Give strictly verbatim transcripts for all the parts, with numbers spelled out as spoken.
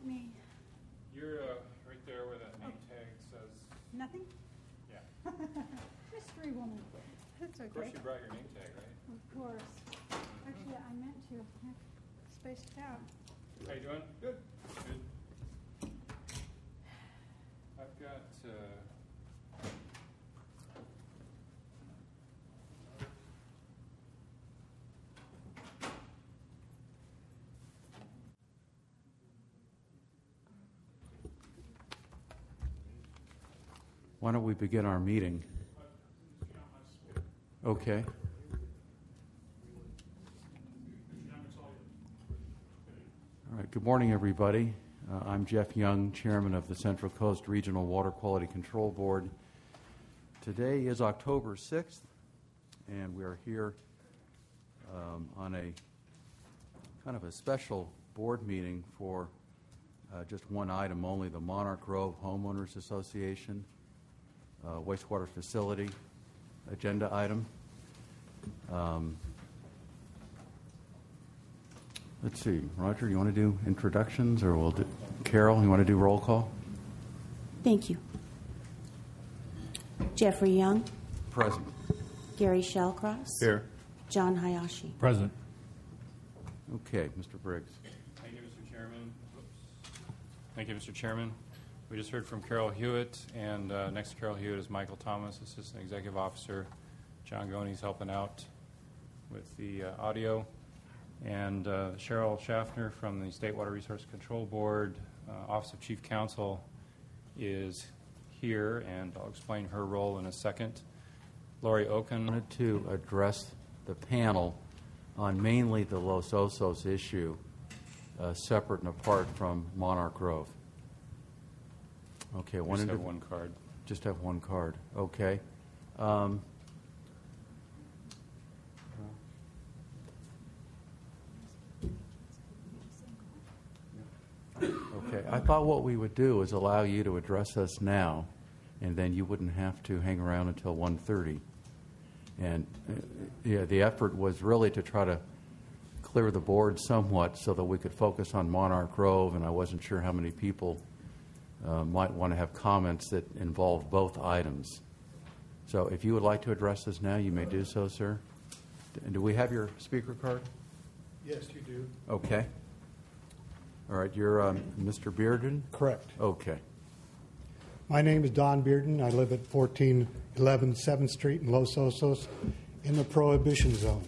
me? You're uh, right there where that name tag says. Nothing? Yeah. Mystery woman. That's okay. Of course, you brought your name tag, right? Of course. Actually, I meant to. I spaced it out. How you doing? Good. Good. I've got. Uh, Why don't we begin our meeting? Okay. All right. Good morning, everybody. Uh, I'm Jeff Young, Chairman of the Central Coast Regional Water Quality Control Board. Today is October sixth, and we are here um, on a kind of a special board meeting for uh, just one item only, the Monarch Grove Homeowners Association Uh, wastewater facility agenda item. Um, let's see, Roger, you want to do introductions, or we'll do Carol? You want to do roll call? Thank you. Jeffrey Young. Present. Gary Shellcross. Here. John Hayashi. Present. Okay, Mister Briggs. Thank you, Mister Chairman. Oops. Thank you, Mister Chairman. We just heard from Carol Hewitt, and uh, next to Carol Hewitt is Michael Thomas, Assistant Executive Officer. John Goney's helping out with the uh, audio. And uh, Cheryl Schaffner from the State Water Resource Control Board, uh, Office of Chief Counsel, is here, and I'll explain her role in a second. Lori Oken. I wanted to address the panel on mainly the Los Osos issue, uh, separate and apart from Monarch Grove. Okay, one Just have indiv- one card. Just have one card. Okay. Um, okay. I thought what we would do is allow you to address us now, and then you wouldn't have to hang around until one thirty. And uh, yeah, the effort was really to try to clear the board somewhat so that we could focus on Monarch Grove, and I wasn't sure how many people Uh, might want to have comments that involve both items. So if you would like to address this now, you may do so, sir. And do we have your speaker card? Yes, you do. Okay. All right, you're um, Mister Bearden? Correct. Okay. My name is Don Bearden. I live at fourteen eleven seventh Street in Los Osos in the Prohibition Zone.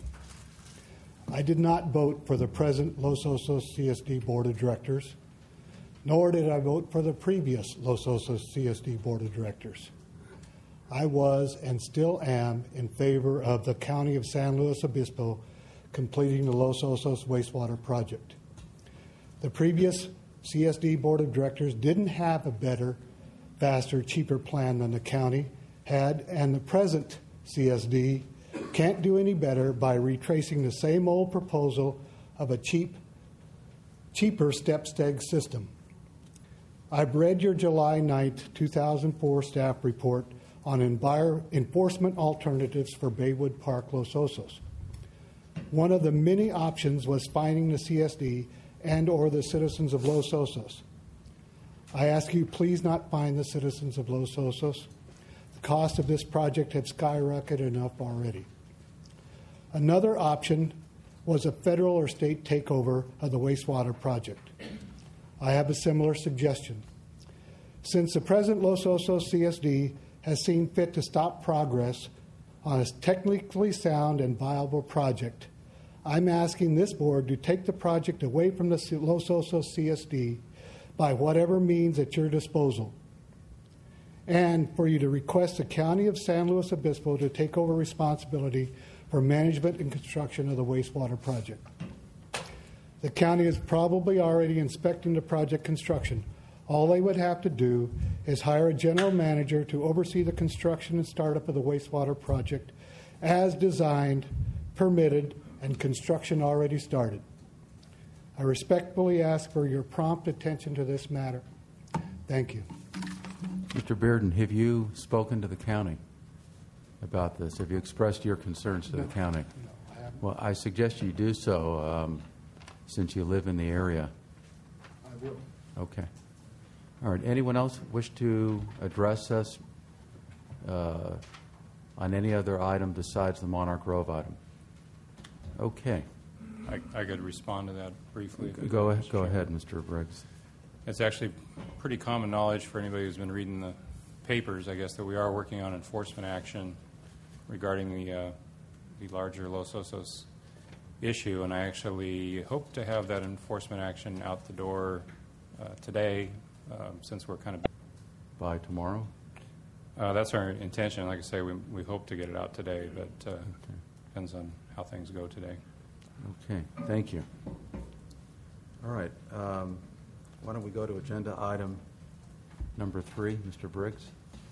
I did not vote for the present Los Osos C S D Board of Directors, nor did I vote for the previous Los Osos C S D Board of Directors. I was and still am in favor of the County of San Luis Obispo completing the Los Osos wastewater project. The previous C S D Board of Directors didn't have a better, faster, cheaper plan than the county had, and the present C S D can't do any better by retracing the same old proposal of a cheap, cheaper step-steg system. I've read your July ninth, two thousand four staff report on envir- enforcement alternatives for Baywood Park, Los Osos. One of the many options was fining the C S D and or the citizens of Los Osos. I ask you please not fine the citizens of Los Osos. The cost of this project had skyrocketed enough already. Another option was a federal or state takeover of the wastewater project. I have a similar suggestion. Since the present Los Osos C S D has seen fit to stop progress on a technically sound and viable project, I'm asking this board to take the project away from the Los Osos C S D by whatever means at your disposal, and for you to request the County of San Luis Obispo to take over responsibility for management and construction of the wastewater project. The county is probably already inspecting the project construction. All they would have to do is hire a general manager to oversee the construction and startup of the wastewater project as designed, permitted, and construction already started. I respectfully ask for your prompt attention to this matter. Thank you. Mister Bearden, have you spoken to the county about this? Have you expressed your concerns to No. the county? No, I haven't. Well, I suggest you do so um, since you live in the area. I will. Okay. All right. Anyone else wish to address us uh, on any other item besides the Monarch Grove item? Okay. I, I could respond to that briefly. Go ahead, go ahead, Mister Briggs. It's actually pretty common knowledge for anybody who's been reading the papers, I guess, that we are working on enforcement action regarding the uh, the larger Los Osos issue, and I actually hope to have that enforcement action out the door uh, today, um, since we're kind of... By tomorrow? Uh, that's our intention. Like I say, we, we hope to get it out today, but uh, Okay. depends on how things go today. Okay, thank you. All right. Um, why don't we go to agenda item number three, Mister Briggs?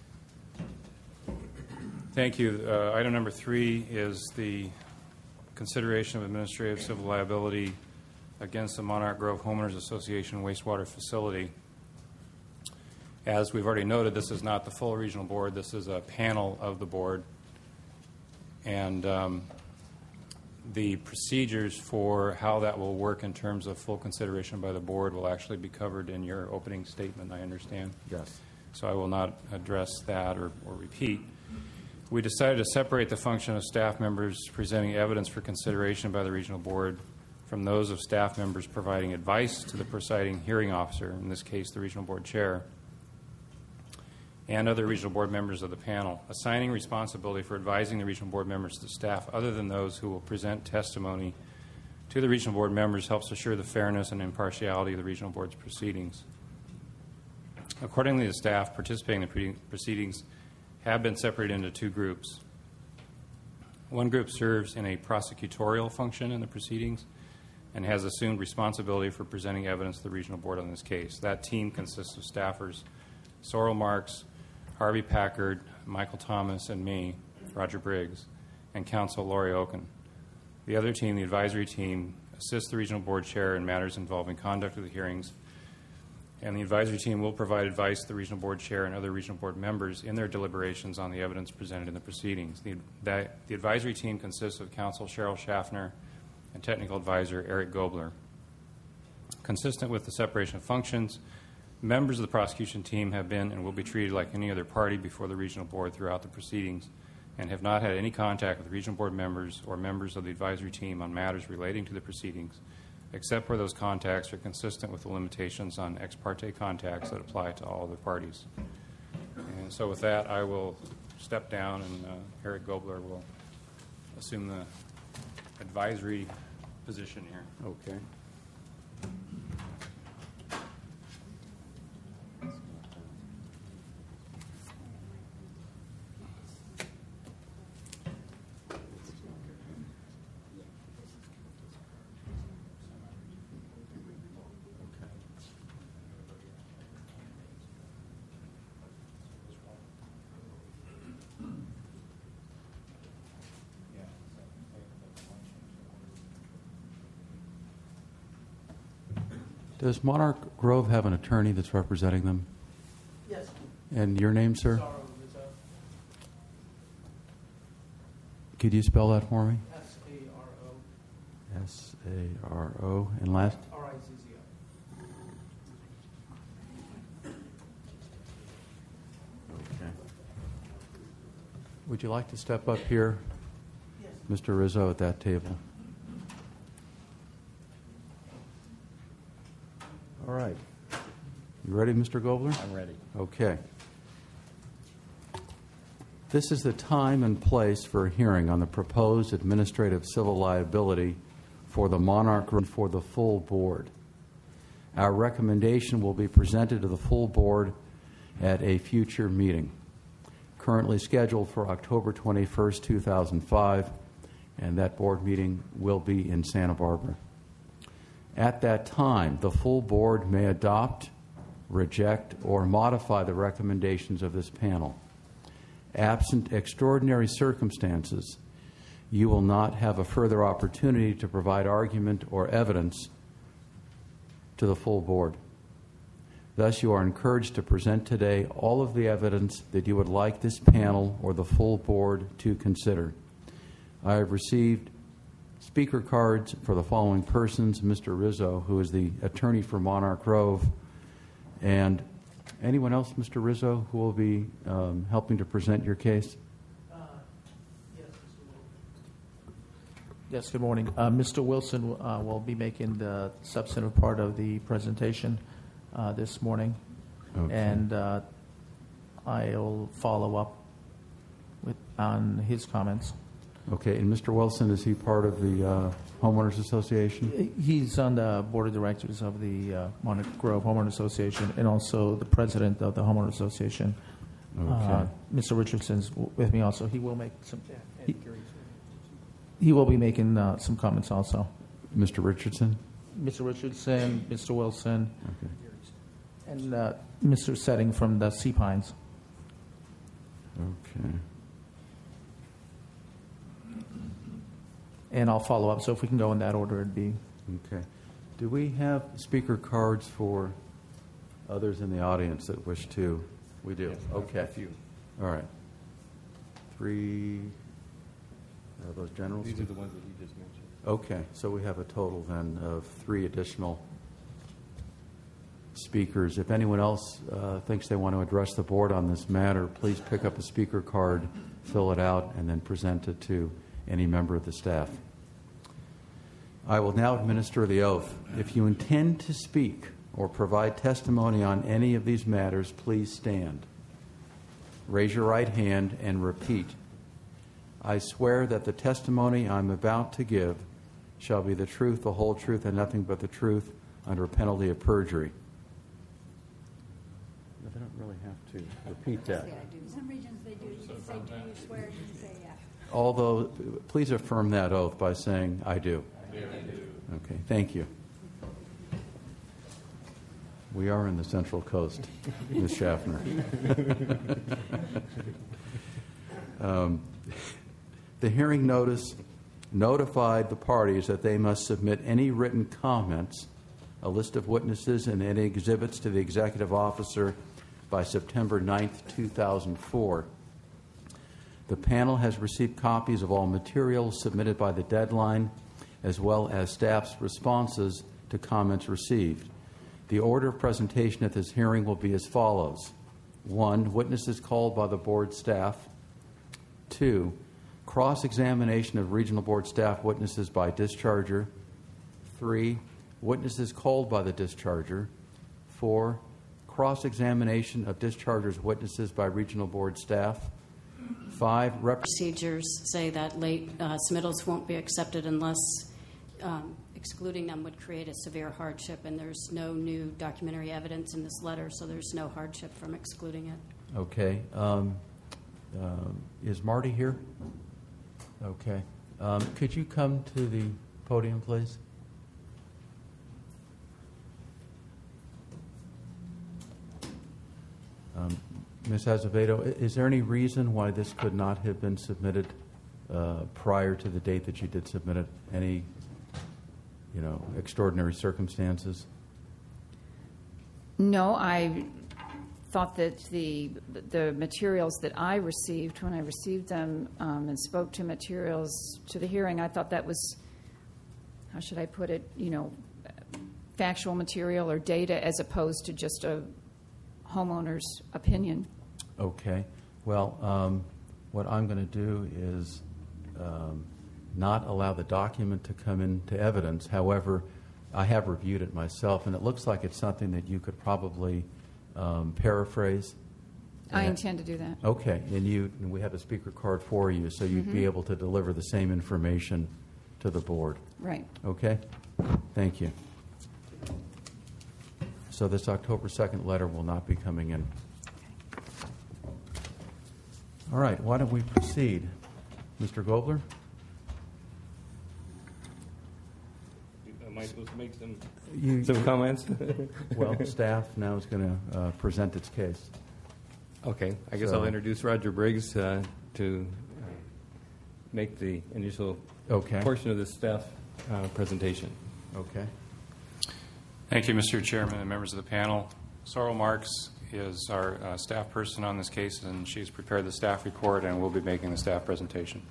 Thank you. Uh, item number three is the consideration of administrative civil liability against the Monarch Grove Homeowners Association wastewater facility. As we've already noted, this is not the full regional board. This is a panel of the board. And um, the procedures for how that will work in terms of full consideration by the board will actually be covered in your opening statement, I understand. Yes. So I will not address that or, or repeat. We decided to separate the function of staff members presenting evidence for consideration by the regional board from those of staff members providing advice to the presiding hearing officer, in this case the regional board chair, and other regional board members of the panel, assigning responsibility for advising the regional board members to staff other than those who will present testimony to the regional board members helps assure the fairness and impartiality of the regional board's proceedings. Accordingly, the staff participating in the proceedings have been separated into two groups. One group serves in a prosecutorial function in the proceedings and has assumed responsibility for presenting evidence to the regional board on this case. That team consists of staffers Sorrel Marks, Harvey Packard, Michael Thomas, and me, Roger Briggs, and counsel Lori Oken. The other team, the advisory team, assists the regional board chair in matters involving conduct of the hearings, and the advisory team will provide advice to the regional board chair and other regional board members in their deliberations on the evidence presented in the proceedings. The, that, the advisory team consists of counsel Cheryl Schaffner and technical advisor Eric Gobler. Consistent with the separation of functions, members of the prosecution team have been and will be treated like any other party before the regional board throughout the proceedings and have not had any contact with regional board members or members of the advisory team on matters relating to the proceedings, except where those contacts are consistent with the limitations on ex parte contacts that apply to all other parties. And so with that, I will step down, and uh, Eric Gobler will assume the advisory position here. Okay. Does Monarch Grove have an attorney that's representing them? Yes. And your name, sir? Sorrow Rizzo. Could you spell that for me? S A R O. S A R O. And last? R I Z Z O. Okay. Would you like to step up here, Yes. Mister Rizzo, at that table? All right. You ready, Mister Gobler? I'm ready. Okay. This is the time and place for a hearing on the proposed administrative civil liability for the Monarch Grove for the full board. Our recommendation will be presented to the full board at a future meeting, currently scheduled for October twenty-first, two thousand five, and that board meeting will be in Santa Barbara. At that time, the full board may adopt, reject, or modify the recommendations of this panel. Absent extraordinary circumstances, you will not have a further opportunity to provide argument or evidence to the full board. Thus, you are encouraged to present today all of the evidence that you would like this panel or the full board to consider. I have received speaker cards for the following persons: Mister Rizzo, who is the attorney for Monarch Grove, And anyone else, Mister Rizzo, who will be um, helping to present your case? Uh, yes, Mister Wilson. Yes, good morning. Uh, Mister Wilson uh, will be making the substantive part of the presentation uh, this morning, Okay. and uh, I'll follow up with on his comments. Okay, and Mister Wilson, is he part of the uh, Homeowners Association? He's on the board of directors of the uh, Monarch Grove Homeowner Association and also the president of the Homeowner Association. Okay. Uh, Mister Richardson's w- with me also. He will make some. He, he will be making uh, some comments also. Mister Richardson? Mister Richardson, Mister Wilson, Okay. and uh, Mister Setting from the Sea Pines. Okay. And I'll follow up. So if we can go in that order, it'd be. Okay. Do we have speaker cards for others in the audience that wish to? We do. Okay. A few. All right. Three. Are those general? These are the ones that you just mentioned. Okay, so we have a total then of three additional speakers. If anyone else uh, thinks they want to address the board on this matter, please pick up a speaker card, fill it out, and then present it to any member of the staff. I will now administer the oath. If you intend to speak or provide testimony on any of these matters, please stand. Raise your right hand and repeat. I swear that the testimony I'm about to give shall be the truth, the whole truth, and nothing but the truth under penalty of perjury. But they don't really have to repeat that. Some regions they do, you can say, do you swear, you can say, yeah. Although, please affirm that oath by saying, I do. I do. Okay, thank you. We are in the Central Coast, Miz Schaffner. um, the hearing notice notified the parties that they must submit any written comments, a list of witnesses, and any exhibits to the executive officer by September ninth, two thousand four. The panel has received copies of all materials submitted by the deadline, as well as staff's responses to comments received. The order of presentation at this hearing will be as follows. One, witnesses called by the board staff. Two, cross-examination of regional board staff witnesses by discharger. Three, witnesses called by the discharger. Four, cross-examination of discharger's witnesses by regional board staff. Five, rep- procedures say that late uh, submittals won't be accepted unless um, excluding them would create a severe hardship, and there's no new documentary evidence in this letter, so there's no hardship from excluding it. Okay. Um, uh, is Marty here? Okay. Um, could you come to the podium, please? Um, Miz Azevedo, i- is there any reason why this could not have been submitted uh, prior to the date that you did submit it? Any, you know, extraordinary circumstances? No, I thought that the the materials that I received when I received them um, and spoke to materials to the hearing, I thought that was, how should I put it, you know, factual material or data as opposed to just a homeowner's opinion. Okay. Well, um, what I'm going to do is um, not allow the document to come into evidence. However, I have reviewed it myself, and it looks like it's something that you could probably um, paraphrase. I And- intend to do that. Okay, and you, and we have a speaker card for you, so you'd be able to deliver the same information to the board. Right. Okay? Thank you. So this October second letter will not be coming in. All right, why don't we proceed? Mister Gobler? Am I supposed to make some, You, some comments? well, staff now is going to uh, present its case. Okay, I guess So- I'll introduce Roger Briggs uh, to uh, make the initial Okay. portion of the staff uh, presentation. Okay. Thank you, Mister Chairman and members of the panel. Sorrel Marks is our uh, staff person on this case, and she's prepared the staff report and will be making the staff presentation.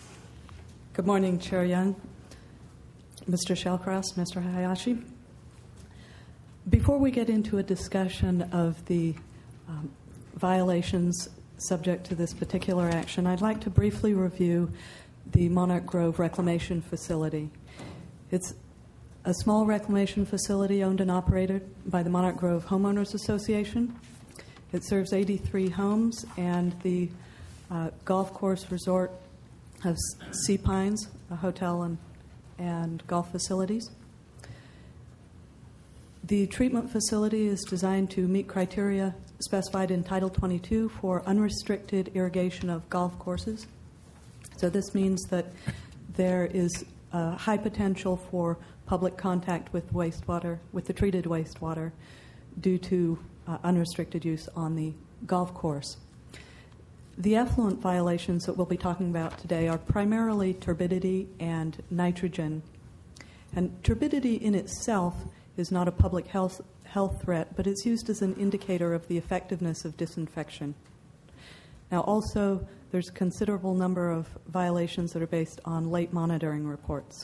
Good morning, Chair Young, Mister Shellcross, Mister Hayashi. Before we get into a discussion of the um, violations subject to this particular action, I'd like to briefly review the Monarch Grove Reclamation Facility. It's a small reclamation facility owned and operated by the Monarch Grove Homeowners Association. It serves eighty-three homes, and the uh, golf course resort has Sea Pines, a hotel and, and golf facilities. The treatment facility is designed to meet criteria specified in Title twenty-two for unrestricted irrigation of golf courses. So this means that there is a high potential for public contact with wastewater, with the treated wastewater, due to uh, unrestricted use on the golf course. The effluent violations that we'll be talking about today are primarily turbidity and nitrogen. And turbidity in itself is not a public health health threat, but it's used as an indicator of the effectiveness of disinfection. Now, also, there's a considerable number of violations that are based on late monitoring reports.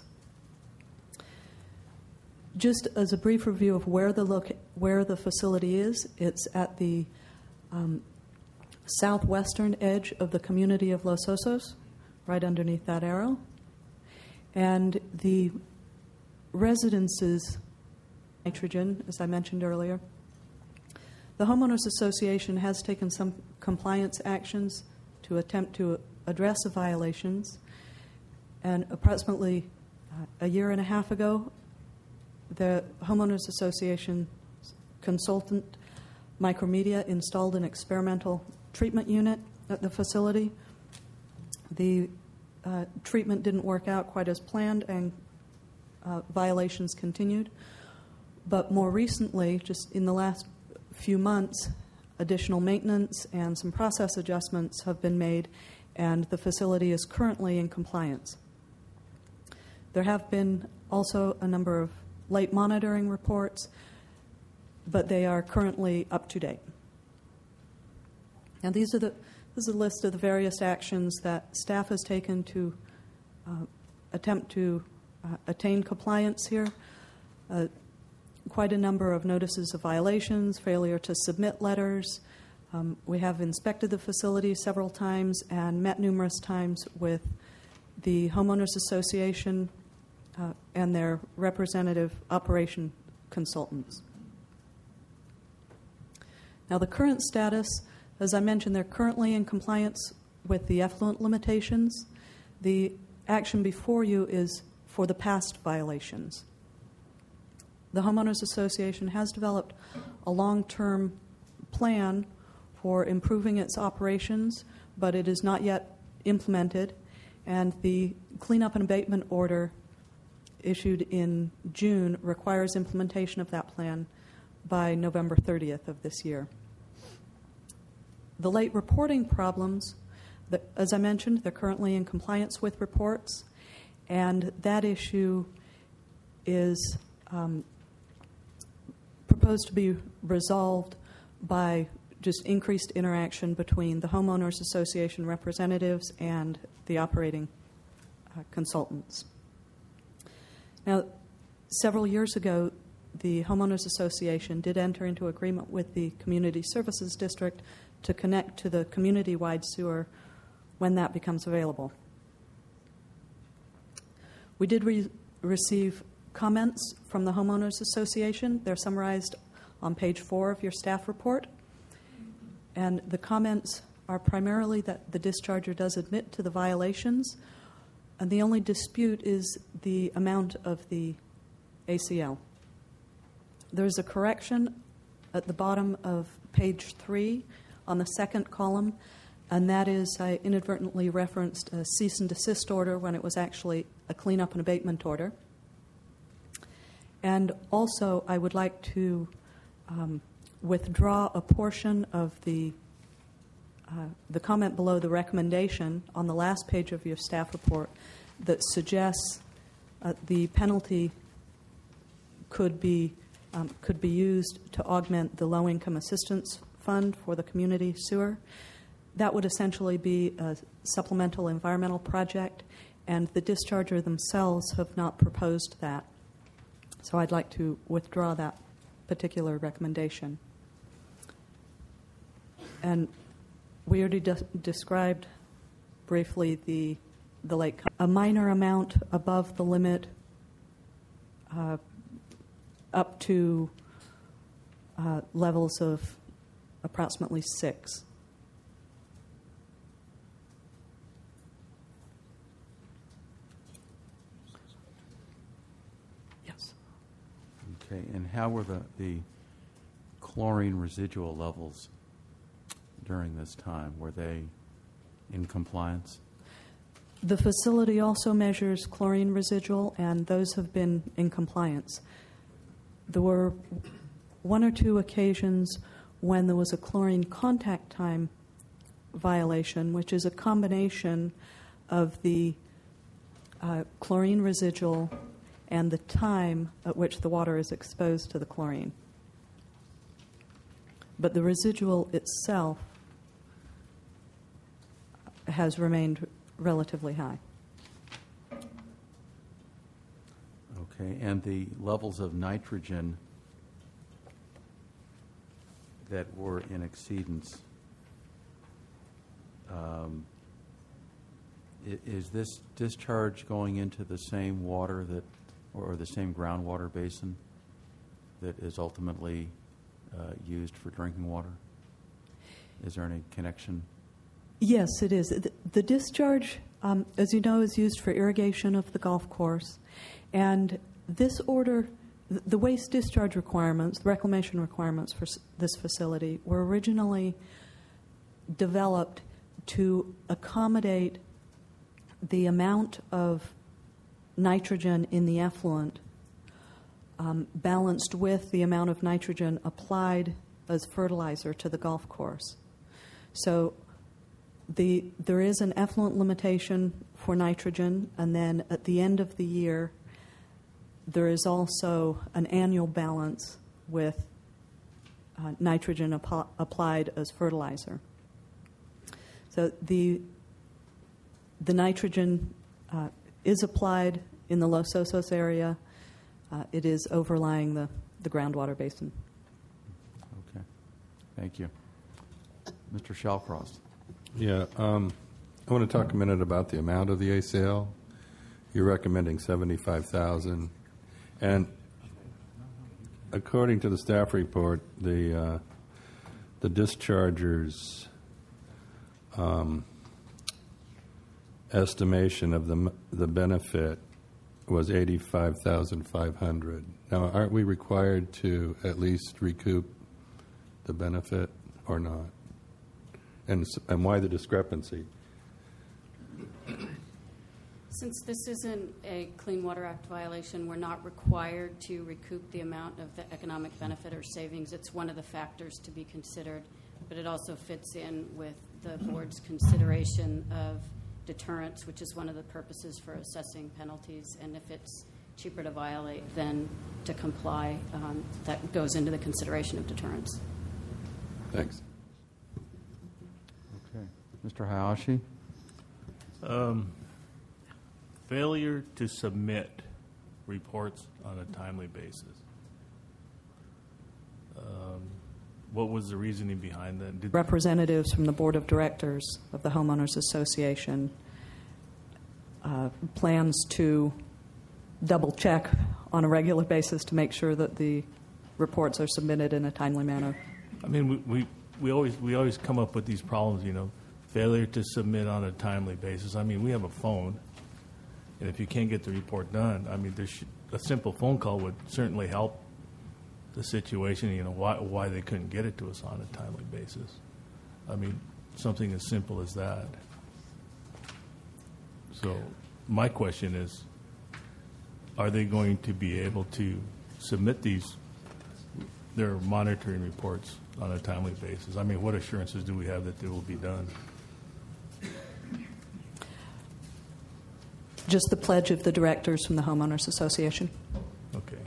Just as a brief review of where the look, where the facility is, it's at the um, southwestern edge of the community of Los Osos, right underneath that arrow. And the residences, nitrogen, as I mentioned earlier. The Homeowners Association has taken some compliance actions to attempt to address the violations. And approximately uh, a year and a half ago, the Homeowners Association consultant, Micromedia, installed an experimental treatment unit at the facility. The uh, treatment didn't work out quite as planned, and uh, violations continued. But more recently, just in the last few months, additional maintenance and some process adjustments have been made, and the facility is currently in compliance. There have been also a number of late monitoring reports, but they are currently up to date. Now, these are the this is a list of the various actions that staff has taken to uh, attempt to uh, attain compliance here. Uh, quite a number of notices of violations, failure to submit letters. Um, we have inspected the facility several times and met numerous times with the Homeowners Association uh, and their representative operation consultants. Now, the current status, as I mentioned, they're currently in compliance with the effluent limitations. The action before you is for the past violations. The Homeowners Association has developed a long-term plan for improving its operations, but it is not yet implemented, and the cleanup and abatement order issued in June requires implementation of that plan by November thirtieth of this year. The late reporting problems, that, as I mentioned, they're currently in compliance with reports, and that issue is um, proposed to be resolved by just increased interaction between the Homeowners Association representatives and the operating uh, consultants. Now, several years ago, the Homeowners Association did enter into agreement with the Community Services District to connect to the community-wide sewer when that becomes available. We did re- receive comments from the Homeowners Association. They're summarized on page four of your staff report. And the comments are primarily that the discharger does admit to the violations, and the only dispute is the amount of the A C L. There's a correction at the bottom of page three on the second column, and that is I inadvertently referenced a cease and desist order when it was actually a cleanup and abatement order. And also, I would like to um, withdraw a portion of the uh, the comment below the recommendation on the last page of your staff report that suggests uh, the penalty could be um, could be used to augment the low-income assistance fund for the community sewer. That would essentially be a supplemental environmental project, and the discharger themselves have not proposed that. So I'd like to withdraw that particular recommendation. And we already de- described briefly the the lake. A minor amount above the limit, uh, up to uh, levels of approximately six. Yes. Okay, and how were the, the chlorine residual levels during this time? Were they in compliance? The facility also measures chlorine residual, and those have been in compliance. There were one or two occasions when there was a chlorine contact time violation, which is a combination of the uh, chlorine residual and the time at which the water is exposed to the chlorine. But the residual itself has remained relatively high. Okay, and the levels of nitrogen that were in exceedance, um, i- is this discharge going into the same water that, or the same groundwater basin that is ultimately uh, used for drinking water? Is there any connection? Yes, it is. The, the discharge, um, as you know, is used for irrigation of the golf course. And this order, th- the waste discharge requirements, the reclamation requirements for s- this facility were originally developed to accommodate the amount of nitrogen in the effluent um, balanced with the amount of nitrogen applied as fertilizer to the golf course. So The, there is an effluent limitation for nitrogen, and then at the end of the year, there is also an annual balance with uh, nitrogen ap- applied as fertilizer. So the, the nitrogen uh, is applied in the Los Osos area. Uh, it is overlying the, the groundwater basin. Okay, thank you. Mister Shallcross. Yeah, um, I want to talk a minute about the amount of the A C L. You're recommending seventy-five thousand, and according to the staff report, the uh, the dischargers' um, estimation of the the benefit was eighty-five thousand five hundred. Now, aren't we required to at least recoup the benefit or not? And, and why the discrepancy? Since this isn't a Clean Water Act violation, we're not required to recoup the amount of the economic benefit or savings. It's one of the factors to be considered, but it also fits in with the board's consideration of deterrence, which is one of the purposes for assessing penalties. And if it's cheaper to violate than to comply, um, that goes into the consideration of deterrence. Thanks. Mister Hayashi? Um, failure to submit reports on a timely basis. Um, what was the reasoning behind that? Did Representatives from the Board of Directors of the Homeowners Association uh, plans to double check on a regular basis to make sure that the reports are submitted in a timely manner. I mean, we, we, we always we always come up with these problems, you know. Failure to submit on a timely basis. I mean, we have a phone, and if you can't get the report done, I mean, there's a simple phone call would certainly help the situation, you know, why why they couldn't get it to us on a timely basis. I mean, something as simple as that. So my question is, are they going to be able to submit these, their monitoring reports on a timely basis? I mean, what assurances do we have that they will be done? Just the pledge of the directors from the Homeowners Association. Okay.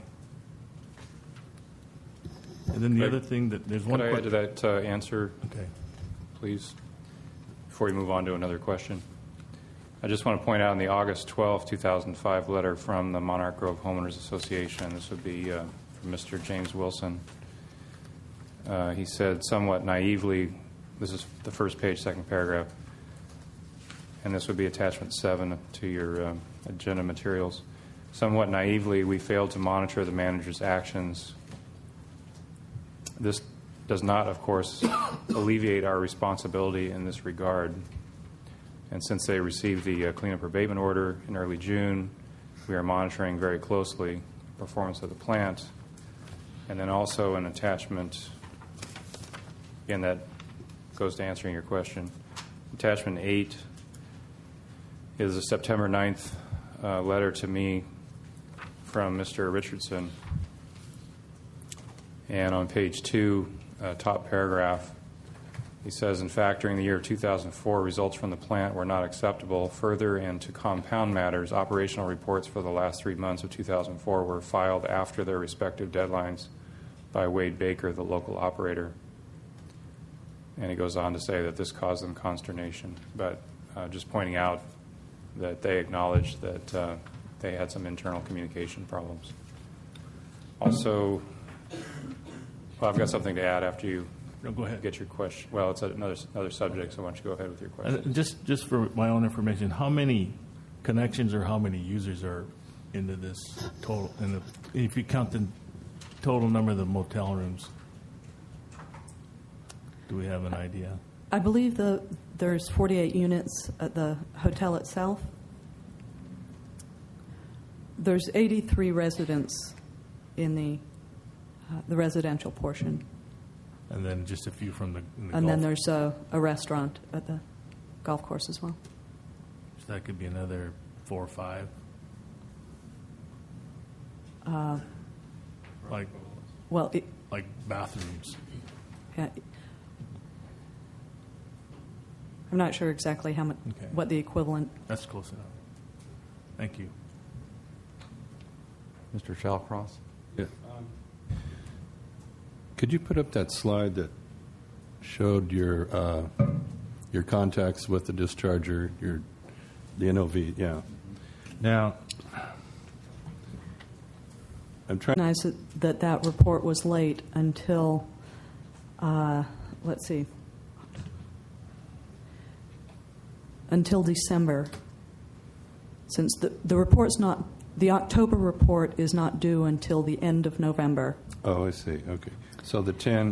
And then the Could I- other thing that there's Could one I add to que- that uh, answer, Okay. please, before we move on to another question? I just want to point out in the August twelfth, two thousand five letter from the Monarch Grove Homeowners Association, this would be uh, from Mister James Wilson. Uh, he said somewhat naively, this is the first page, second paragraph, and this would be attachment seven to your um, agenda materials. Somewhat naively, we failed to monitor the manager's actions. This does not, of course, alleviate our responsibility in this regard. And since they received the uh, cleanup abatement order in early June, we are monitoring very closely the performance of the plant. And then also an attachment, again, that goes to answering your question. Attachment eight is a September ninth uh, letter to me from Mister Richardson. And on page two, uh, top paragraph, he says, in fact, during the year two thousand four, results from the plant were not acceptable. Further, and to compound matters, operational reports for the last three months of two thousand four were filed after their respective deadlines by Wade Baker, the local operator. And he goes on to say that this caused them consternation. But uh, just pointing out that they acknowledged that uh, they had some internal communication problems. Also, well, I've got something to add after you No, go ahead. get your question. Well, it's another another subject, so why don't you go ahead with your question? And just, just for my own information, how many connections or how many users are into this total? In the, if you count the total number of the motel rooms, do we have an idea? I believe the, there's forty-eight units at the hotel itself. There's eighty-three residents in the uh, the residential portion. And then just a few from the, in the And golf. then there's a, a restaurant at the golf course as well. So that could be another four or five. Uh, Like, well, it, like bathrooms. yeah, I'm not sure exactly how much, Okay. what the equivalent. That's close enough. Thank you. Mister Shallcross? Yeah. Could you put up that slide that showed your uh, your contacts with the discharger, your the N O V? Yeah. Now, I'm trying. Recognize that that, that report was late until, uh, let's see, until December. Since the, the report's not, the October report is not due until the end of November. Oh, I see. Okay. So the ten.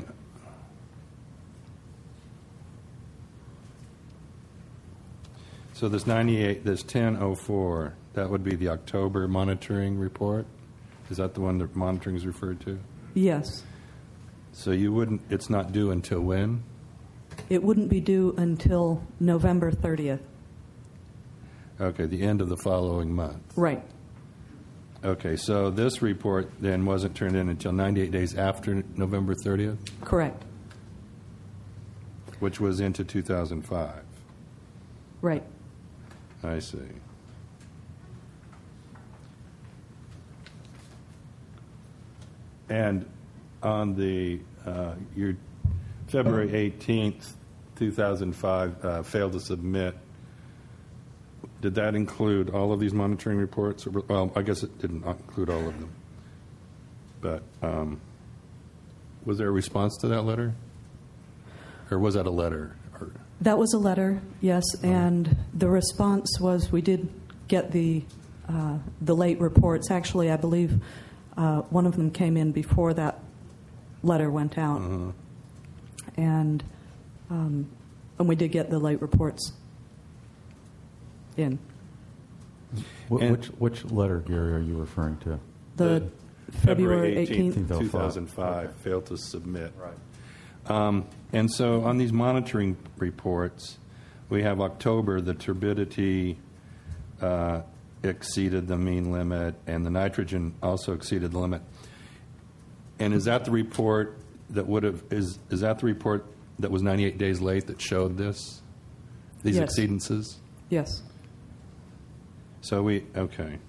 So this ninety-eight, this ten oh four, that would be the October monitoring report? Is that the one that monitoring is referred to? Yes. So you wouldn't, it's not due until when? It wouldn't be due until November thirtieth. Okay, the end of the following month. Right. Okay, so this report then wasn't turned in until ninety-eight days after November thirtieth, Correct. which was into two thousand five. Right. I see. And on the, uh, your February eighteenth, two thousand five, uh, failed to submit, did that include all of these monitoring reports? Or- Well, I guess it didn't include all of them. But um, was there a response to that letter? Or was that a letter? Or, That was a letter, yes, and the response was we did get the uh, the late reports. Actually, I believe uh, one of them came in before that letter went out, uh-huh. and um, and we did get the late reports in. Wh- And- which, which letter, Gary, are you referring to? The February eighteenth. two thousand five, failed to submit. Right. Um, and so on these monitoring reports, we have October, the turbidity uh, exceeded the mean limit, and the nitrogen also exceeded the limit. And is that the report that would have, is, is that the report that was ninety-eight days late that showed this, these Yes. exceedances? Yes. So we, okay.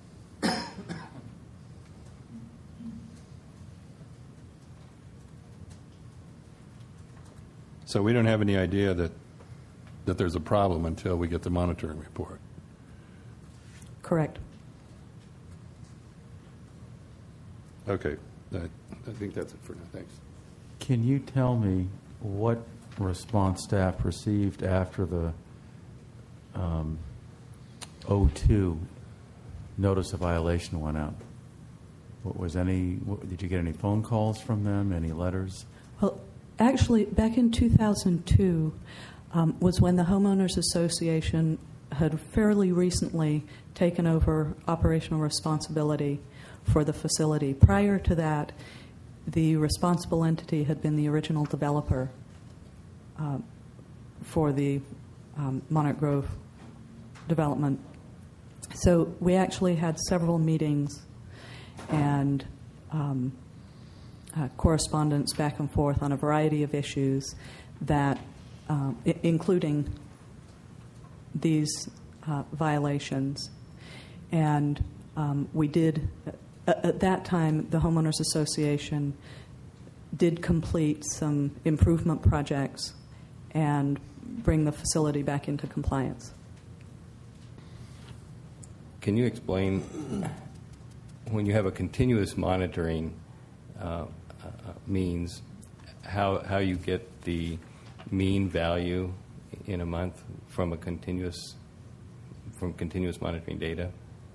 So we don't have any idea that, that there's a problem until we get the monitoring report. Correct. Okay, That, I think that's it for now. Thanks. Can you tell me what response staff received after the um, O two notice of violation went out? What was any? What, did you get any phone calls from them? Any letters? Well, actually, back in two thousand two um, was when the Homeowners Association had fairly recently taken over operational responsibility for the facility. Prior to that, the responsible entity had been the original developer uh, for the um, Monarch Grove development. So we actually had several meetings and um, uh, correspondence back and forth on a variety of issues that, uh, I- including these uh, violations. And um, we did, at, at that time, the Homeowners Association did complete some improvement projects and bring the facility back into compliance. Can you explain, when you have a continuous monitoring uh, uh, means, how how you get the mean value in a month from a continuous from continuous monitoring data?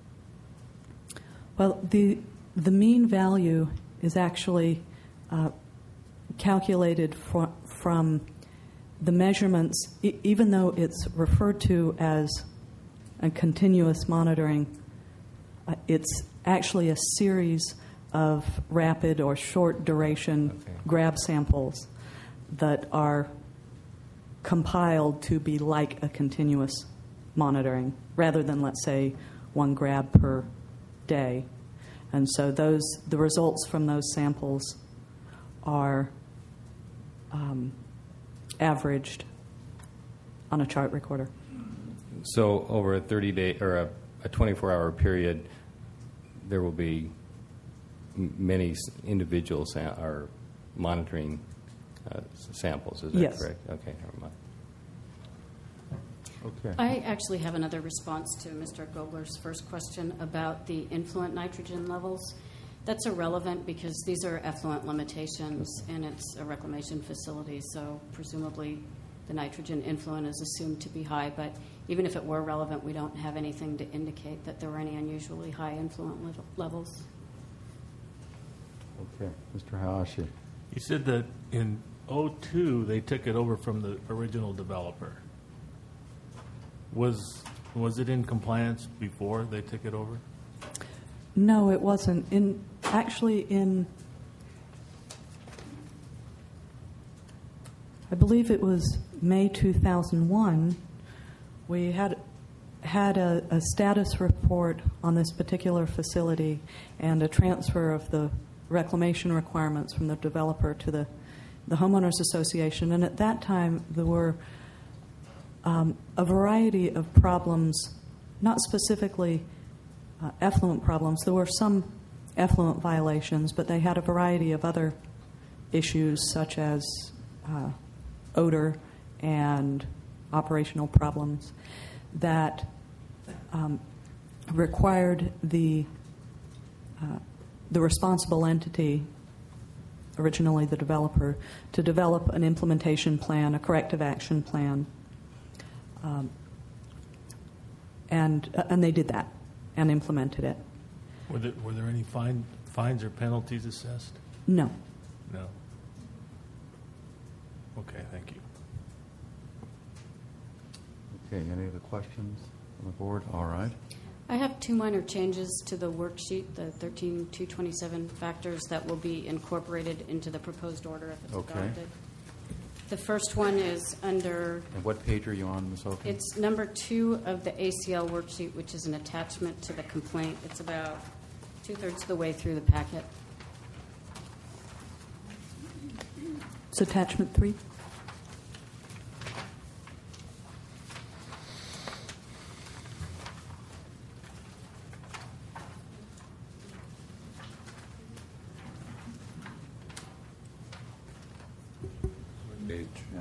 Well, the the mean value is actually uh, calculated for, from the measurements, e- even though it's referred to as a continuous monitoring, uh, it's actually a series of rapid or short duration Okay. grab samples that are compiled to be like a continuous monitoring rather than, let's say, one grab per day. And so those the results from those samples are um, averaged on a chart recorder. So over a thirty day or a, a twenty-four hour period, there will be m- many s- individuals sa- are monitoring uh, s- samples. Is that Yes. correct? Okay, never mind. Okay. I actually have another response to Mister Gobler's first question about the influent nitrogen levels. That's irrelevant because these are effluent limitations and it's a reclamation facility, so presumably the nitrogen influent is assumed to be high, but even if it were relevant, we don't have anything to indicate that there were any unusually high influent le- levels. Okay, Mister Hayashi. You said that in oh two they took it over from the original developer. Was was it in compliance before they took it over? No, it wasn't. In actually in I believe it was May two thousand one, we had had a, a status report on this particular facility and a transfer of the reclamation requirements from the developer to the, the Homeowners Association. And at that time, there were um, a variety of problems, not specifically uh, effluent problems. There were some effluent violations, but they had a variety of other issues such as uh, odor and operational problems that um, required the uh, the responsible entity, originally the developer, to develop an implementation plan, a corrective action plan, um, and uh, and they did that and implemented it. Were there, were there any fine, fines or penalties assessed? No. No. Okay, thank you. Okay, any other questions on the board? All right. I have two minor changes to the worksheet, the thirteen two twenty-seven factors that will be incorporated into the proposed order if it's Okay. adopted. The first one is under, And what page are you on, Miz Oaken? it's number two of the A C L worksheet, which is an attachment to the complaint. It's about two-thirds of the way through the packet. It's attachment three. Page. Yeah.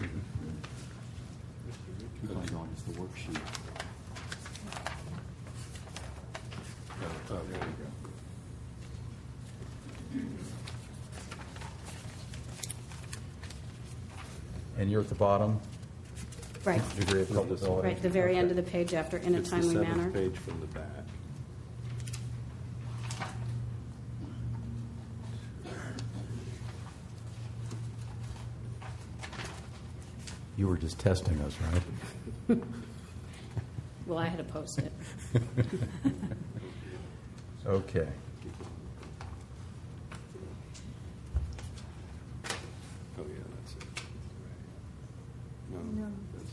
Keep on going, it's the worksheet. Oh, there you go. And you're at the bottom? Right. Degree of culpability? Right, the very end of the page after in a It's the timely seventh manner. page from the back. You were just testing us, right? Well, I had to post it. Okay. Oh, yeah, that's it. No, No. that's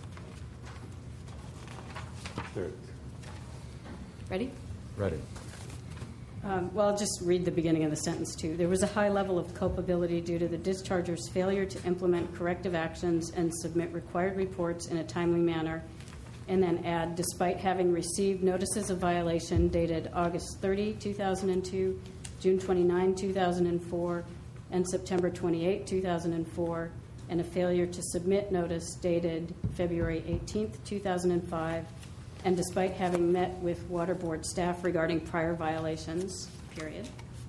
not it. There it is. Ready? Ready. Um, well, I'll just read the beginning of the sentence, too. There was a high level of culpability due to the discharger's failure to implement corrective actions and submit required reports in a timely manner, and then add, despite having received notices of violation dated August thirtieth, two thousand two, June twenty-ninth, two thousand four, and September twenty-eighth, two thousand four, and a failure to submit notice dated February eighteenth, two thousand five, and despite having met with Water Board staff regarding prior violations, period.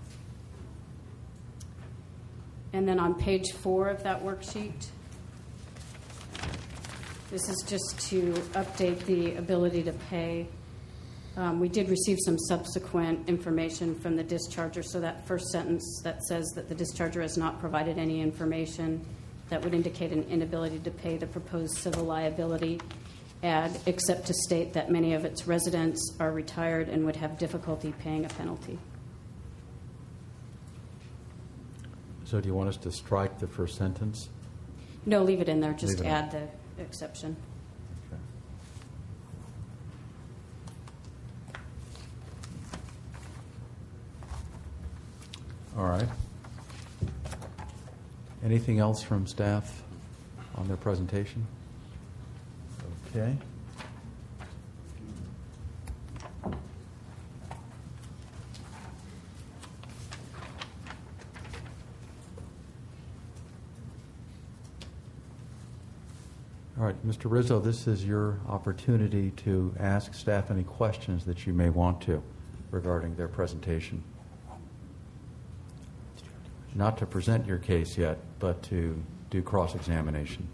And then on page four of that worksheet, this is just to update the ability to pay. Um, we did receive some subsequent information from the discharger, so that first sentence that says that the discharger has not provided any information that would indicate an inability to pay the proposed civil liability, add, except to state that many of its residents are retired and would have difficulty paying a penalty. So do you want us to strike the first sentence? No, leave it in there. Just Leave it in. add the exception. Okay. All right. Anything else from staff on their presentation? Okay. All right, Mister Rizzo, this is your opportunity to ask staff any questions that you may want to regarding their presentation. Not to present your case yet, but to do cross-examination.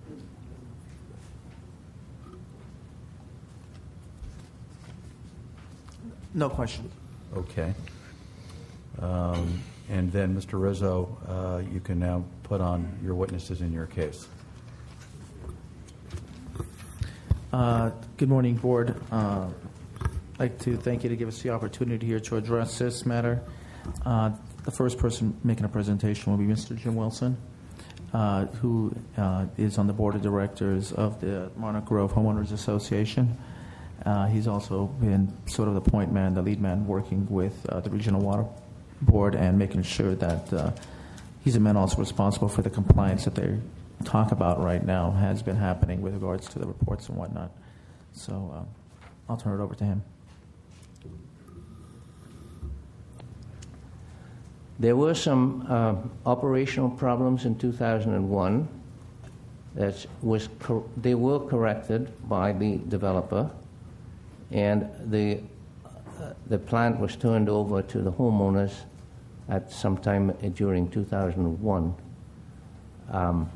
No question. Okay. Um, and then, Mister Rizzo, uh, you can now put on your witnesses in your case. Uh, good morning, Board. Uh, I'd like to thank you to give us the opportunity here to address this matter. Uh, the first person making a presentation will be Mister Jim Wilson, uh, who uh, is on the Board of Directors of the Monarch Grove Homeowners Association. Uh, he's also been sort of the point man, the lead man, working with uh, the Regional Water Board and making sure that uh, he's a man also responsible for the compliance that they talk about right now has been happening with regards to the reports and whatnot. So uh, I'll turn it over to him. There were some uh, operational problems in two thousand one that was cor- they were corrected by the developer, and the uh, the plant was turned over to the homeowners at some time during two thousand one. Um,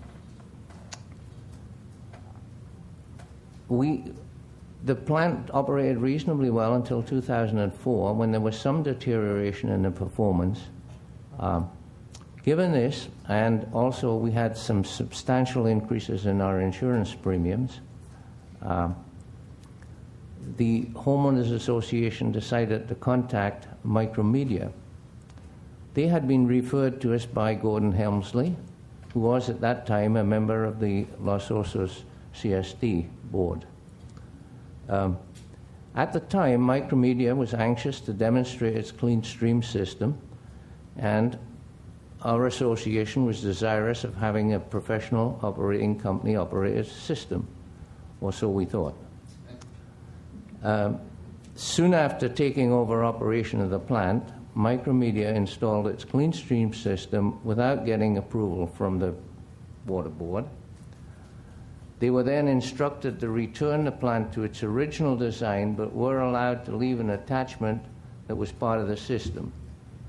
we the plant operated reasonably well until two thousand four, when there was some deterioration in the performance. Um, given this, and also we had some substantial increases in our insurance premiums, um, the Homeowners Association decided to contact Micromedia. They had been referred to us by Gordon Helmsley, who was at that time a member of the Los Osos C S D board. Um, at the time, Micromedia was anxious to demonstrate its clean stream system, and our association was desirous of having a professional operating company operate its system, or so we thought. Um, soon after taking over operation of the plant, Micromedia installed its clean stream system without getting approval from the water board. They were then instructed to return the plant to its original design, but were allowed to leave an attachment that was part of the system.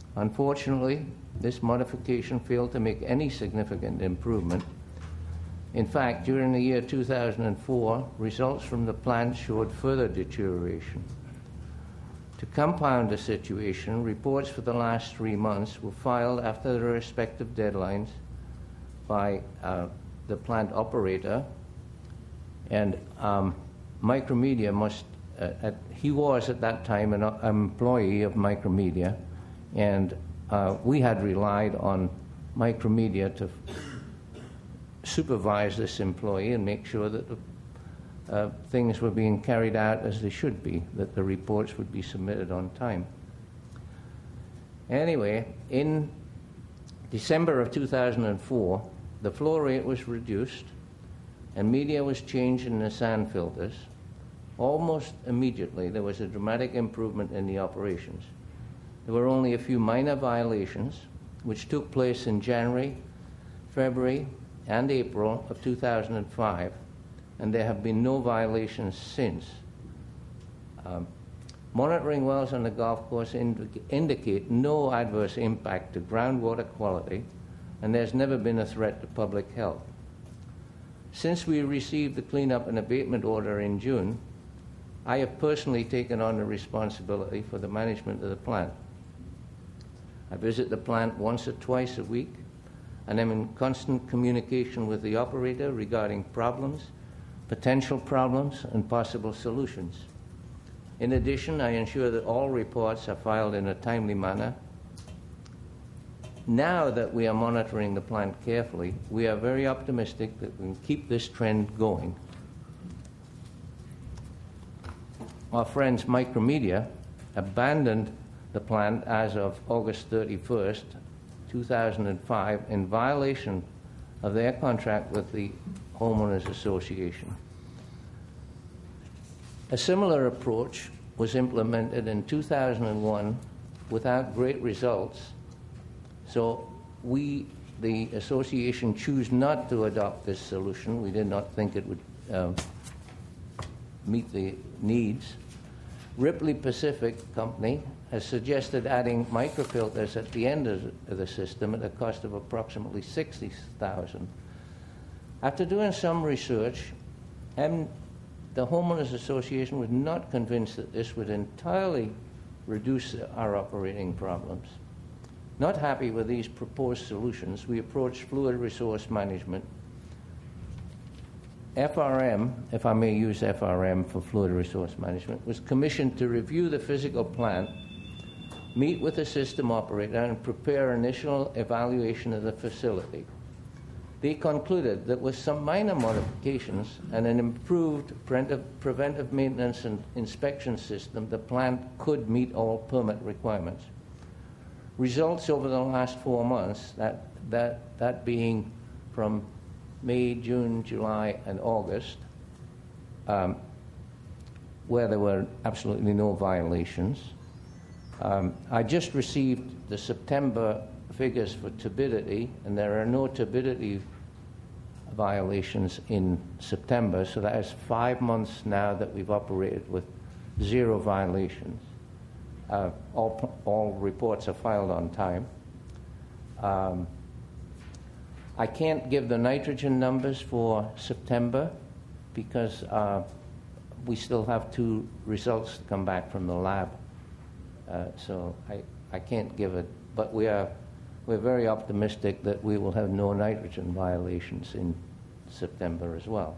Unfortunately, this modification failed to make any significant improvement, In fact, during the year two thousand four, results from the plant showed further deterioration. To compound the situation, reports for the last three months were filed after the respective deadlines by uh, the plant operator, and um, Micromedia must, uh, at, he was at that time an uh, employee of Micromedia, and uh, we had relied on Micromedia to supervise this employee and make sure that the uh, things were being carried out as they should be, that the reports would be submitted on time. Anyway, in December of two thousand four, the flow rate was reduced and media was changed in the sand filters. Almost immediately, there was a dramatic improvement in the operations. There were only a few minor violations, which took place in January, February, and April of two thousand five, and there have been no violations since. Um, monitoring wells on the golf course indic- indicate no adverse impact to groundwater quality, and there's never been a threat to public health. Since we received the cleanup and abatement order in June, I have personally taken on the responsibility for the management of the plant. I visit the plant once or twice a week, and I'm in constant communication with the operator regarding problems, potential problems, and possible solutions. In addition, I ensure that all reports are filed in a timely manner. Now that we are monitoring the plant carefully, we are very optimistic that we can keep this trend going. Our friends Micromedia abandoned the plant as of August thirty-first, two thousand five, in violation of their contract with the Homeowners Association. A similar approach was implemented in two thousand one without great results, so we, the association, choose not to adopt this solution. We did not think it would uh, meet the needs. Ripley Pacific Company has suggested adding microfilters at the end of the system at a cost of approximately sixty thousand dollars. After doing some research, M- the Homeowners Association was not convinced that this would entirely reduce our operating problems. Not happy with these proposed solutions, we approached Fluid Resource Management. F R M, if I may use F R M for Fluid Resource Management, was commissioned to review the physical plant, meet with the system operator, and prepare initial evaluation of the facility. They concluded that with some minor modifications and an improved preventive, preventive maintenance and inspection system, the plant could meet all permit requirements. Results over the last four months, that, that, that being from May, June, July, and August, um, where there were absolutely no violations. Um, I just received the September figures for turbidity, and there are no turbidity violations in September, so that is five months now that we've operated with zero violations. Uh, all, all reports are filed on time. Um, I can't give the nitrogen numbers for September because uh, we still have two results to come back from the lab. Uh, so I, I can't give it, but we are we're very optimistic that we will have no nitrogen violations in September as well.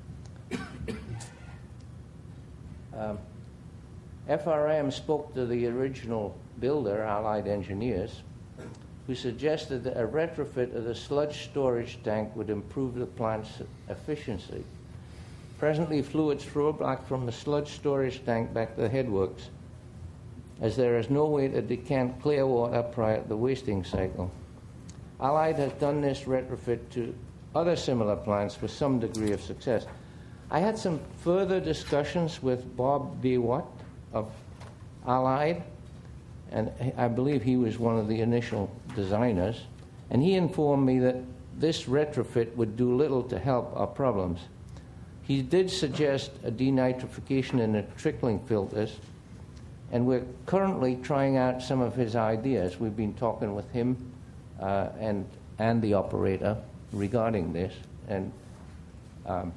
um, F R M spoke to the original builder, Allied Engineers, who suggested that a retrofit of the sludge storage tank would improve the plant's efficiency. Presently, fluids flow back from the sludge storage tank back to the headworks, as there is no way to decant clear water prior to the wasting cycle. Allied has done this retrofit to other similar plants with some degree of success. I had some further discussions with Bob DeWatt of Allied, and I believe he was one of the initial designers, and he informed me that this retrofit would do little to help our problems. He did suggest a denitrification in the trickling filters, and we're currently trying out some of his ideas. We've been talking with him uh, and, and the operator regarding this, and Um,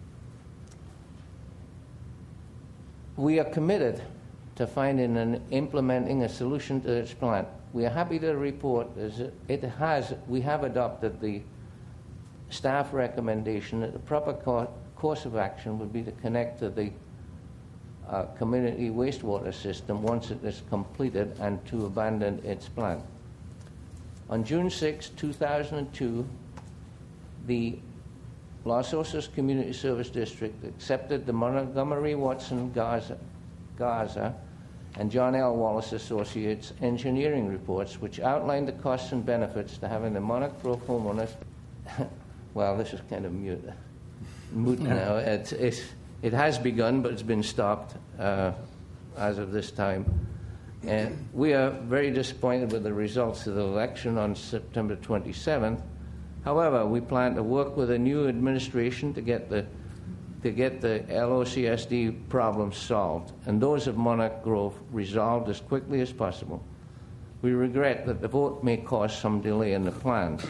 we are committed to finding and implementing a solution to this plant. We are happy to report that it has, we have adopted the staff recommendation that the proper co- course of action would be to connect to the uh, community wastewater system once it is completed and to abandon its plant. On June sixth, two thousand two, the Los Osos Community Service District accepted the Montgomery Watson Garza, Garza and John L. Wallace Associates engineering reports, which outlined the costs and benefits to having the Monarch Grove homeowners. Well, this is kind of mute, moot now. It's, it's, it has begun, but it's been stopped uh, as of this time. And we are very disappointed with the results of the election on September twenty-seventh. However, we plan to work with a new administration to get the to get the L O C S D problems solved and those of Monarch Grove resolved as quickly as possible. We regret that the vote may cause some delay in the plans.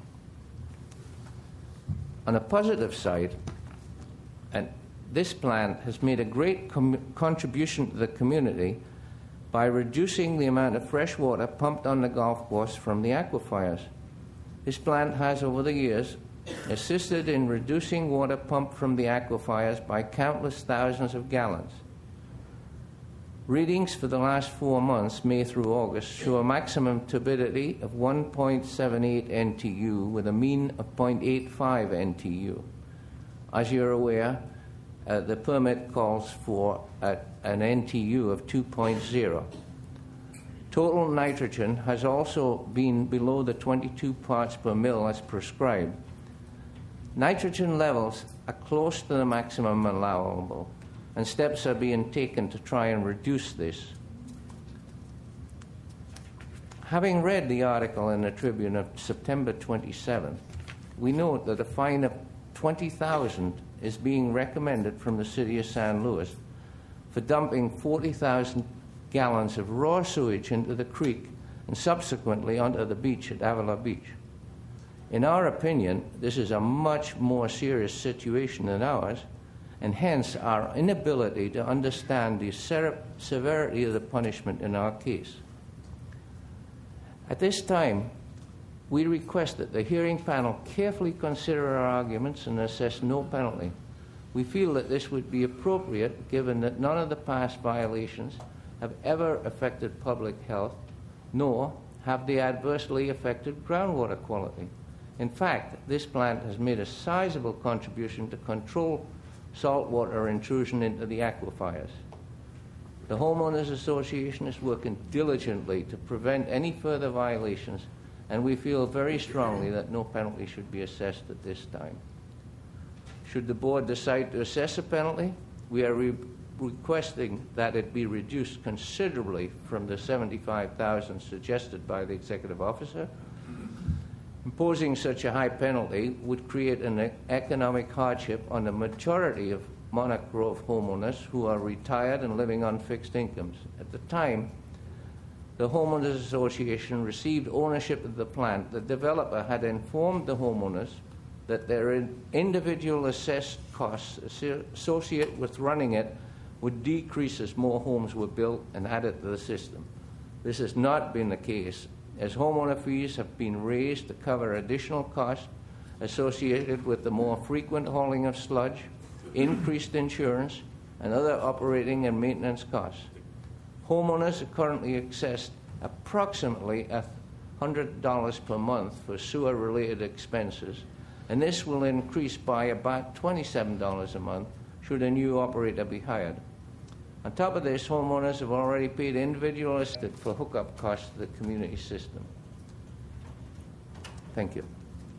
On a positive side, and this plan has made a great com- contribution to the community by reducing the amount of fresh water pumped on the golf course from the aquifers. This plant has, over the years, assisted in reducing water pumped from the aquifers by countless thousands of gallons. Readings for the last four months, May through August, show a maximum turbidity of one point seven eight N T U with a mean of zero point eight five N T U. As you're aware, uh, the permit calls for a, an N T U of two point zero. Total nitrogen has also been below the twenty-two parts per mil as prescribed. Nitrogen levels are close to the maximum allowable, and steps are being taken to try and reduce this. Having read the article in the Tribune of September twenty-seventh, we note that a fine of twenty thousand dollars is being recommended from the city of San Luis for dumping forty thousand gallons of raw sewage into the creek and subsequently onto the beach at Avila Beach. In our opinion, this is a much more serious situation than ours, and hence our inability to understand the ser- severity of the punishment in our case. At this time, we request that the hearing panel carefully consider our arguments and assess no penalty. We feel that this would be appropriate given that none of the past violations have ever affected public health, nor have they adversely affected groundwater quality. In fact, this plant has made a sizable contribution to control saltwater intrusion into the aquifers. The Homeowners Association is working diligently to prevent any further violations, and we feel very strongly that no penalty should be assessed at this time. Should the board decide to assess a penalty, we are re- requesting that it be reduced considerably from the seventy-five thousand dollars suggested by the executive officer. Imposing such a high penalty would create an economic hardship on the majority of Monarch Grove homeowners who are retired and living on fixed incomes. At the time the Homeowners Association received ownership of the plant, the developer had informed the homeowners that their individual assessed costs associated with running it would decrease as more homes were built and added to the system. This has not been the case, as homeowner fees have been raised to cover additional costs associated with the more frequent hauling of sludge, increased insurance, and other operating and maintenance costs. Homeowners are currently assessed approximately one hundred dollars per month for sewer-related expenses, and this will increase by about twenty-seven dollars a month should a new operator be hired. On top of this, homeowners have already paid individual estate for hookup costs to the community system. Thank you.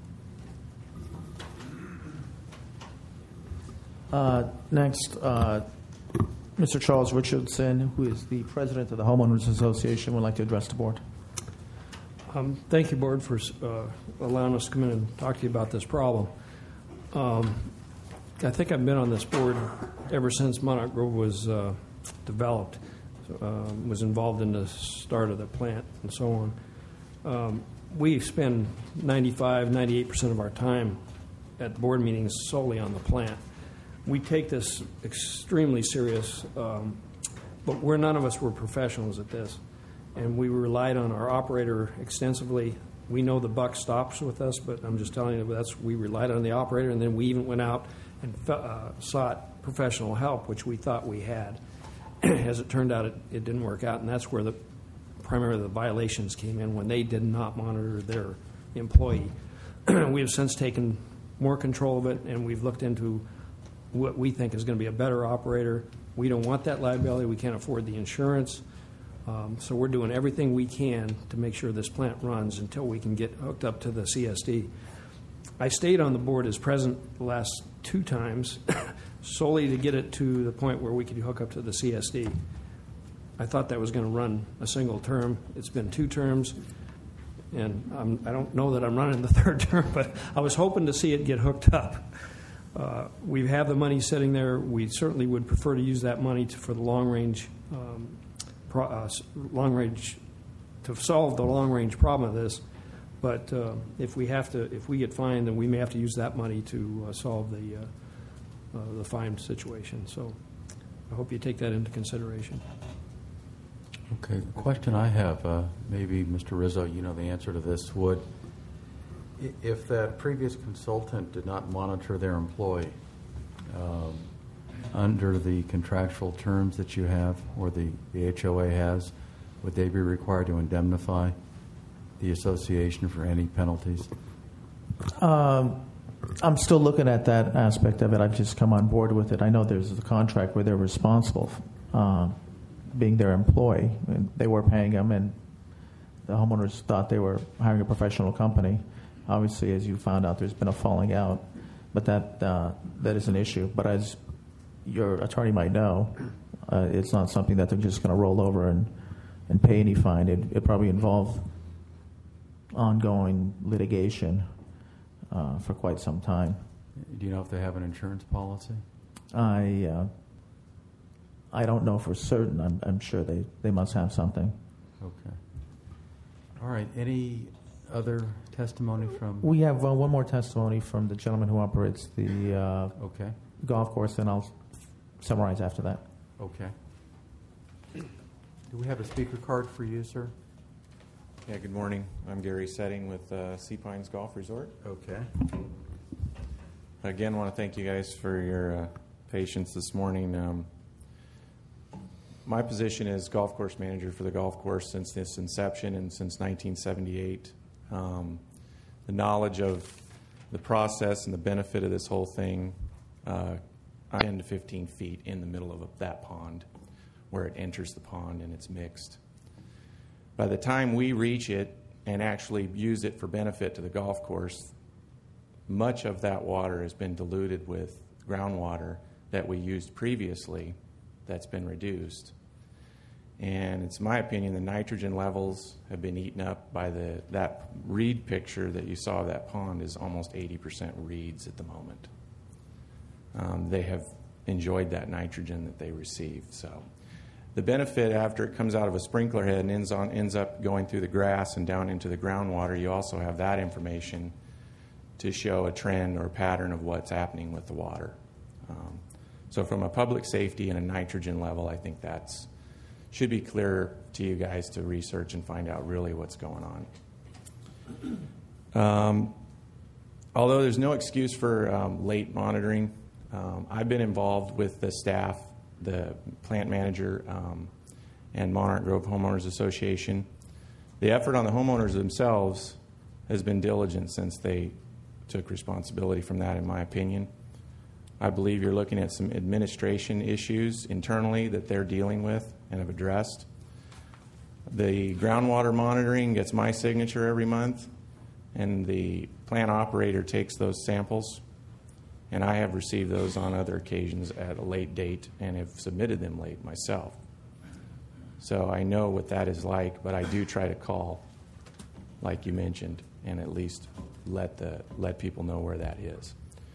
Uh, next, uh, Mister Charles Richardson, who is the president of the Homeowners Association, would like to address the board. Um, thank you, board, for uh, allowing us to come in and talk to you about this problem. Um, I think I've been on this board ever since Monarch Grove was uh, developed, uh, was involved in the start of the plant and so on. Um, we spend ninety-five, ninety-eight percent of our time at board meetings solely on the plant. We take this extremely serious, um, but we're none of us were professionals at this, and we relied on our operator extensively. We know the buck stops with us, but I'm just telling you that's we relied on the operator, and then we even went out and uh, sought professional help, which we thought we had. As it turned out, it, it didn't work out, and that's where the primarily the violations came in when they did not monitor their employee. We have since taken more control of it, and we've looked into what we think is going to be a better operator. We don't want that liability. We can't afford the insurance. Um, so we're doing everything we can to make sure this plant runs until we can get hooked up to the C S D. I stayed on the board as president the last two times solely to get it to the point where we could hook up to the C S D. I thought that was going to run a single term. It's been two terms, and I'm, I don't know that I'm running the third term, but I was hoping to see it get hooked up. Uh, we have the money sitting there. We certainly would prefer to use that money to, for the long range, um, pro, uh, long range, to solve the long range problem of this. But uh, if we have to, if we get fined, then we may have to use that money to uh, solve the uh, uh, the fine situation. So I hope you take that into consideration. Okay, the question I have, uh, maybe Mister Rizzo, you know the answer to this, would, i- if that previous consultant did not monitor their employee um, under the contractual terms that you have or the, the H O A has, would they be required to indemnify the association for any penalties? Um, I'm still looking at that aspect of it. I've just come on board with it. I know there's a contract where they're responsible, uh, being their employee. And they were paying them, and the homeowners thought they were hiring a professional company. Obviously, as you found out, there's been a falling out, but that uh, that is an issue. But as your attorney might know, uh, it's not something that they're just going to roll over and, and pay any fine. It, it probably involved ongoing litigation uh, for quite some time. Do you know if they have an insurance policy? I uh, I don't know for certain. I'm, I'm sure they, they must have something. Okay. All right. Any other testimony from? We have uh, one more testimony from the gentleman who operates the uh, okay. golf course, and I'll summarize after that. Okay. Do we have a speaker card for you, sir? Yeah, good morning. I'm Gary Setting with uh, Sea Pines Golf Resort. Okay. Again, want to thank you guys for your uh, patience this morning. Um, my position is golf course manager for the golf course since its inception and since nineteen seventy-eight. Um, the knowledge of the process and the benefit of this whole thing, uh, ten to fifteen feet in the middle of a, that pond where it enters the pond and it's mixed. By the time we reach it and actually use it for benefit to the golf course, much of that water has been diluted with groundwater that we used previously that's been reduced. And it's my opinion the nitrogen levels have been eaten up by the that reed picture that you saw of that pond is almost eighty percent reeds at the moment. Um, they have enjoyed that nitrogen that they received. So the benefit after it comes out of a sprinkler head and ends, on, ends up going through the grass and down into the groundwater, you also have that information to show a trend or a pattern of what's happening with the water. Um, so from a public safety and a nitrogen level, I think that's should be clear to you guys to research and find out really what's going on. Um, although there's no excuse for um, late monitoring, um, I've been involved with the staff, the plant manager, um, and Monarch Grove Homeowners Association. The effort on the homeowners themselves has been diligent since they took responsibility from that, in my opinion. I believe you're looking at some administration issues internally that they're dealing with and have addressed. The groundwater monitoring gets my signature every month, and the plant operator takes those samples, and I have received those on other occasions at a late date and have submitted them late myself. So I know what that is like, but I do try to call, like you mentioned, and at least let the let people know where that is.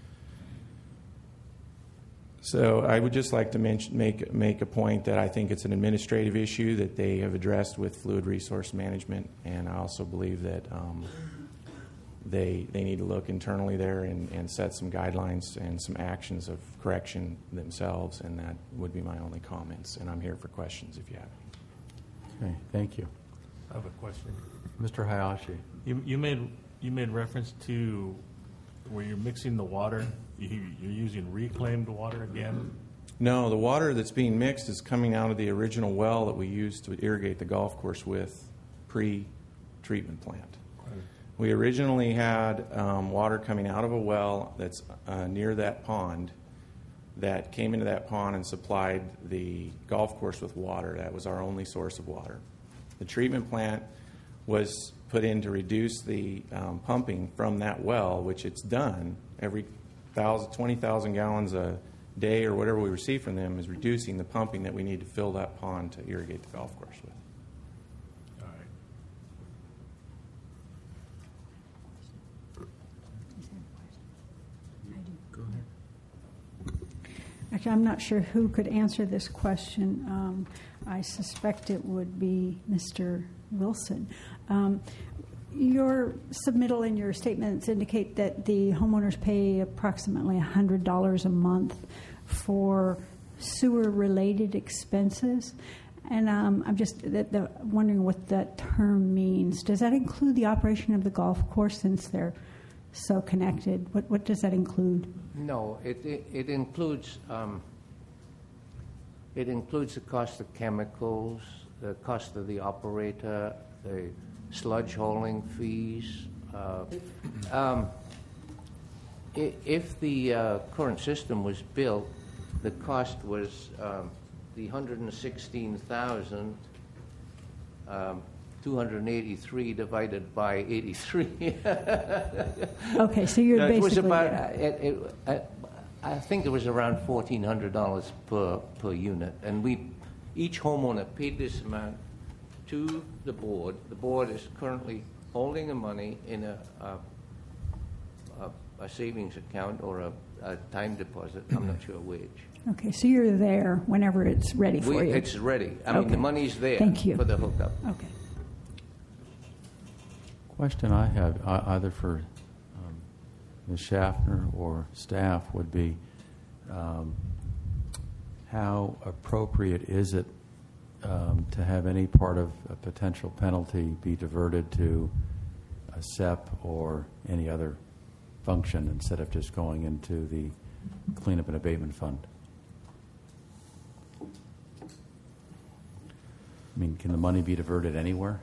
So I would just like to mention, make make a point that I think it's an administrative issue that they have addressed with Fluid Resource Management, and I also believe that um, they they need to look internally there and, and set some guidelines and some actions of correction themselves, and that would be my only comments. And I'm here for questions if you have any. Okay, thank you. I have a question. Mister Hayashi. You, you made you made reference to where you're mixing the water. You, you're using reclaimed water again. No, the water that's being mixed is coming out of the original well that we used to irrigate the golf course with pre-treatment plant. We originally had um, water coming out of a well that's uh, near that pond that came into that pond and supplied the golf course with water. That was our only source of water. The treatment plant was put in to reduce the um, pumping from that well, which it's done. Every twenty thousand gallons a day or whatever we receive from them is reducing the pumping that we need to fill that pond to irrigate the golf course with. All right. Go ahead. Actually, I'm not sure who could answer this question. Um, I suspect it would be Mister Wilson. Um, your submittal and your statements indicate that the homeowners pay approximately one hundred dollars a month for sewer-related expenses. And um, I'm just the, the, wondering what that term means. Does that include the operation of the golf course since they're so connected? What, what does that include? No, it, it, it includes um, it includes the cost of chemicals, the cost of the operator, the sludge hauling fees. Uh, um, i- if the uh, current system was built, the cost was um, the one hundred sixteen thousand um, two hundred eighty-three divided by eighty-three. Okay, so you're No, it was basically... about. Uh, it, it, uh, I think it was around fourteen hundred dollars per per unit, and we each homeowner paid this amount to the board. The board is currently holding the money in a a, a, a savings account or a, a time deposit. I'm not sure which. Okay, so you're there whenever it's ready for We, you. it's ready. I mean, Okay. the money's there Thank you. for the hookup. Okay. Question I have, uh, either for um, Miz Schaffner or staff, would be um, how appropriate is it um, to have any part of a potential penalty be diverted to a S E P or any other function instead of just going into the cleanup and abatement fund? I mean, can the money be diverted anywhere?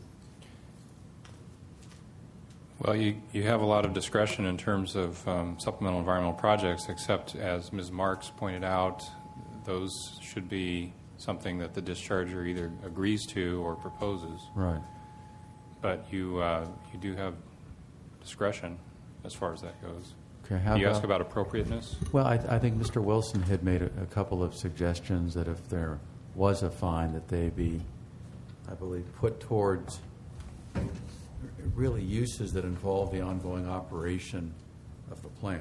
Well, you, you have a lot of discretion in terms of um, supplemental environmental projects, except as Miz Marks pointed out, those should be something that the discharger either agrees to or proposes. Right. But you uh, you do have discretion as far as that goes. Okay, how you about- ask about appropriateness? Well, I, I think Mister Wilson had made a, a couple of suggestions that if there was a fine, that they be, I believe, put towards really uses that involve the ongoing operation of the plant,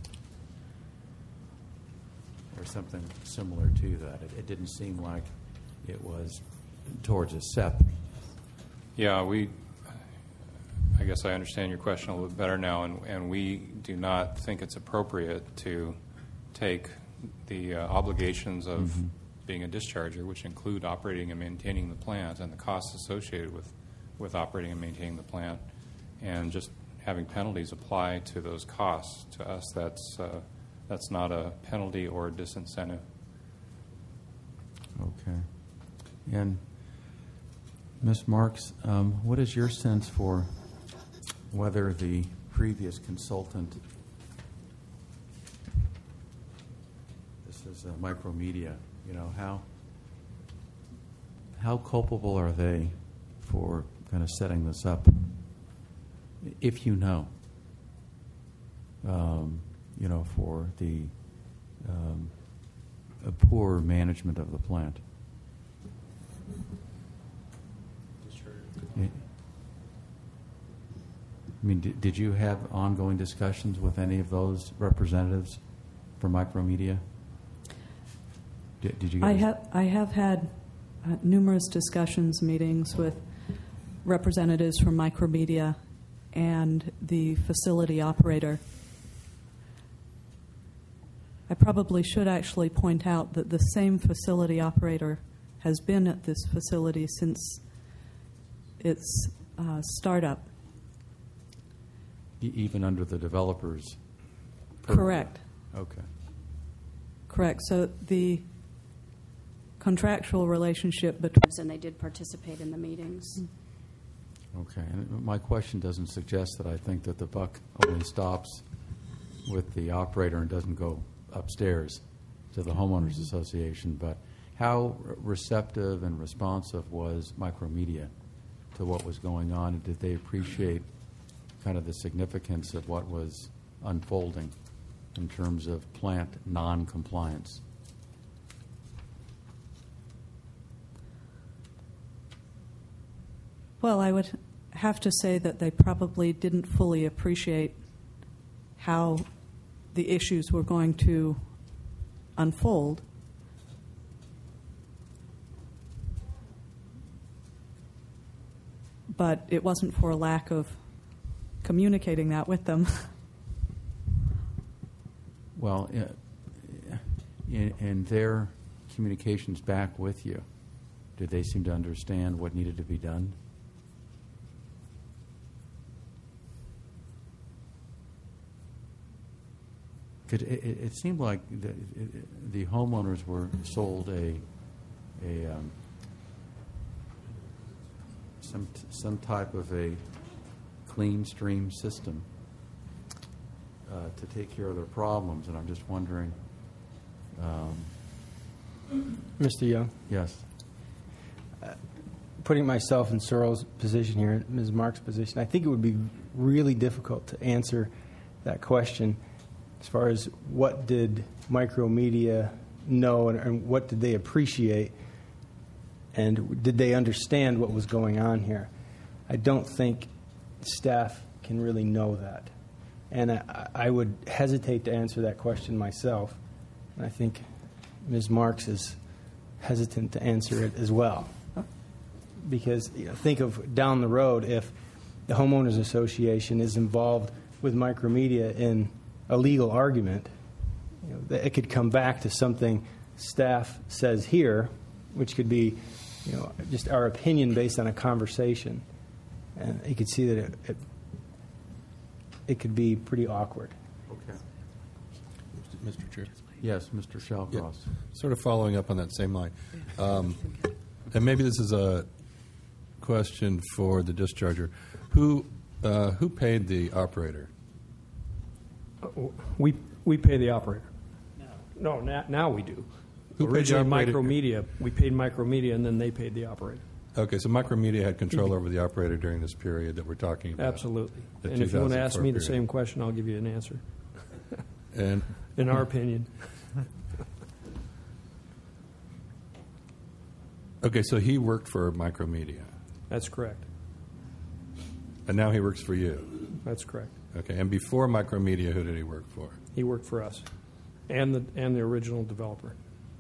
or something similar to that. It, it didn't seem like it was towards a S E P. Yeah, we. I guess I understand your question a little bit better now, and, and we do not think it's appropriate to take the uh, obligations of Mm-hmm. being a discharger, which include operating and maintaining the plant and the costs associated with, with operating and maintaining the plant, and just having penalties apply to those costs. To us, that's uh, that's not a penalty or a disincentive. Okay. And Miz Marks, um, what is your sense for whether the previous consultant, this is uh, Micromedia, you know, how how culpable are they for kind of setting this up, if you know, um, you know, for the um, a poor management of the plant? Yeah. I mean, did, did you have ongoing discussions with any of those representatives for Micromedia? Did, did you? Get I a- have I have had uh, numerous discussions, meetings with representatives from Micromedia and the facility operator. I probably should actually point out that the same facility operator has been at this facility since its uh, startup. E- Even under the developer's purview? Correct. Okay. Correct. So the contractual relationship between... And they did participate in the meetings. Okay. And my question doesn't suggest that I think that the buck only stops with the operator and doesn't go upstairs to the homeowners association, but how receptive and responsive was Micromedia to what was going on, and did they appreciate kind of the significance of what was unfolding in terms of plant non-compliance? Well, I would have to say that they probably didn't fully appreciate how the issues were going to unfold. But it wasn't for a lack of communicating that with them. Well, uh, in, in their communications back with you, did they seem to understand what needed to be done? It, it, it seemed like the, it, the homeowners were sold a a um, some some type of a clean stream system uh, to take care of their problems, and I'm just wondering. Um, Mister Young? Yes. Uh, putting myself in Searle's position here, Miz Mark's position, I think it would be really difficult to answer that question as far as what did Micromedia know and, and what did they appreciate and did they understand what was going on here. I don't think staff can really know that. And I, I would hesitate to answer that question myself. And I think Miz Marks is hesitant to answer it as well. Because you know, think of down the road if the Homeowners Association is involved with Micromedia in a legal argument, you know, it could come back to something staff says here, which could be, you know, just our opinion based on a conversation, and you could see that it it, it could be pretty awkward. Okay. Mister Chair. Yes, Mister Shallcross. Yeah. Sort of following up on that same line, um, and maybe this is a question for the discharger. Who uh, who paid the operator? We we pay the operator. No, no now, now we do. Who paid the Originally, operator? Micromedia, we paid Micromedia, and then they paid the operator. Okay, so Micromedia had control over the operator during this period that we're talking about. Absolutely. the And if you want to ask me the two thousand four same question, I'll give you an answer. And in our opinion. Okay, so he worked for Micromedia. That's correct. And now he works for you. That's correct. Okay, and before Micromedia, who did he work for? He worked for us, and the and the original developer.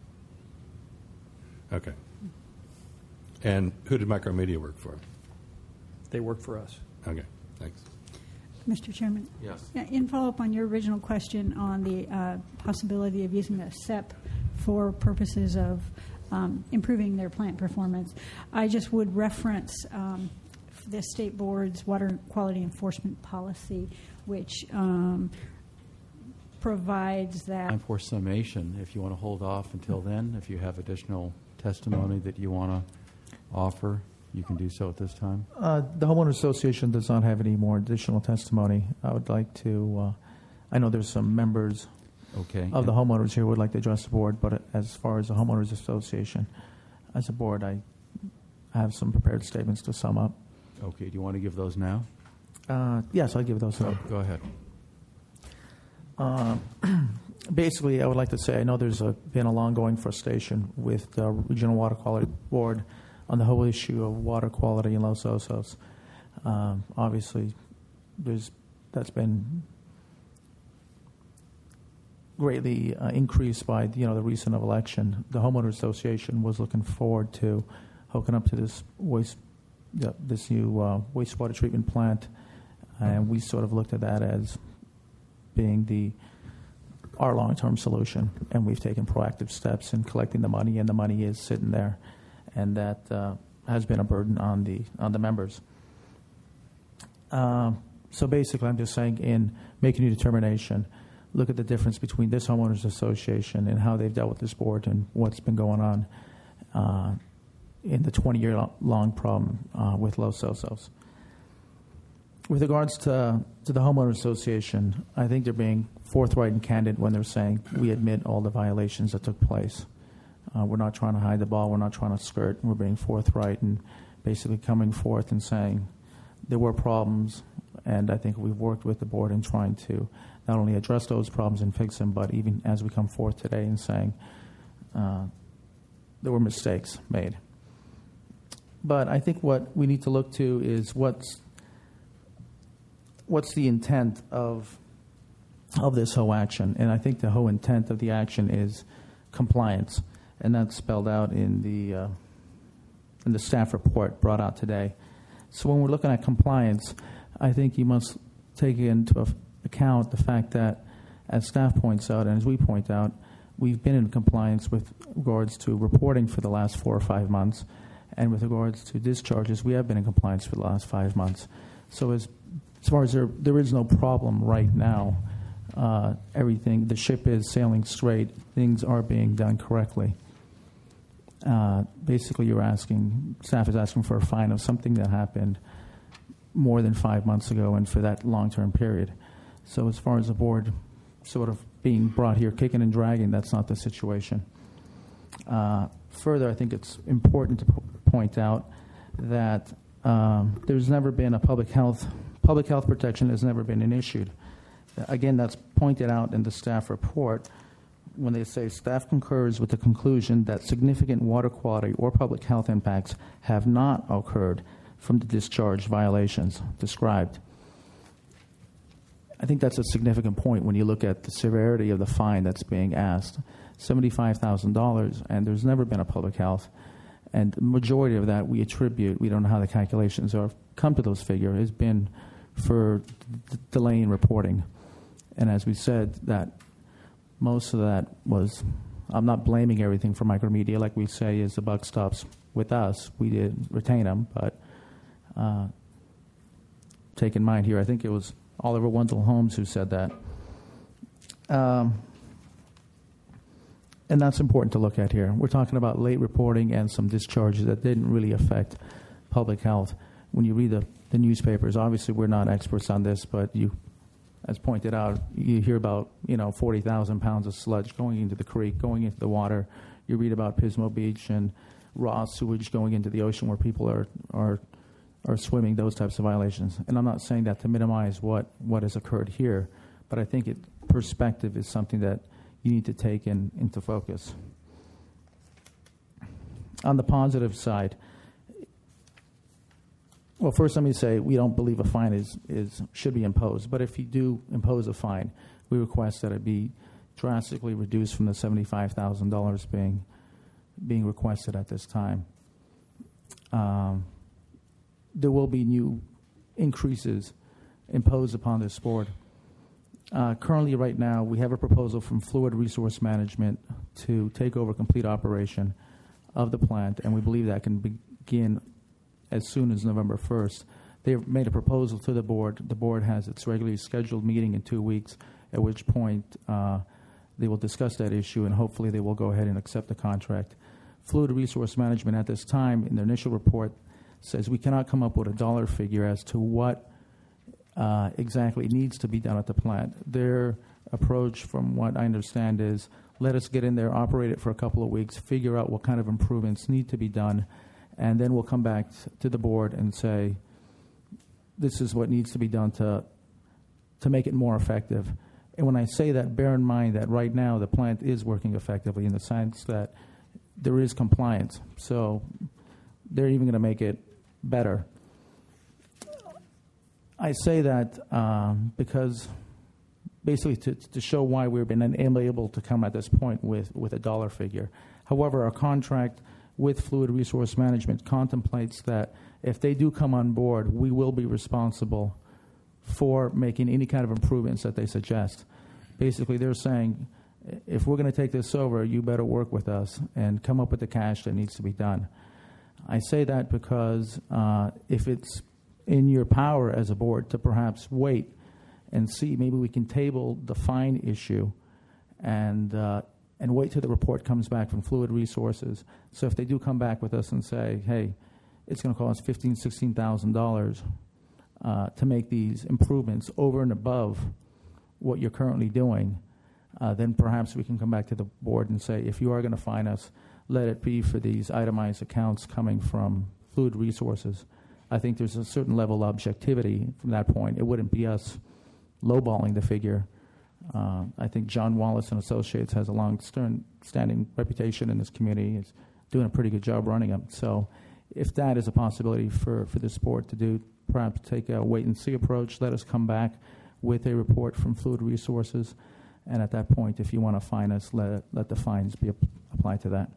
Okay. And who did Micromedia work for? They worked for us. Okay, thanks. Mister Chairman? Yes. Yeah, in follow-up on your original question on the uh, possibility of using a S E P for purposes of um, improving their plant performance, I just would reference um, the State Board's Water Quality Enforcement Policy, which um, provides that... Time for summation. If you want to hold off until then, if you have additional testimony that you want to offer, you can do so at this time. Uh, the Homeowners Association does not have any more additional testimony. I would like to, uh, I know there's some members okay. of the homeowners here who would like to address the board, but as far as the Homeowners Association, as a board, I have some prepared statements to sum up. Okay, do you want to give those now? Uh, yes, I'll give those now. Go ahead. Uh, basically, I would like to say I know there's a, been a long-going frustration with the Regional Water Quality Board on the whole issue of water quality in Los Osos. Um, obviously, there's that's been greatly uh, increased by you know the recent election. The Homeowners Association was looking forward to hooking up to this waste, uh, this new uh, wastewater treatment plant and we sort of looked at that as being the our long-term solution, and we've taken proactive steps in collecting the money, and the money is sitting there, and that uh, has been a burden on the on the members. Um, so basically, I'm just saying, in making a determination, look at the difference between this homeowners association and how they've dealt with this board and what's been going on uh, in the twenty-year long problem uh, with Los Osos. With regards to to the homeowners association, I think they're being forthright and candid when they're saying we admit all the violations that took place. Uh, we're not trying to hide the ball. We're not trying to skirt. We're being forthright and basically coming forth and saying there were problems, and I think we've worked with the board in trying to not only address those problems and fix them, but even as we come forth today and saying uh, there were mistakes made. But I think what we need to look to is what's what's the intent of of this whole action, and I think the whole intent of the action is compliance, and that's spelled out in the uh, in the staff report brought out today. So when we're looking at compliance, I think you must take into account the fact that, as staff points out and as we point out, we've been in compliance with regards to reporting for the last four or five months, and with regards to discharges, we have been in compliance for the last five months. So as as far as there there is no problem right now. Uh, everything, the ship is sailing straight. Things are being done correctly. Uh, basically, you're asking, staff is asking for a fine of something that happened more than five months ago and for that long-term period. So as far as the board sort of being brought here kicking and dragging, that's not the situation. Uh, further, I think it's important to po- point out that um, there's never been a public health, public health protection has never been an issue. Again, that's pointed out in the staff report when they say staff concurs with the conclusion that significant water quality or public health impacts have not occurred from the discharge violations described. I think that's a significant point when you look at the severity of the fine that's being asked. seventy-five thousand dollars, and there's never been a public health. And the majority of that we attribute, we don't know how the calculations are, come to those figures, has been for d- delay in reporting. And as we said, that most of that was, I'm not blaming everything for Micromedia. Like we say, is the buck stops with us. We did retain them, but uh, take in mind here, I think it was Oliver Wendell Holmes who said that. Um, and that's important to look at here. We're talking about late reporting and some discharges that didn't really affect public health. When you read the, the newspapers, obviously we're not experts on this, but you, as pointed out, you hear about, you know, forty thousand pounds of sludge going into the creek, going into the water. You read about Pismo Beach and raw sewage going into the ocean where people are, are, are swimming, those types of violations. And I'm not saying that to minimize what, what has occurred here, but I think it, perspective is something that you need to take in, into focus. On the positive side, well, first let me say we don't believe a fine is, is should be imposed, but if you do impose a fine, we request that it be drastically reduced from the seventy-five thousand dollars being being requested at this time. Um, there will be new increases imposed upon this board. Uh, currently, right now, we have a proposal from Fluid Resource Management to take over complete operation of the plant, and we believe that can begin as soon as November first. They've made a proposal to the board. The board has its regularly scheduled meeting in two weeks, at which point uh, they will discuss that issue, and hopefully they will go ahead and accept the contract. Fluid Resource Management at this time, in their initial report, says we cannot come up with a dollar figure as to what uh, exactly needs to be done at the plant. Their approach, from what I understand, is let us get in there, operate it for a couple of weeks, figure out what kind of improvements need to be done, and then we'll come back to the board and say, this is what needs to be done to to make it more effective. And when I say that, bear in mind that right now the plant is working effectively in the sense that there is compliance. So they're even going to make it better. I say that um, because basically to, to show why we've been unable to come at this point with, with a dollar figure. However, our contract with Fluid Resource Management contemplates that if they do come on board, we will be responsible for making any kind of improvements that they suggest. Basically, they're saying, if we're going to take this over, you better work with us and come up with the cash that needs to be done. I say that because uh, if it's in your power as a board to perhaps wait and see, maybe we can table the fine issue and uh, and wait till the report comes back from Fluid Resources. So if they do come back with us and say, hey, it's going to cost fifteen thousand dollars, sixteen thousand dollars uh, to make these improvements over and above what you're currently doing, uh, then perhaps we can come back to the board and say, if you are going to fine us, let it be for these itemized accounts coming from Fluid Resources. I think there's a certain level of objectivity from that point. It wouldn't be us lowballing the figure. Uh, I think John Wallace and Associates has a long-standing reputation in this community. He's doing a pretty good job running them. So if that is a possibility for, for this board to do, perhaps take a wait-and-see approach. Let us come back with a report from Fluid Resources. And at that point, if you want to fine us, let, let the fines be ap- applied to that.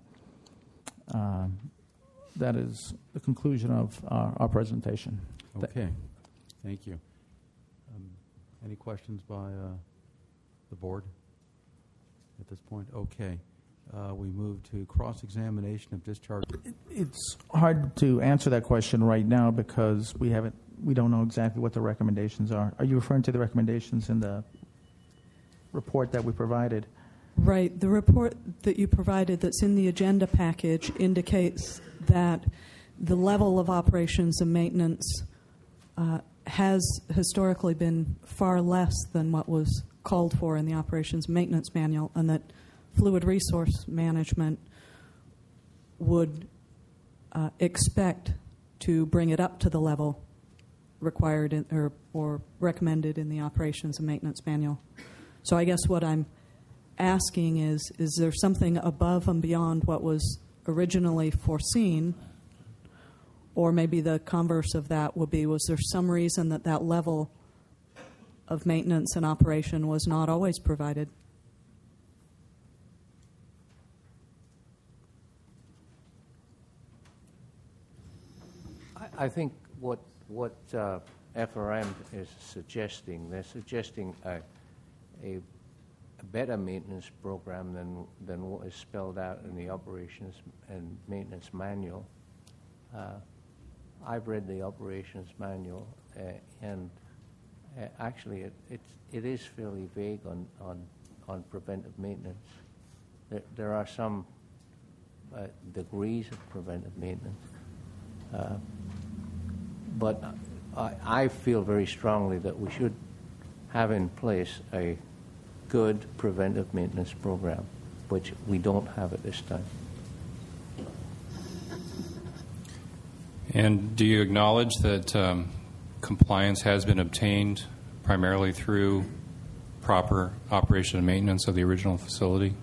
Um, that is the conclusion of our, our presentation. Okay. Thank you. Um, any questions by uh, the board at this point? Okay. Uh, we move to cross-examination of discharge. It's hard to answer that question right now because we haven't, we don't know exactly what the recommendations are. Are you referring to the recommendations in the report that we provided? Right. The report that you provided that's in the agenda package indicates that the level of operations and maintenance uh, has historically been far less than what was called for in the operations and maintenance manual, and that Fluid Resource Management would uh, expect to bring it up to the level required in, or, or recommended in the operations and maintenance manual. So I guess what I'm asking is, is there something above and beyond what was originally foreseen, or maybe the converse of that would be, was there some reason that that level of maintenance and operation was not always provided? I, I think what what uh, F R M is suggesting, they're suggesting a, a a better maintenance program than than what is spelled out in the operations and maintenance manual. Uh, I've read the operations manual, uh, and uh, actually it, it's, it is fairly vague on, on, on preventive maintenance. There, there are some uh, degrees of preventive maintenance, uh, but I, I feel very strongly that we should have in place a good preventive maintenance program, which we don't have at this time. And do you acknowledge that um, compliance has been obtained primarily through proper operation and maintenance of the original facility?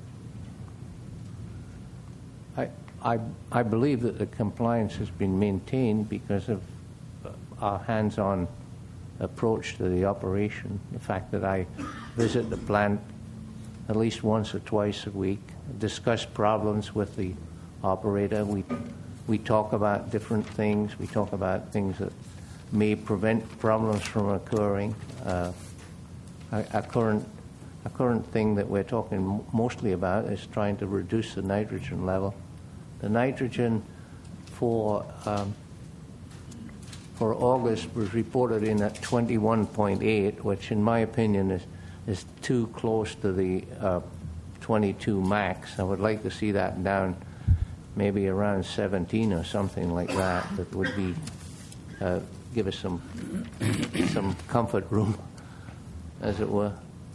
I, I, I believe that the compliance has been maintained because of our hands-on approach to the operation. The fact that I visit the plant at least once or twice a week, discuss problems with the operator. We we talk about different things. We talk about things that may prevent problems from occurring. Uh, a, a current a current thing that we're talking mostly about is trying to reduce the nitrogen level. The nitrogen for um, for August was reported in at twenty-one point eight, which in my opinion is is too close to the uh, twenty-two max. I would like to see that down maybe around seventeen or something like that. That would be uh, give us some some comfort room, as it were.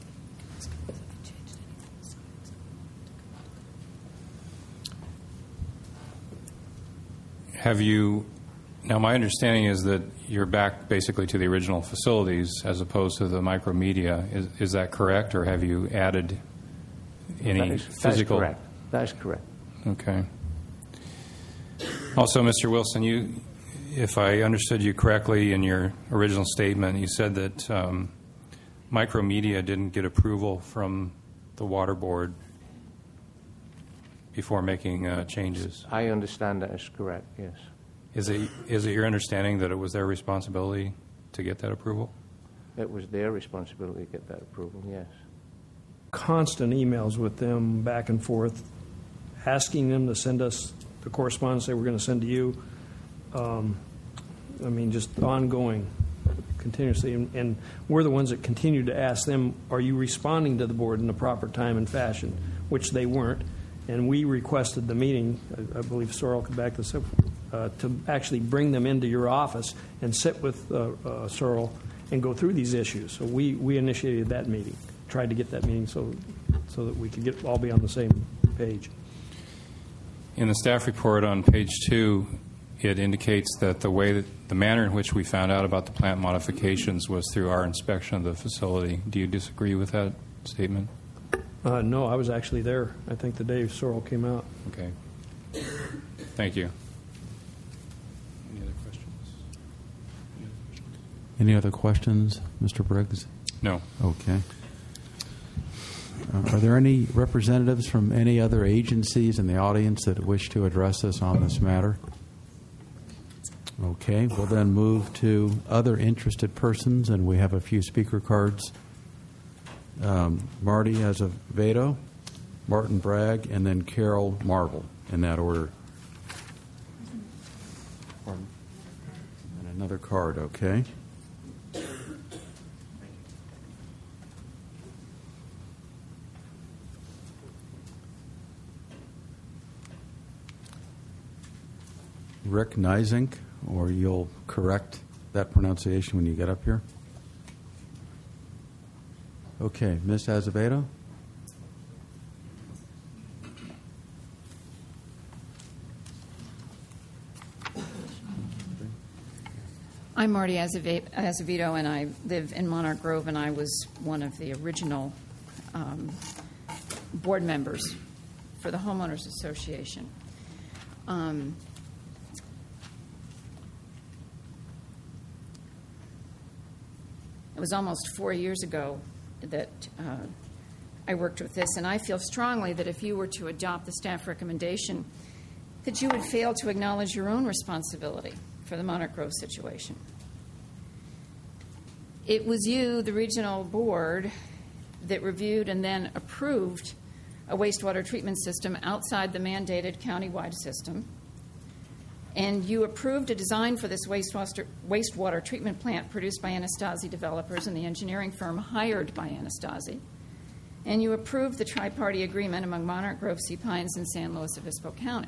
Have you, now my understanding is that you're back basically to the original facilities as opposed to the micromedia. Is, is that correct, or have you added any that is, physical? That's correct. That's correct. Okay. Also, Mister Wilson, you, if I understood you correctly in your original statement, you said that um, micromedia didn't get approval from the water board before making uh, changes. I understand that is correct, yes. Is it is it your understanding that it was their responsibility to get that approval? It was their responsibility to get that approval, yes. Constant emails with them back and forth, asking them to send us the correspondence they were going to send to you. Um, I mean, just ongoing, continuously. And, and we're the ones that continue to ask them, are you responding to the board in the proper time and fashion, which they weren't. And we requested the meeting, I, I believe Sorrel could back this up, uh, to actually bring them into your office and sit with uh, uh, Sorrel and go through these issues. So we, we initiated that meeting, tried to get that meeting so so that we could get all be on the same page. In the staff report on page two, it indicates that the way that the manner in which we found out about the plant modifications was through our inspection of the facility. Do you disagree with that statement? Uh, no, I was actually there, I think, the day Sorrel came out. Okay. Thank you. Any other questions? Any other questions, Mister Briggs? No. Okay. Uh, are there any representatives from any other agencies in the audience that wish to address us on this matter? Okay, we'll then move to other interested persons, and we have a few speaker cards. Um, Marty Azevedo, Martin Bragg, and then Carol Marble, in that order. And another card, okay. Rick Neisink, or you'll correct that pronunciation when you get up here. Okay, Miz Azevedo. I'm Marty Azeve- Azevedo, and I live in Monarch Grove, and I was one of the original um, board members for the Homeowners Association. Um, it was almost four years ago that uh, I worked with this, and I feel strongly that if you were to adopt the staff recommendation, that you would fail to acknowledge your own responsibility for the Monarch Grove situation. It was you, the regional board, that reviewed and then approved a wastewater treatment system outside the mandated countywide system. And you approved a design for this wastewater, wastewater treatment plant produced by Anastasi Developers and the engineering firm hired by Anastasi. And you approved the tri-party agreement among Monarch Grove, Sea Pines, and San Luis Obispo County.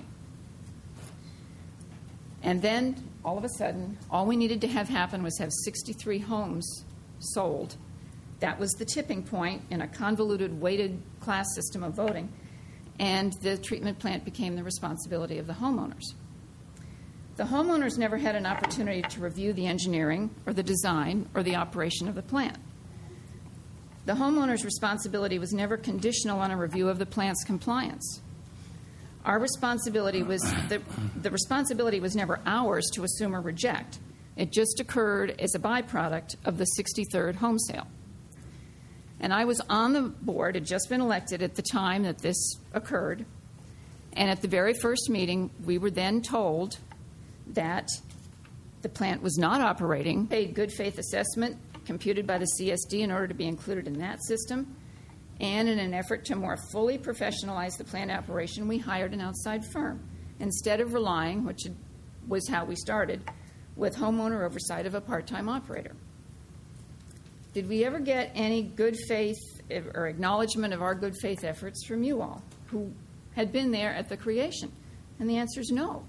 And then, all of a sudden, all we needed to have happen was have sixty-three homes sold. That was the tipping point in a convoluted, weighted class system of voting, and the treatment plant became the responsibility of the homeowners. The homeowners never had an opportunity to review the engineering or the design or the operation of the plant. The homeowner's responsibility was never conditional on a review of the plant's compliance. Our responsibility was, the, the responsibility was never ours to assume or reject. It just occurred as a byproduct of the sixty-third home sale. And I was on the board, had just been elected at the time that this occurred. And at the very first meeting, we were then told that the plant was not operating, a good faith assessment computed by the C S D in order to be included in that system. And in an effort to more fully professionalize the plant operation, we hired an outside firm instead of relying, which was how we started, with homeowner oversight of a part-time operator. Did we ever get any good faith or acknowledgement of our good faith efforts from you all who had been there at the creation? And the answer is no.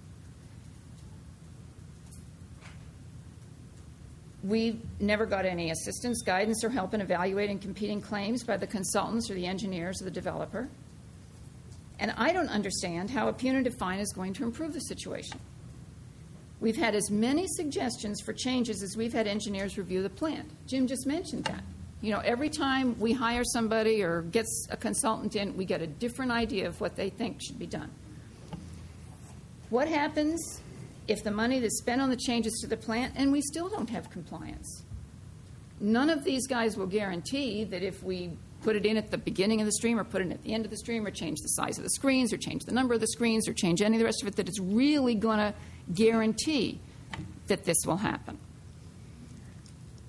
We never got any assistance, guidance, or help in evaluating competing claims by the consultants or the engineers or the developer. And I don't understand how a punitive fine is going to improve the situation. We've had as many suggestions for changes as we've had engineers review the plant. Jim just mentioned that. You know, every time we hire somebody or get a consultant in, we get a different idea of what they think should be done. What happens if the money that's spent on the changes to the plant and we still don't have compliance? None of these guys will guarantee that if we put it in at the beginning of the stream or put it at the end of the stream or change the size of the screens or change the number of the screens or change any of the rest of it, that it's really going to guarantee that this will happen.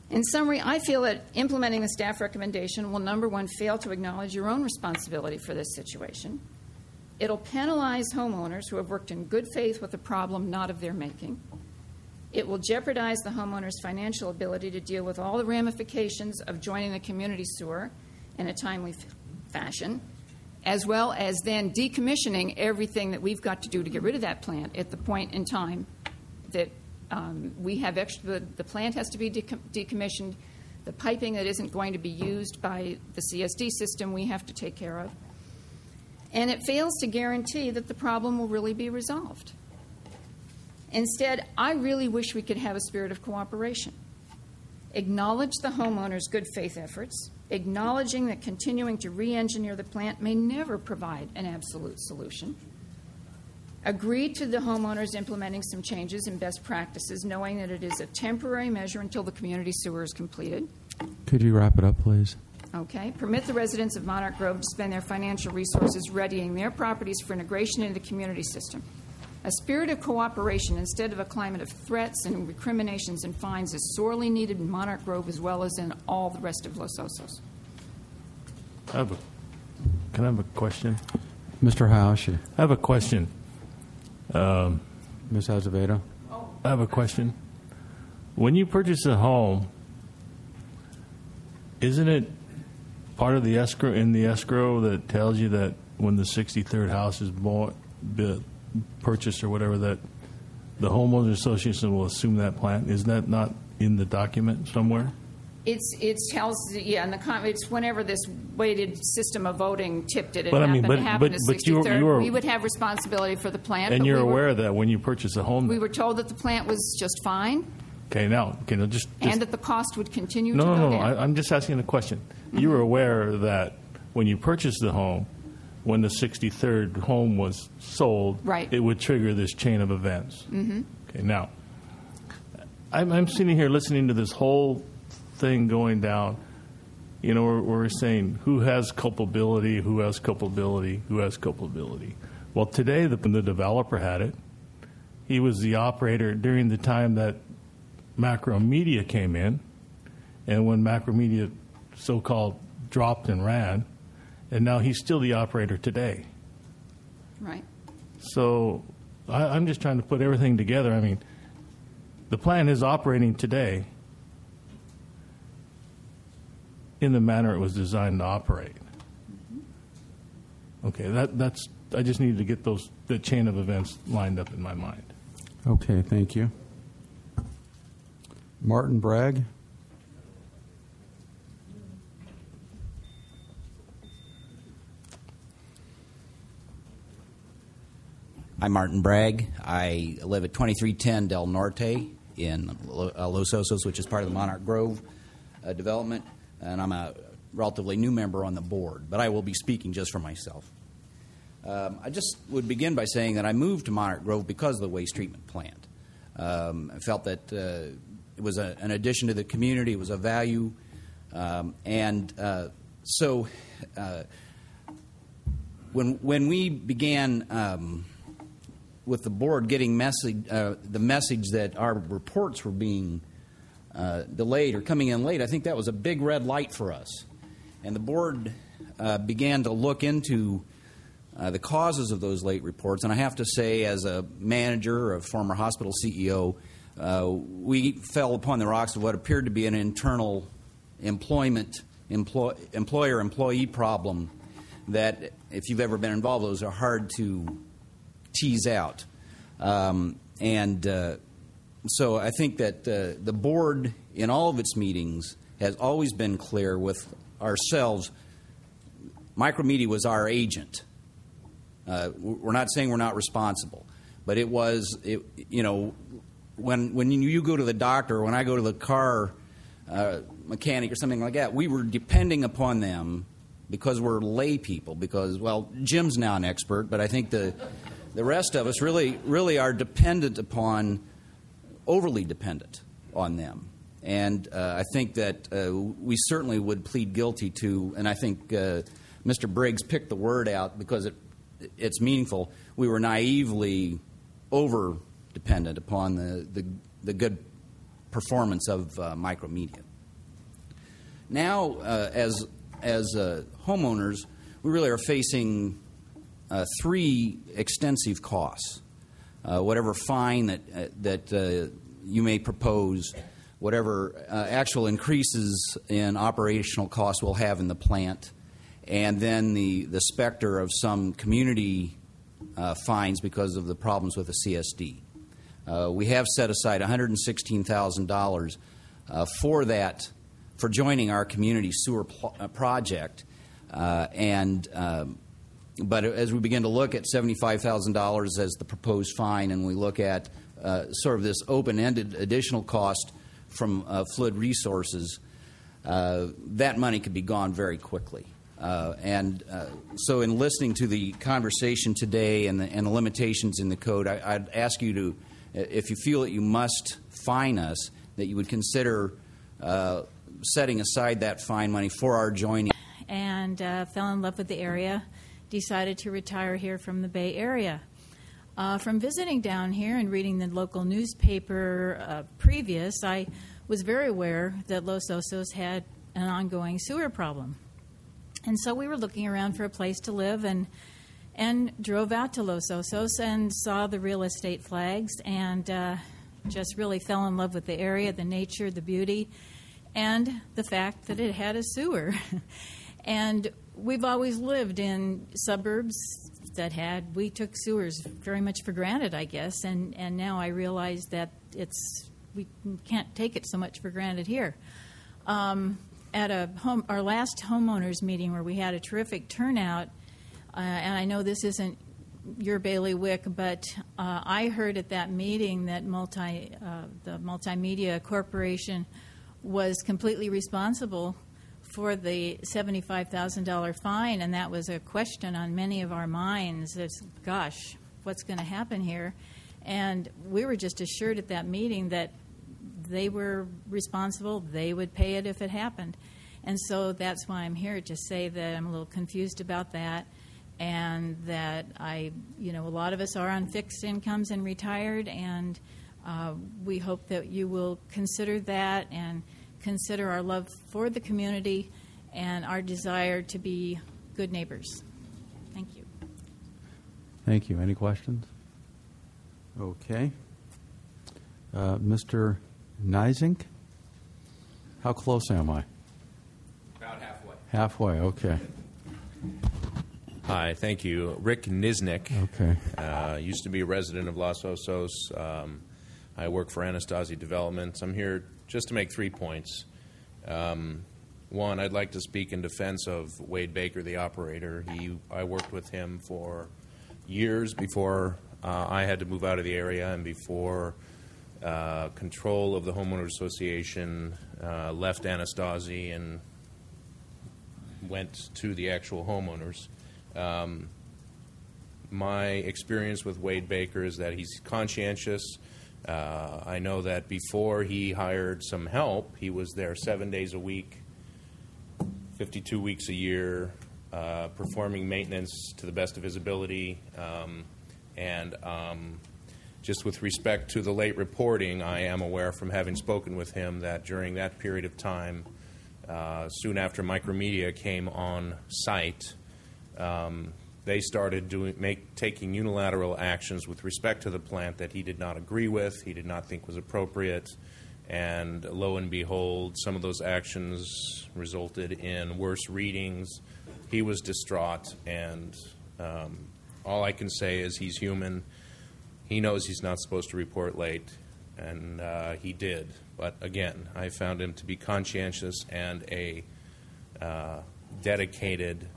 In summary, I feel that implementing the staff recommendation will, number one, fail to acknowledge your own responsibility for this situation. It'll penalize homeowners who have worked in good faith with a problem not of their making. It will jeopardize the homeowner's financial ability to deal with all the ramifications of joining the community sewer in a timely f- fashion, as well as then decommissioning everything that we've got to do to get rid of that plant at the point in time that um, we have extra, the, the plant has to be decom- decommissioned. The piping that isn't going to be used by the C S D system we have to take care of. And it fails to guarantee that the problem will really be resolved. Instead, I really wish we could have a spirit of cooperation. Acknowledge the homeowner's good faith efforts, acknowledging that continuing to re-engineer the plant may never provide an absolute solution. Agree to the homeowners implementing some changes in best practices, knowing that it is a temporary measure until the community sewer is completed. Could you wrap it up, please? Okay. Permit the residents of Monarch Grove to spend their financial resources readying their properties for integration into the community system. A spirit of cooperation instead of a climate of threats and recriminations and fines is sorely needed in Monarch Grove as well as in all the rest of Los Osos. I have a, can I have a question? Mister Hayashi. I have a question. Um, Miz Azevedo. I have a question. When you purchase a home, isn't it part of the escrow in the escrow that tells you that when the sixty-third house is bought, built, purchased or whatever, that the homeowners association will assume that plant? Isn't that not in the document somewhere? It's it tells yeah, and the com- it's whenever this weighted system of voting tipped it. It But, I happened, mean, but- it happened but- the but you were- sixty-third. you were- We would have responsibility for the plant. And but you're we were, aware of that when you purchase a home? We were told that the plant was just fine Okay, now, can I just... just and that the cost would continue no, to no, go no, no. down. I, I'm just asking a question. You were aware that when you purchased the home, when the sixty-third home was sold, Right. it would trigger this chain of events. Mm-hmm. Okay, now, I'm, I'm sitting here listening to this whole thing going down. You know, we're, we're saying who has culpability, who has culpability, who has culpability. Well, today the, the developer had it. He was the operator during the time that Macromedia came in, and when Macromedia so-called dropped and ran, and now he's still the operator today. Right. So I, I'm just trying to put everything together. I mean, the plan is operating today in the manner it was designed to operate. Okay, that, that's. I just needed to get those the chain of events lined up in my mind. Okay, thank you. Martin Bragg. I'm Martin Bragg. I live at twenty-three ten Del Norte in Los Osos, which is part of the Monarch Grove uh, development, and I'm a relatively new member on the board, but I will be speaking just for myself. Um, I just would begin by saying that I moved to Monarch Grove because of the waste treatment plant. Um, I felt that uh, it was a, an addition to the community, it was a value, um, and uh, so uh, when when we began um, with the board getting message, uh, the message that our reports were being uh, delayed or coming in late, I think that was a big red light for us. And the board uh, began to look into uh, the causes of those late reports. And I have to say, as a manager, a former hospital C E O, uh, we fell upon the rocks of what appeared to be an internal employment, employ, employer-employee problem that, if you've ever been involved, those are hard to tease out. Um, and uh, so I think that uh, the board, in all of its meetings, has always been clear with ourselves. Micromedia was our agent. Uh, we're not saying we're not responsible, but it was, it, you know, when when you go to the doctor, or when I go to the car uh, mechanic or something like that, we were depending upon them because we're lay people. Because, well, Jim's now an expert, but I think the the rest of us really really are dependent upon, overly dependent on them. And uh, I think that uh, we certainly would plead guilty to, and I think uh, Mister Briggs picked the word out because it it's meaningful. We were naively over-dependent upon the, the, the good performance of uh, Micromedia. now, uh, as as uh, homeowners, we really are facing uh, three extensive costs. Uh, whatever fine that uh, that uh, you may propose, whatever uh, actual increases in operational costs we'll have in the plant, and then the, the specter of some community uh, fines because of the problems with the C S D. Uh, we have set aside one hundred sixteen thousand dollars uh, for that, for joining our community sewer pl- uh, project. Uh, and um, but as we begin to look at seventy-five thousand dollars as the proposed fine, and we look at uh, sort of this open-ended additional cost from uh, Flood Resources, uh, that money could be gone very quickly. Uh, and uh, so in listening to the conversation today and the, and the limitations in the code, I, I'd ask you to, if you feel that you must fine us, that you would consider uh, setting aside that fine money for our joining. And uh, fell in love with the area, decided to retire here from the Bay Area. Uh, from visiting down here and reading the local newspaper uh, previous, I was very aware that Los Osos had an ongoing sewer problem. And so we were looking around for a place to live and and drove out to Los Osos and saw the real estate flags and uh, just really fell in love with the area, the nature, the beauty, and the fact that it had a sewer. And we've always lived in suburbs that had, we took sewers very much for granted, I guess, and, and now I realize that it's, we can't take it so much for granted here. Um, at a home, our last homeowners meeting where we had a terrific turnout, uh, and I know this isn't your bailiwick, but uh, I heard at that meeting that multi, uh, the Multimedia Corporation was completely responsible for the seventy-five thousand dollars fine, and that was a question on many of our minds. It's, gosh, what's going to happen here? And we were just assured at that meeting that they were responsible, they would pay it if it happened. And so that's why I'm here, to say that I'm a little confused about that, and that I, you know, a lot of us are on fixed incomes and retired, and uh, we hope that you will consider that and consider our love for the community and our desire to be good neighbors. Thank you. Thank you. Any questions? Okay. Uh, Mister Neisink? How close am I? About halfway. Halfway, okay. Hi, thank you. Rick Niznik. Okay. Uh, used to be a resident of Los Osos. Um, I work for Anastasi Development. I'm here just to make three points. Um, one, I'd like to speak in defense of Wade Baker, the operator. He, I worked with him for years before uh, I had to move out of the area and before uh, control of the Homeowners Association uh, left Anastasi and went to the actual homeowners. Um, my experience with Wade Baker is that he's conscientious. Uh, I know that before he hired some help, he was there seven days a week, fifty-two weeks a year, uh, performing maintenance to the best of his ability. Um, and um, just with respect to the late reporting, I am aware from having spoken with him that during that period of time, uh, soon after Micromedia came on site, um, they started doing, make, taking unilateral actions with respect to the plant that he did not agree with, he did not think was appropriate, and lo and behold, some of those actions resulted in worse readings. He was distraught, and um, all I can say is he's human. He knows he's not supposed to report late, and uh, he did. But again, I found him to be conscientious and a uh, dedicated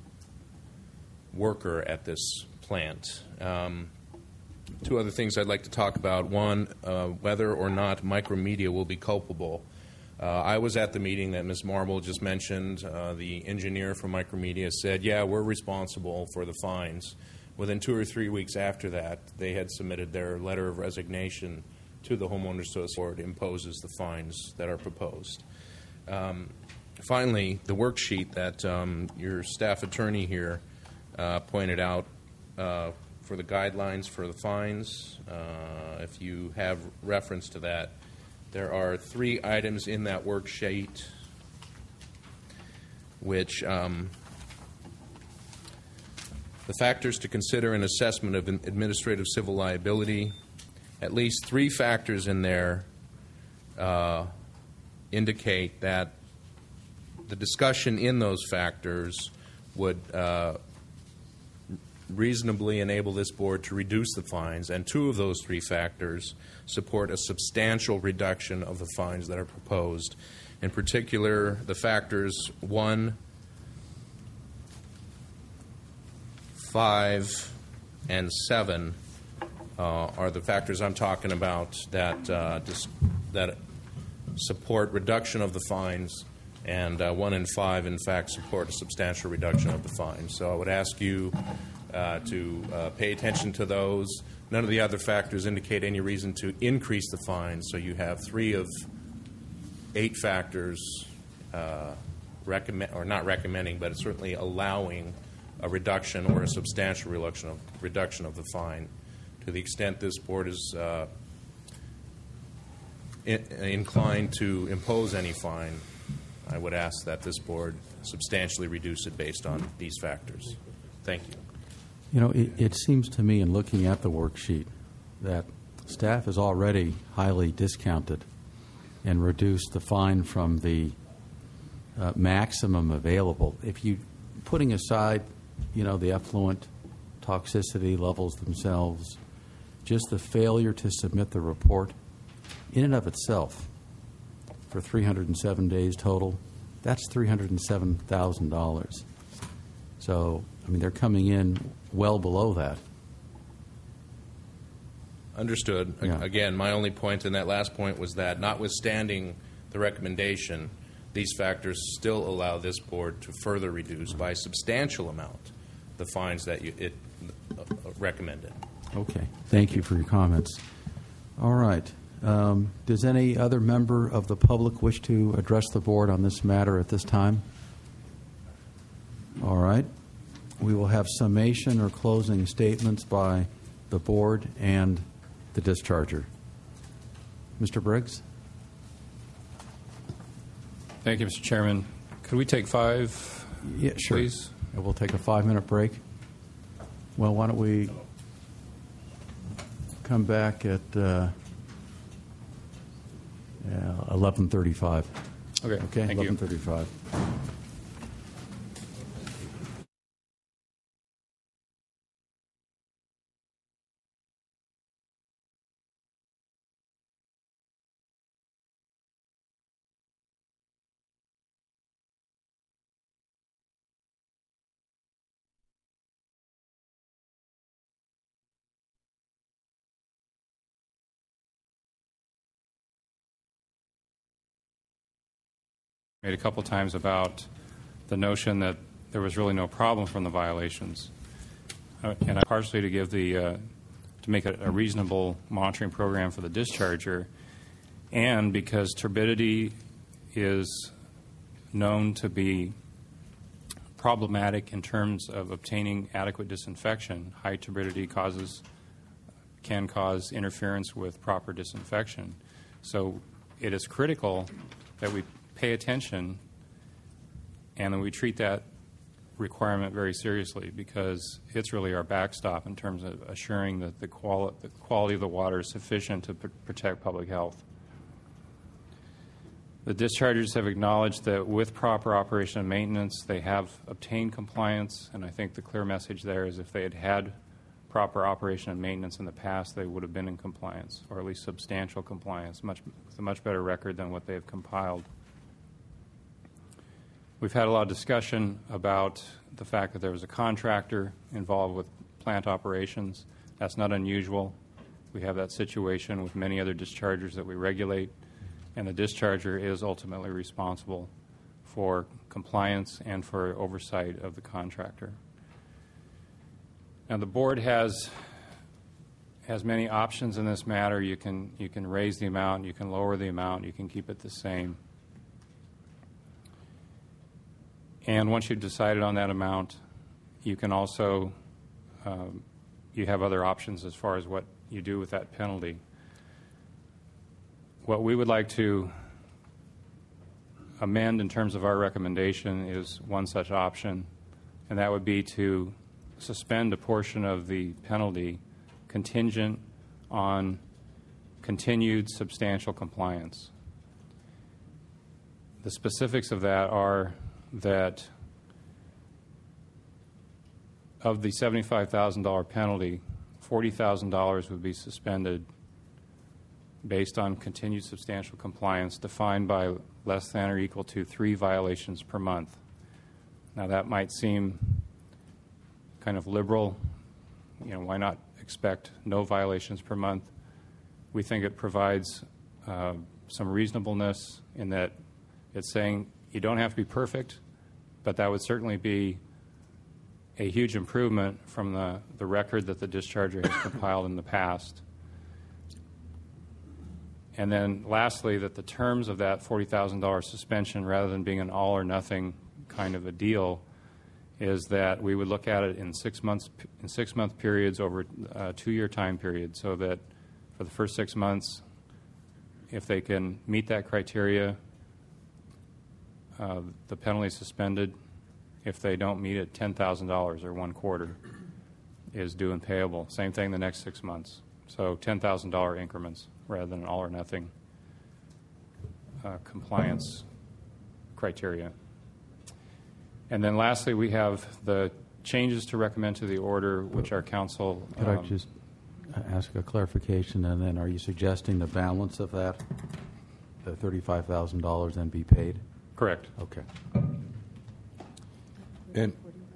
worker at this plant. Um, two other things I'd like to talk about. One, uh, whether or not Micromedia will be culpable. Uh, I was at the meeting that Miz Marble just mentioned. Uh, the engineer from Micromedia said, yeah, we're responsible for the fines. Within two or three weeks after that, they had submitted their letter of resignation to the Homeowners Association. It imposes the fines that are proposed. Um, finally, the worksheet that um, your staff attorney here Uh, pointed out uh, for the guidelines for the fines. Uh, if you have reference to that, there are three items in that worksheet which um, the factors to consider in assessment of administrative civil liability, at least three factors in there uh, indicate that the discussion in those factors would uh, reasonably enable this board to reduce the fines, and two of those three factors support a substantial reduction of the fines that are proposed. In particular, the factors one, five, and seven uh, are the factors I'm talking about that uh, dis- that support reduction of the fines, and uh, one and five, in fact, support a substantial reduction of the fines. So I would ask you uh, to uh, pay attention to those. None of the other factors indicate any reason to increase the fines, so you have three of eight factors uh, recommend, or not recommending, but certainly allowing a reduction or a substantial reduction of, reduction of the fine. To the extent this board is uh, in, inclined to impose any fine, I would ask that this board substantially reduce it based on these factors. Thank you. You know, it, it seems to me in looking at the worksheet that staff has already highly discounted and reduced the fine from the uh, maximum available. If you, putting aside, you know, the effluent toxicity levels themselves, just the failure to submit the report in and of itself for three hundred seven days total, that's three hundred seven thousand dollars. So, I mean, they're coming in well below that. Understood. Yeah. Again, my only point in that last point was that notwithstanding the recommendation, these factors still allow this board to further reduce by a substantial amount the fines that you, it uh, recommended. Okay. Thank you for your comments. All right. Um, does any other member of the public wish to address the board on this matter at this time? All right. We will have summation or closing statements by the board and the discharger. Mister Briggs? Thank you, Mister Chairman. Could we take five, yeah, sure. please? And we'll take a five-minute break. Well, why don't we come back at uh, eleven thirty-five? Okay. Okay. Thank you. eleven thirty-five. Made a couple times about the notion that there was really no problem from the violations, uh, and I partially to give the uh, to make a, a reasonable monitoring program for the discharger, and because turbidity is known to be problematic in terms of obtaining adequate disinfection. High turbidity causes can cause interference with proper disinfection, so it is critical that we pay attention and then we treat that requirement very seriously, because it's really our backstop in terms of assuring that the, quali- the quality of the water is sufficient to pr- protect public health. The dischargers have acknowledged that with proper operation and maintenance, they have obtained compliance, and I think the clear message there is if they had had proper operation and maintenance in the past, they would have been in compliance, or at least substantial compliance, much, with a much better record than what they have compiled. We've had a lot of discussion about the fact that there was a contractor involved with plant operations. That's not unusual. We have that situation with many other dischargers that we regulate, and the discharger is ultimately responsible for compliance and for oversight of the contractor. Now, the board has has many options in this matter. You can you can raise the amount, you can lower the amount, you can keep it the same. And once you've decided on that amount, you can also, um, you have other options as far as what you do with that penalty. What we would like to amend in terms of our recommendation is one such option, and that would be to suspend a portion of the penalty contingent on continued substantial compliance. The specifics of that are that of the seventy-five thousand dollars penalty, forty thousand dollars would be suspended based on continued substantial compliance defined by less than or equal to three violations per month. Now, that might seem kind of liberal. You know, why not expect no violations per month? We think it provides uh, some reasonableness in that it's saying you don't have to be perfect, but that would certainly be a huge improvement from the, the record that the discharger has compiled in the past. And then lastly, that the terms of that forty thousand dollars suspension, rather than being an all or nothing kind of a deal, is that we would look at it in six months, in six month periods over a two year time period, so that for the first six months, if they can meet that criteria, uh, the penalty is suspended. If they don't meet it, ten thousand dollars or one quarter is due and payable. Same thing the next six months. So ten thousand dollars increments rather than all or nothing uh, compliance criteria. And then lastly, we have the changes to recommend to the order, which our council... Could um, I just ask a clarification, and then are you suggesting the balance of that, the thirty-five thousand dollars, then be paid? Correct. Okay. And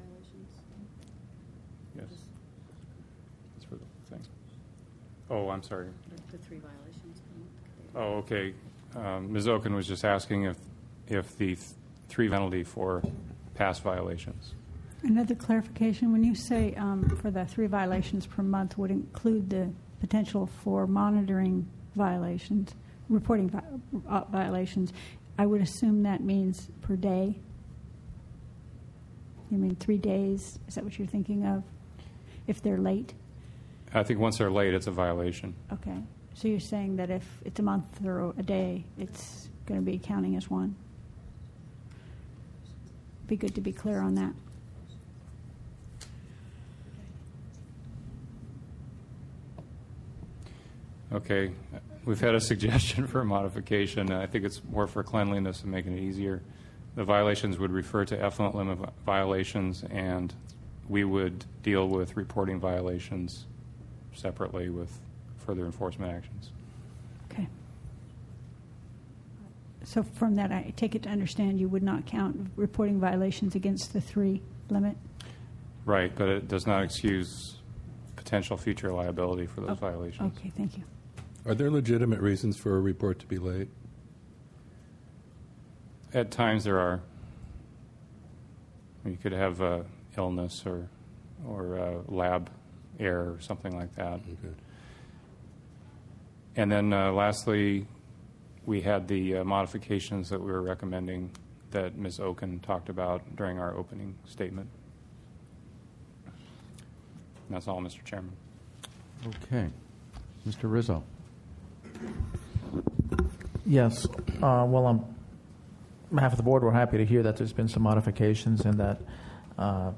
yes. That's for the thing. Oh, I'm sorry. The three violations. Oh, okay. Um, Miz Oken was just asking if, if the th- three penalty for past violations. Another clarification, when you say um, for the three violations per month would include the potential for monitoring violations, reporting vi- uh, violations, I would assume that means per day? You mean three days? Is that what you're thinking of? If they're late? I think once they're late, it's a violation. Okay. So you're saying that if it's a month or a day, it's going to be counting as one? Be good to be clear on that. Okay. We've had a suggestion for a modification. I think it's more for cleanliness and making it easier. The violations would refer to effluent limit violations, and we would deal with reporting violations separately with further enforcement actions. Okay. So from that, I take it to understand you would not count reporting violations against the three limit? Right, but it does not excuse potential future liability for those Oh, violations. Okay, thank you. are there legitimate reasons for a report to be late? At times there are. You could have uh, illness or or uh, lab error or something like that. Okay. And then uh, lastly, we had the uh, modifications that we were recommending that Miz Oken talked about during our opening statement. And that's all, Mister Chairman. Okay. Mister Rizzo. Yes. Uh, well, on behalf of the board, we're happy to hear that there's been some modifications and that, uh,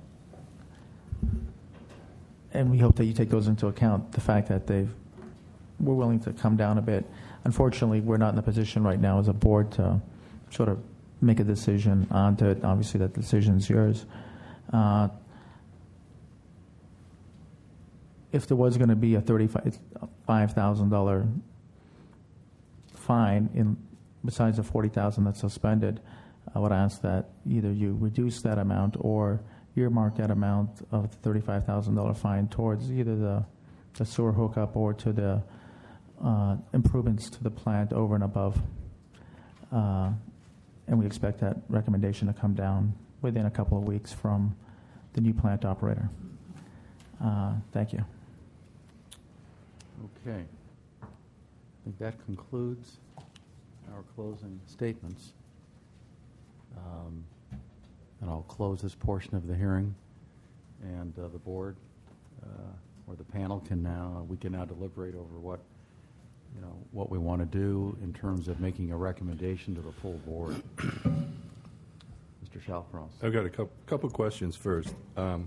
and we hope that you take those into account, the fact that they've, we're willing to come down a bit. Unfortunately, we're not in a position right now as a board to sort of make a decision onto it. Obviously, that decision's yours. Uh, if there was going to be a thirty-five thousand dollars fine in besides the forty thousand dollars that's suspended, I would ask that either you reduce that amount or earmark that amount of the thirty-five thousand dollars fine towards either the, the sewer hookup or to the uh, improvements to the plant over and above. Uh, and we expect that recommendation to come down within a couple of weeks from the new plant operator. Uh, thank you. Okay. I think that concludes our closing statements. Um, and I'll close this portion of the hearing, and uh, the board uh, or the panel can now, we can now deliberate over what you know, what we want to do in terms of making a recommendation to the full board. Mister Shallcross. I've got a couple, couple questions first. Um,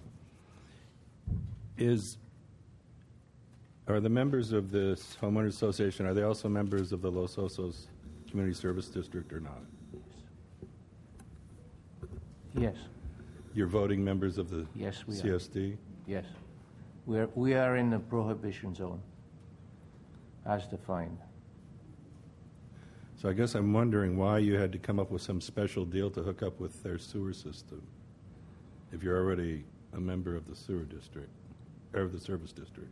is are the members of this homeowners association, are they also members of the Los Osos Community Service District or not? Yes. You're voting members of the Yes, we C S D? are. Yes. We are, we are in the prohibition zone, as defined. So I guess I'm wondering why you had to come up with some special deal to hook up with their sewer system if you're already a member of the sewer district, or of the service district.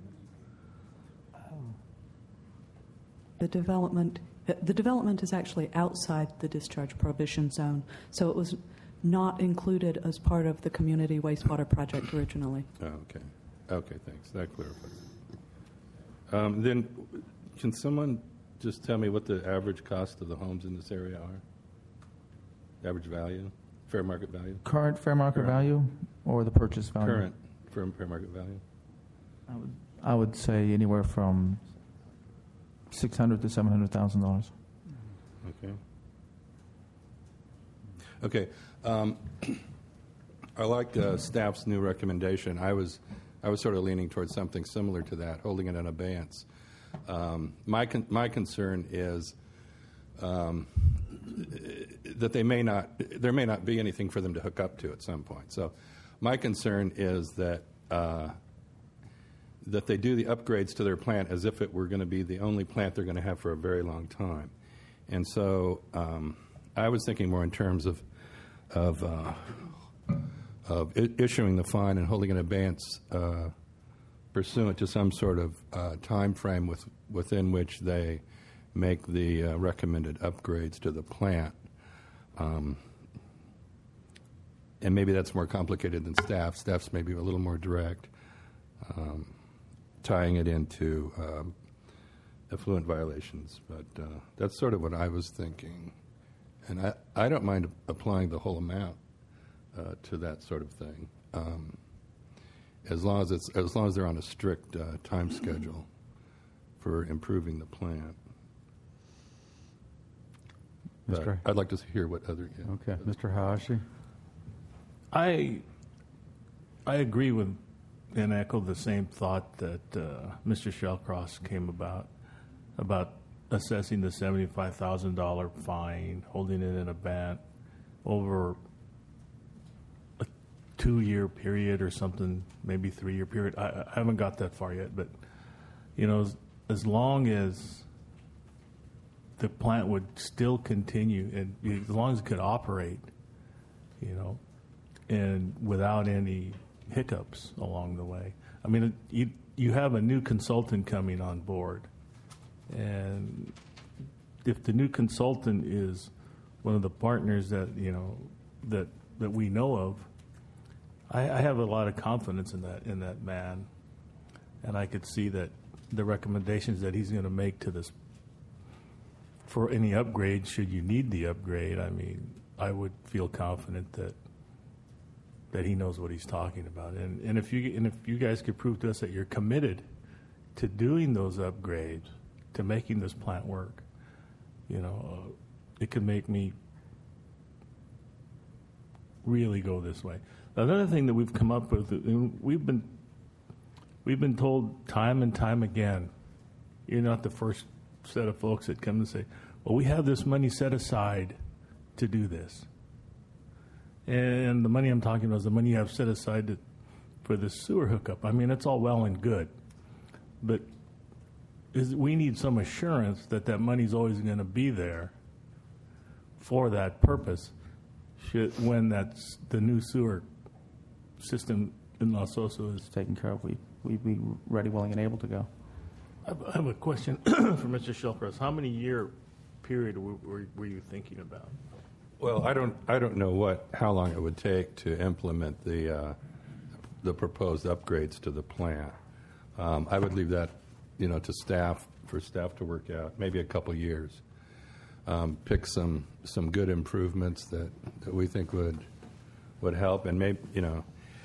The development, the development is actually outside the discharge prohibition zone, so it was not included as part of the community wastewater project originally. Oh, okay. Okay, thanks. That clarifies it. Um, then, can someone just tell me what the average cost of the homes in this area are? Average value? Fair market value? Current fair market Current. value or the purchase value? Current fair, fair market value? I would, I would say anywhere from six hundred to seven hundred thousand dollars. Okay. Okay. Um, I like uh, staff's new recommendation. I was, I was sort of leaning towards something similar to that, holding it in abeyance. Um, my con- my concern is um, that they may not, there may not be anything for them to hook up to at some point. So, my concern is that uh, that they do the upgrades to their plant as if it were going to be the only plant they're going to have for a very long time. And so, um, I was thinking more in terms of of uh, of I- issuing the fine and holding an abeyance uh, pursuant to some sort of uh, time frame with, within which they make the uh, recommended upgrades to the plant. Um, and maybe that's more complicated than staff. Staff's maybe a little more direct, um, tying it into um, effluent violations. But uh, that's sort of what I was thinking. And I, I don't mind applying the whole amount uh, to that sort of thing, um, as long as it's as long as they're on a strict uh, time schedule for improving the plant. But Mister I'd like to hear what other. Yeah, Okay, Mister Hayashi. I I agree with and echo the same thought that uh, Mister Shellcross came about about assessing the seventy-five thousand dollars fine, holding it in a ban over a two-year period or something, maybe three-year period. I, I haven't got that far yet, but you know, as, as long as the plant would still continue and as long as it could operate, you know, and without any hiccups along the way. I mean, you you have a new consultant coming on board. And if the new consultant is one of the partners that you know that that we know of, I, I have a lot of confidence in that in that man, and I could see that the recommendations that he's going to make to this for any upgrade, should you need the upgrade, I mean, I would feel confident that that he knows what he's talking about. And and if you and if you guys could prove to us that you're committed to doing those upgrades, to making this plant work, you know, uh, it could make me really go this way. Another thing that we've come up with, and we've been we've been told time and time again, you're not the first set of folks that come and say, well, we have this money set aside to do this. And the money I'm talking about is the money you have set aside to, for the sewer hookup. I mean, it's all well and good, but is we need some assurance that that money's always going to be there for that purpose should, when that's the new sewer system in Los Osos is taken care of. We, we'd be ready, willing, and able to go. I have- I have a question for Mister Shellcross. How many year period were, were, were you thinking about? Well, I don't I don't know what how long it would take to implement the uh, the proposed upgrades to the plant. Um, I would leave that, you know, to staff for staff to work out. Maybe a couple years. Um, pick some some good improvements that, that we think would would help, and maybe you know,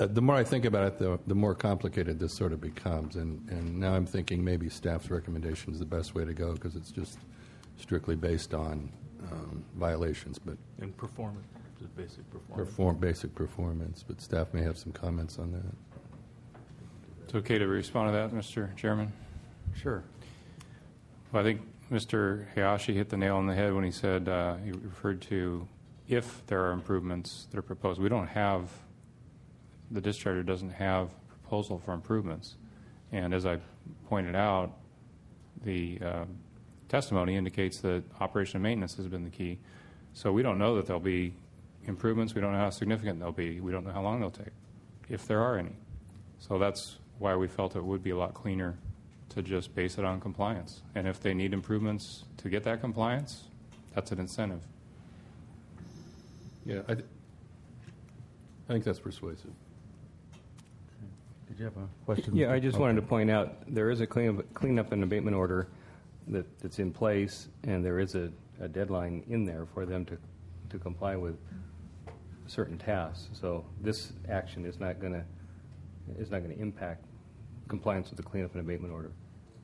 Uh, the more I think about it, the, the more complicated this sort of becomes. And, and now I'm thinking maybe staff's recommendation is the best way to go because it's just strictly based on um, violations. But and performance, just basic performance. Perform, basic performance. But staff may have some comments on that. It's okay to respond to that, Mister Chairman? Sure. Well, I think Mister Hayashi hit the nail on the head when he said, uh, he referred to if there are improvements that are proposed. We don't have, the discharger doesn't have a proposal for improvements. And as I pointed out, the uh, testimony indicates that operation and maintenance has been the key. So we don't know that there'll be improvements. We don't know how significant they'll be. We don't know how long they'll take, if there are any. So that's why we felt it would be a lot cleaner to just base it on compliance. And if they need improvements to get that compliance, that's an incentive. Yeah, I, th- I think that's persuasive. Did you have a question? Yeah, I just Okay. wanted to point out there is a cleanup, cleanup and abatement order that, that's in place, and there is a, a deadline in there for them to, to comply with certain tasks. So this action is not going to is not going to impact compliance with the cleanup and abatement order.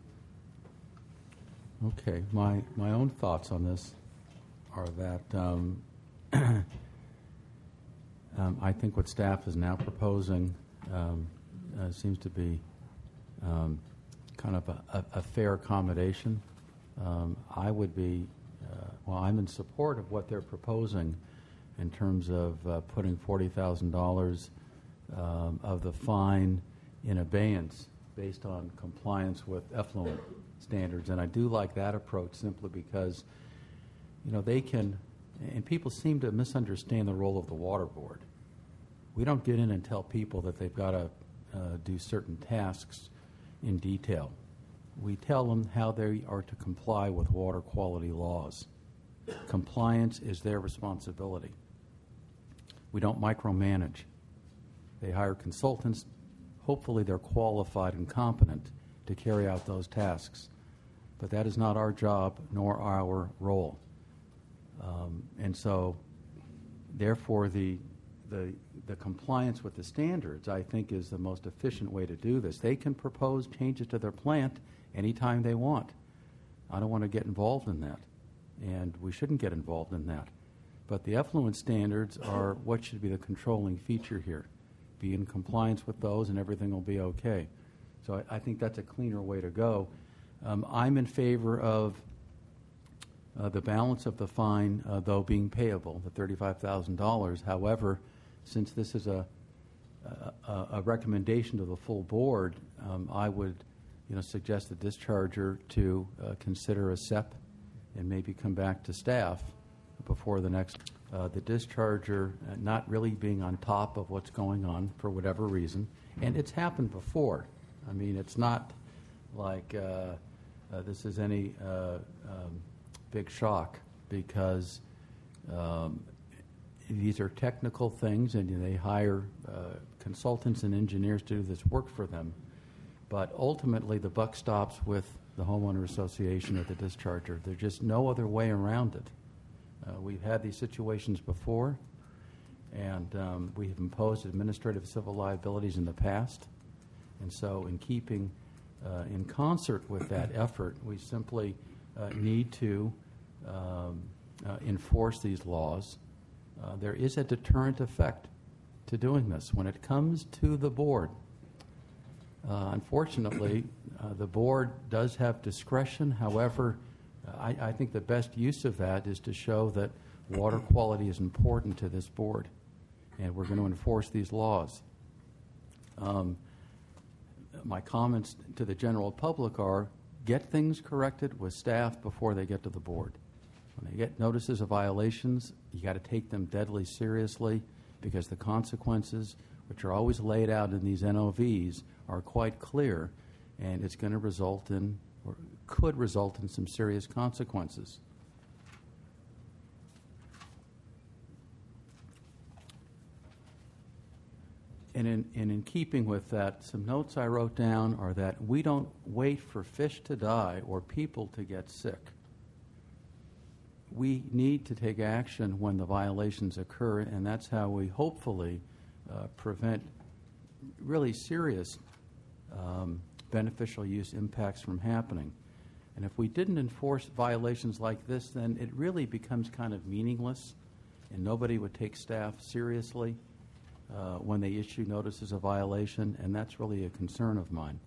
Okay, my, my own thoughts on this are that um, um, I think what staff is now proposing um, uh, seems to be um, kind of a, a, a fair accommodation. Um, I would be, uh, well, I'm in support of what they're proposing in terms of uh, putting forty thousand dollars um, of the fine in abeyance based on compliance with effluent standards. And I do like that approach simply because, you know, they can, and people seem to misunderstand the role of the water board. We don't get in and tell people that they've got to uh, do certain tasks in detail. We tell them how they are to comply with water quality laws. Compliance is their responsibility. We don't micromanage. They hire consultants. Hopefully they're qualified and competent to carry out those tasks. But that is not our job nor our role. Um, and so, therefore, the, the, the compliance with the standards, I think, is the most efficient way to do this. They can propose changes to their plant anytime they want. I don't want to get involved in that, and we shouldn't get involved in that. But the effluent standards are what should be the controlling feature here. Be in compliance with those, and everything will be okay. So I, I think that's a cleaner way to go. Um, I'm in favor of uh, the balance of the fine, uh, though, being payable, the thirty-five thousand dollars. However, since this is a, a, a recommendation to the full board, um, I would, you know, suggest the discharger to uh, consider a S E P and maybe come back to staff before the next. Uh, the discharger uh, not really being on top of what's going on for whatever reason, and it's happened before. I mean, it's not like uh, uh, this is any uh, um, big shock because um, these are technical things, and they hire uh, consultants and engineers to do this work for them. But ultimately, the buck stops with the homeowner association or the discharger. There's just no other way around it. Uh, we've had these situations before, and um, we have imposed administrative civil liabilities in the past. And so in keeping uh, in concert with that effort, we simply uh, need to um, uh, enforce these laws. Uh, there is a deterrent effect to doing this. When it comes to the board, uh, unfortunately, uh, the board does have discretion. However, I, I think the best use of that is to show that water quality is important to this board, and we're going to enforce these laws. Um, my comments to the general public are, get things corrected with staff before they get to the board. When they get notices of violations, you got to take them deadly seriously because the consequences, which are always laid out in these N O Vs, are quite clear, and it's going to result in, or could result in, some serious consequences. And in, and in keeping with that, some notes I wrote down are that we don't wait for fish to die or people to get sick. We need to take action when the violations occur, and that's how we hopefully uh, prevent really serious um, beneficial use impacts from happening. And if we didn't enforce violations like this, then it really becomes kind of meaningless, and nobody would take staff seriously uh, when they issue notices of violation, and that's really a concern of mine.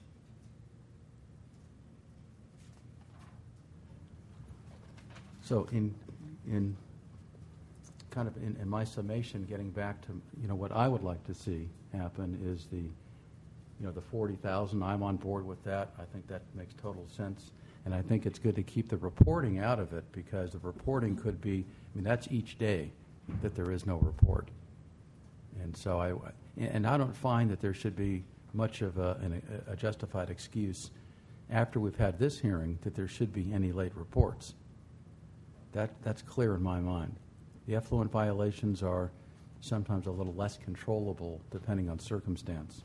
So in in kind of in, in my summation, getting back to you know what I would like to see happen is the you know the forty thousand. I'm on board with that. I think that makes total sense, and I think it's good to keep the reporting out of it, because the reporting could be I mean that's each day that there is no report, and so I and I don't find that there should be much of a, an, a justified excuse after we've had this hearing that there should be any late reports. That, that's clear in my mind. The effluent violations are sometimes a little less controllable depending on circumstance.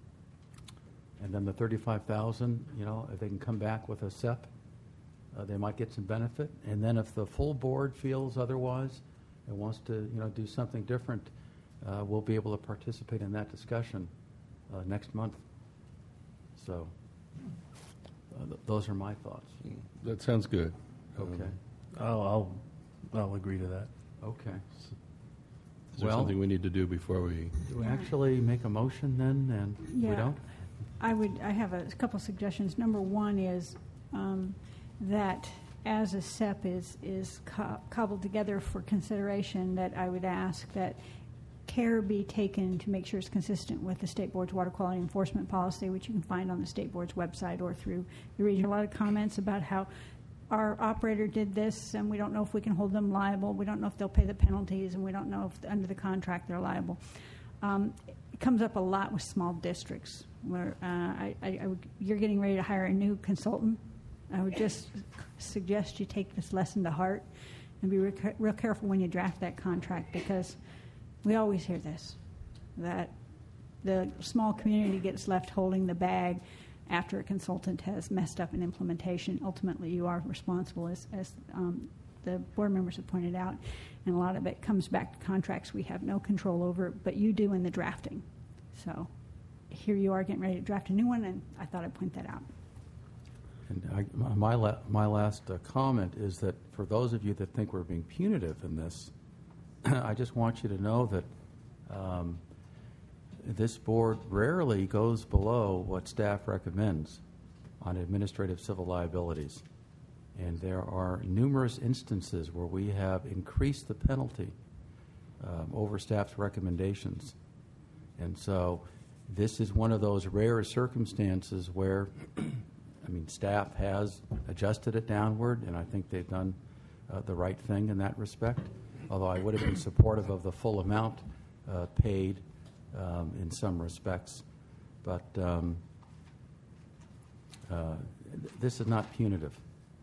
And then the thirty-five thousand, you know, if they can come back with a S E P, uh, they might get some benefit. And then if the full board feels otherwise and wants to, you know, do something different, uh, we'll be able to participate in that discussion uh, next month. So uh, th- those are my thoughts. That sounds good. Okay. Um, I'll, I'll, I'll agree to that. Okay. Is there Well- something we need to do before we? Do we actually make a motion then, and we Yeah. don't? I would, I have a couple suggestions. Number one is um, that as a S E P is, is co- cobbled together for consideration, that I would ask that care be taken to make sure it's consistent with the State Board's water quality enforcement policy, which you can find on the State Board's website or through the region. A lot of comments about how our operator did this, and we don't know if we can hold them liable. We don't know if they'll pay the penalties, and we don't know if under the contract they're liable. Um, it comes up a lot with small districts where uh, I, I, I would, you're getting ready to hire a new consultant. I would just suggest you take this lesson to heart and be real, real careful when you draft that contract, because we always hear this, that the small community gets left holding the bag after a consultant has messed up an implementation. Ultimately, you are responsible, as, as um, the board members have pointed out, and a lot of it comes back to contracts we have no control over, but you do in the drafting. So here you are getting ready to draft a new one, and I thought I'd point that out. And I, my, la- my last uh, comment is that for those of you that think we're being punitive in this, I just want you to know that um, this board rarely goes below what staff recommends on administrative civil liabilities. And there are numerous instances where we have increased the penalty um, over staff's recommendations. And so this is one of those rare circumstances where, I mean, staff has adjusted it downward, and I think they've done uh, the right thing in that respect, although I would have been supportive of the full amount uh, paid Um, in some respects, but um, uh, this is not punitive.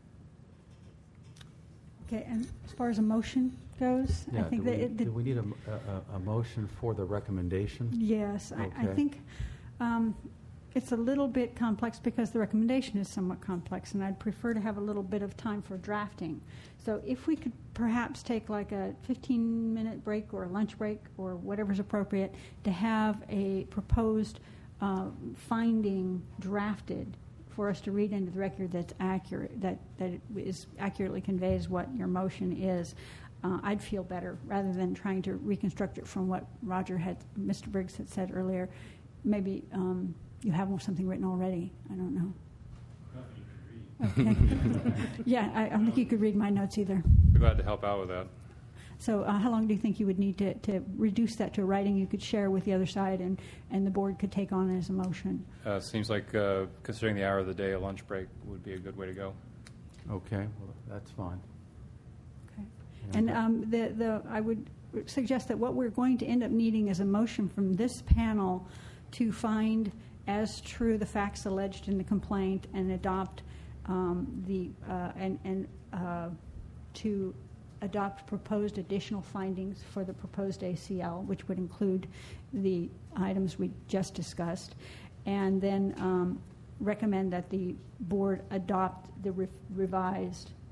Okay, and as far as a motion goes, Yeah, I think do, that we, it, the, do we need a, a, a motion for the recommendation? yes, I, I Okay. think um, it's a little bit complex because the recommendation is somewhat complex, and I'd prefer to have a little bit of time for drafting. So if we could perhaps take like a fifteen-minute break or a lunch break or whatever's appropriate to have a proposed uh, finding drafted for us to read into the record that's accurate, that, that it is accurately conveys what your motion is, uh, I'd feel better rather than trying to reconstruct it from what Roger had, Mister Briggs had said earlier. Maybe um, you have something written already. I don't know. Okay. Yeah, I, I don't think you could read my notes either. Be glad to help out with that. So uh, how long do you think you would need to, to reduce that to a writing you could share with the other side and, and the board could take on as a motion? Uh, seems like, uh, considering the hour of the day, a lunch break would be a good way to go. Okay, well, that's fine. Okay. And um, the, the, I would suggest that what we're going to end up needing is a motion from this panel to find as true the facts alleged in the complaint and adopt um, the uh, and and uh, to adopt proposed additional findings for the proposed A C L, which would include the items we just discussed, and then um, recommend that the board adopt the re- revised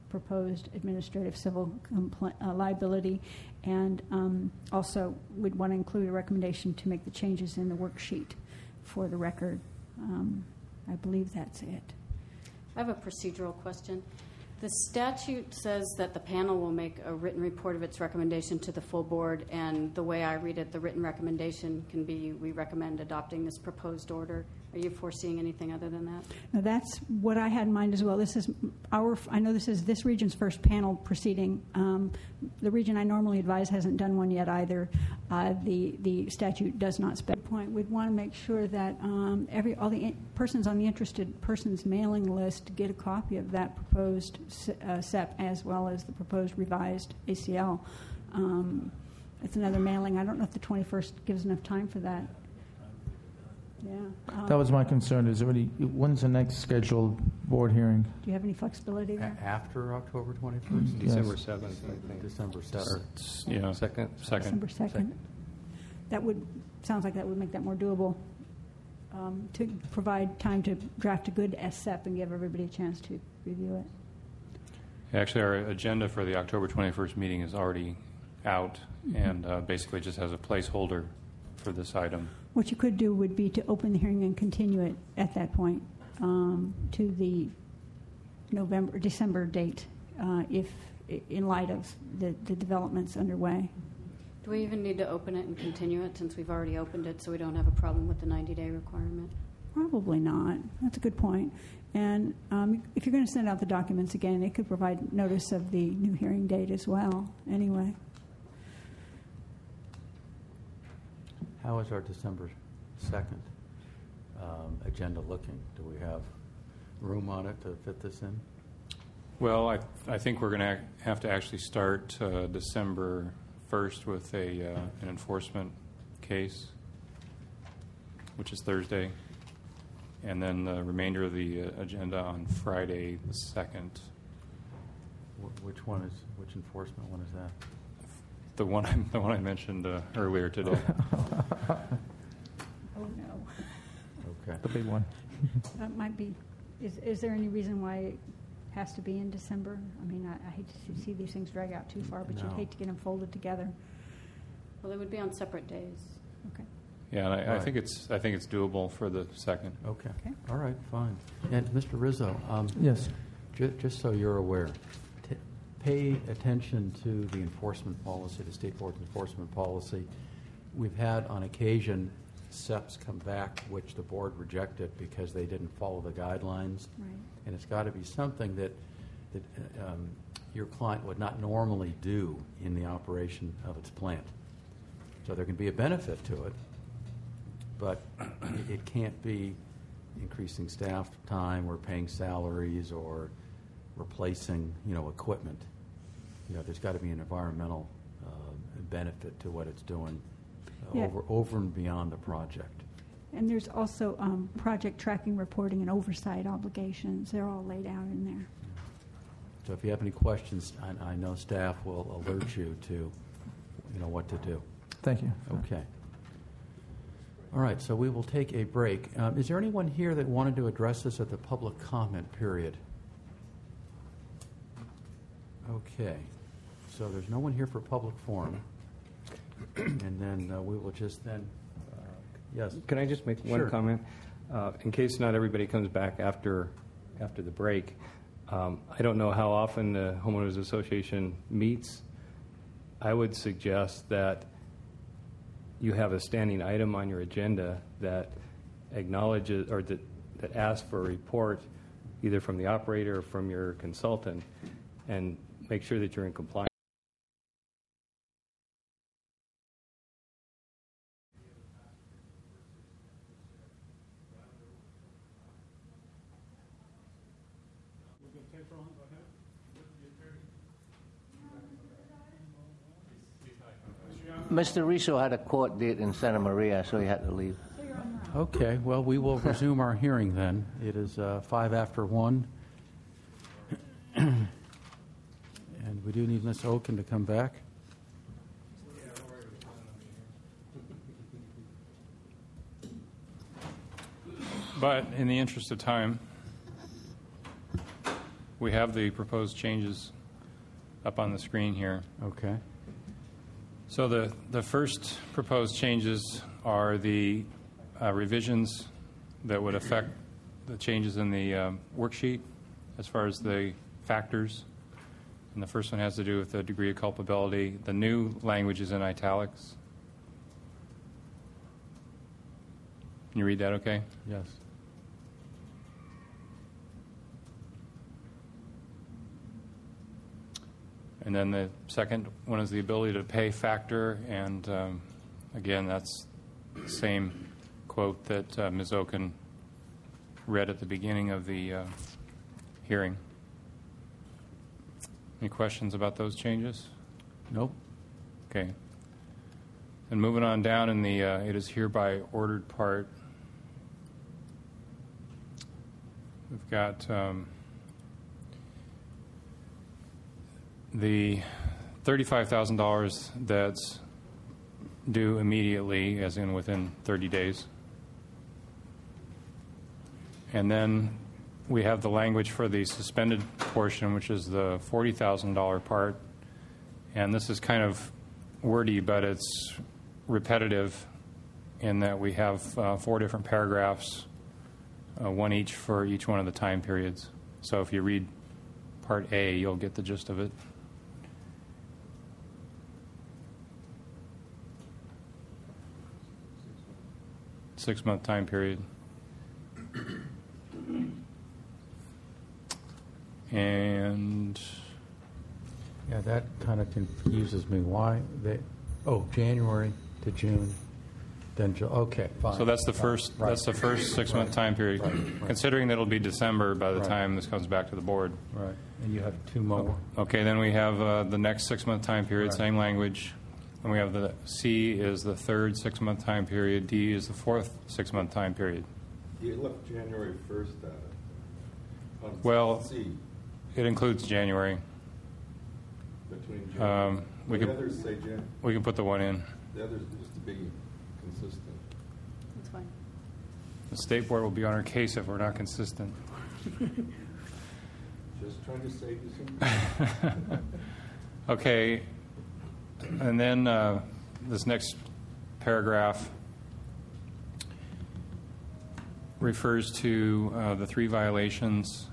proposed administrative civil compl- uh, liability, and um, also would want to include a recommendation to make the changes in the worksheet for the record. Um, I believe that's it. I have a procedural question. The statute says that the panel will make a written report of its recommendation to the full board, and the way I read it, the written recommendation can be, we recommend adopting this proposed order. Are you foreseeing anything other than that? Now, that's what I had in mind as well. This is our, I know this is this region's first panel proceeding. Um, the region I normally advise hasn't done one yet either. Uh, the the statute does not specify. Point. We'd want to make sure that um, every all the in- persons on the interested persons mailing list get a copy of that proposed uh, S E P as well as the proposed revised A C L. Um, it's another mailing. I don't know if the twenty-first gives enough time for that. Yeah. Um, That was my concern. Is there any, when's the next scheduled board hearing? Do you have any flexibility there? A- after October twenty-first? December seventh, I think. December seventh. Yeah. Second? Second. December second. That would, sounds like that would make that more doable, um, to provide time to draft a good S E P and give everybody a chance to review it. Actually, our agenda for the October twenty-first meeting is already out, Mhm. and uh, basically just has a placeholder for this item. What you could do would be to open the hearing and continue it at that point um, to the November, December date, uh, if in light of the, the developments underway. Do we even need to open it and continue it since we've already opened it so we don't have a problem with the ninety-day requirement? Probably not. That's a good point. And um, if you're going to send out the documents again, it could provide notice of the new hearing date as well, anyway. How is our December second um, agenda looking? Do we have room on it to fit this in? Well, I, I think we're going to have to actually start uh, December first with a uh, an enforcement case, which is Thursday, and then the remainder of the uh, agenda on Friday the second. Wh- Which one is, which enforcement one is that? The one I, the one I mentioned uh, earlier today. Oh, no. Okay. The big one. That might be. Is, is there any reason why it has to be in December? I mean, I, I hate to see these things drag out too far, but No. you'd hate to get them folded together. Well, they would be on separate days. Okay. Yeah, and I, I Right. think it's I think it's doable for the second. Okay. Okay. All right, fine. And Mister Rizzo, um, Yes. ju- just so you're aware, t- pay attention to the enforcement policy, the State Board's enforcement policy. We've had on occasion S E Ps come back which the board rejected because they didn't follow the guidelines. Right. And it's got to be something that, that uh, um, your client would not normally do in the operation of its plant. So there can be a benefit to it, but it- it can't be increasing staff time or paying salaries or replacing, you know, equipment. You know, there's got to be an environmental uh, benefit to what it's doing uh, Yeah. over over and beyond the project. And there's also um, project tracking, reporting, and oversight obligations. They're all laid out in there. So if you have any questions, I, I know staff will alert you to, you know, what to do. Thank you. Okay. All right, so we will take a break. Um, is there anyone here that wanted to address this at the public comment period? Okay. So there's no one here for public forum. And then uh, we will just then, uh, yes. Can I just make one Sure. comment? Uh, in case not everybody comes back after after the break, um, I don't know how often the Homeowners Association meets. I would suggest that you have a standing item on your agenda that acknowledges or that, that asks for a report either from the operator or from your consultant, and make sure that you're in compliance. Mister Riso had a court date in Santa Maria, so he had to leave. Okay, well, we will resume our hearing then. It is uh, five after one. And we do need Miz Oken to come back. But in the interest of time, We have the proposed changes up on the screen here. Okay. So the, the first proposed changes are the uh, revisions that would affect the changes in the um, worksheet as far as the factors. And the first one has to do with the degree of culpability. The new language is in italics. Can you read that okay? Yes. And then the second one is the ability to pay factor. And um, again, that's the same quote that uh, Miz Oken read at the beginning of the uh, hearing. Any questions about those changes? Nope. Okay. And moving on down in the uh, it is hereby ordered part, we've got um, the thirty-five thousand dollars that's due immediately, as in within thirty days. And then we have the language for the suspended portion, which is the forty thousand dollars part. And this is kind of wordy, but it's repetitive in that we have uh, four different paragraphs, uh, one each for each one of the time periods. So if you read Part A, you'll get the gist of it. Six-month time period. And yeah, that kind of confuses me. Why they? Oh, January to June, then Ju- okay, fine. So that's the Right, first. right. That's the first six-month Right. time period. Right, right. Considering that it'll be December by the Right. time this comes back to the board. Right, and you have two more. Okay, then we have uh, the next six-month time period, Right. same language. And we have the C is the third six-month time period. D is the fourth six-month time period. You left January first at it. On Well, C, it includes January. between January. Um, we the could others say Jan. we can put the one in. The others just to be consistent. That's fine. The state board will be on our case if we're not consistent. Just trying to save you some. Okay, and then uh, this next paragraph refers to uh, the three violations.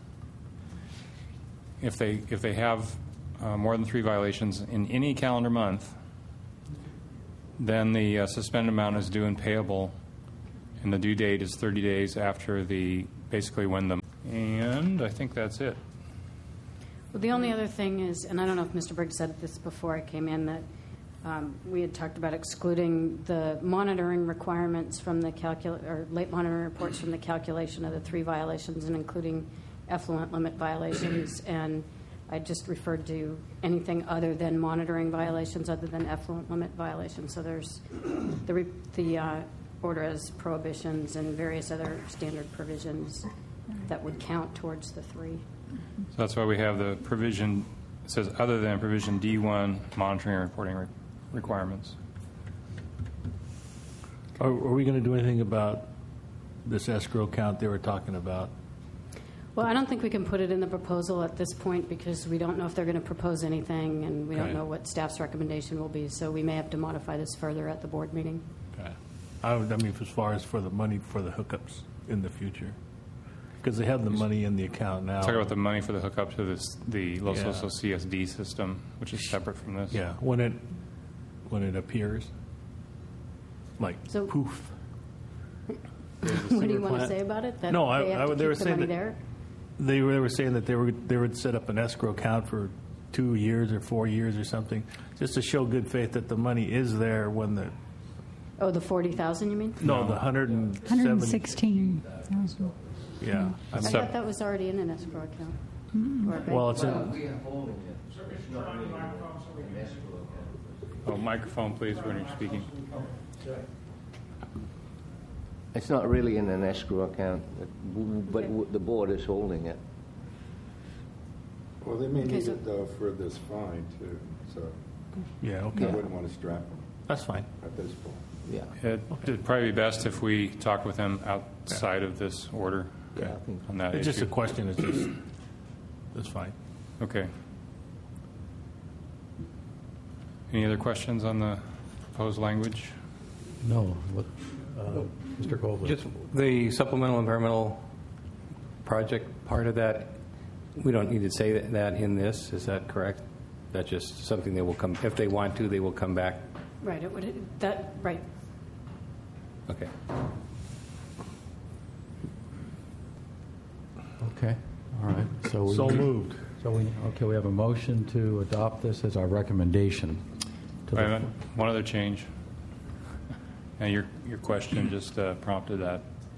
If they if they have uh, more than three violations in any calendar month, then the uh, suspended amount is due and payable, and the due date is thirty days after the basically when the. And I think that's it. Well, the only other thing is, and I don't know if Mister Briggs said this before I came in, that um, we had talked about excluding the monitoring requirements from the calcul or late monitoring reports from the calculation of the three violations, and including effluent limit violations. And I just referred to anything other than monitoring violations, other than effluent limit violations. So there's the re- the uh, order as prohibitions and various other standard provisions that would count towards the three. So that's why we have the provision, it says other than provision D one, monitoring and reporting re- requirements. Are, are we going to do anything about this escrow account they were talking about? Well, I don't think we can put it in the proposal at this point because we don't know if they're going to propose anything, and we Okay. don't know what staff's recommendation will be. So we may have to modify this further at the board meeting. Okay. I, would, I mean, as far as for the money for the hookups in the future, because they have the money in the account now. Talk about the money for the hookup to this, the Los Yeah. Osos C S D system, which is separate from this. Yeah, when it when it appears, like So- poof. What do you want to say about it? That No, I, they have I, to they were keep the saying money that there? they were they were saying that they were they would set up an escrow account for two years or four years or something, just to show good faith that the money is there when the Oh, the forty thousand, you mean? no the hundred and one hundred seventy sixteen thousand. yeah. I thought that was already in an escrow account. Or a bank Well, it's in- account. We are holding it. It's not really an escrow account. Oh, microphone, please, when you're speaking. It's not really in an escrow account, but but w- the board is holding it. Well, they may Okay, need so- it though for this fine too, so Yeah, I okay. wouldn't want to strap them That's fine. at this point. Yeah. It, it'd probably be best if we talk with them outside of this order Okay. on that It's just a issue. question. It's just That's fine. Okay. Any other questions on the proposed language? No. What, uh, Mister Goldberg. Just the supplemental environmental project part of that, we don't need to say that, that in this, is that correct? That's just something they will come, if they want to, they will come back? Right, it would, that, right. Okay. Okay, all right. So, we, So moved. So we okay. We have a motion to adopt this as our recommendation. To Wait a the, minute. One other change. And your your question just uh, prompted that.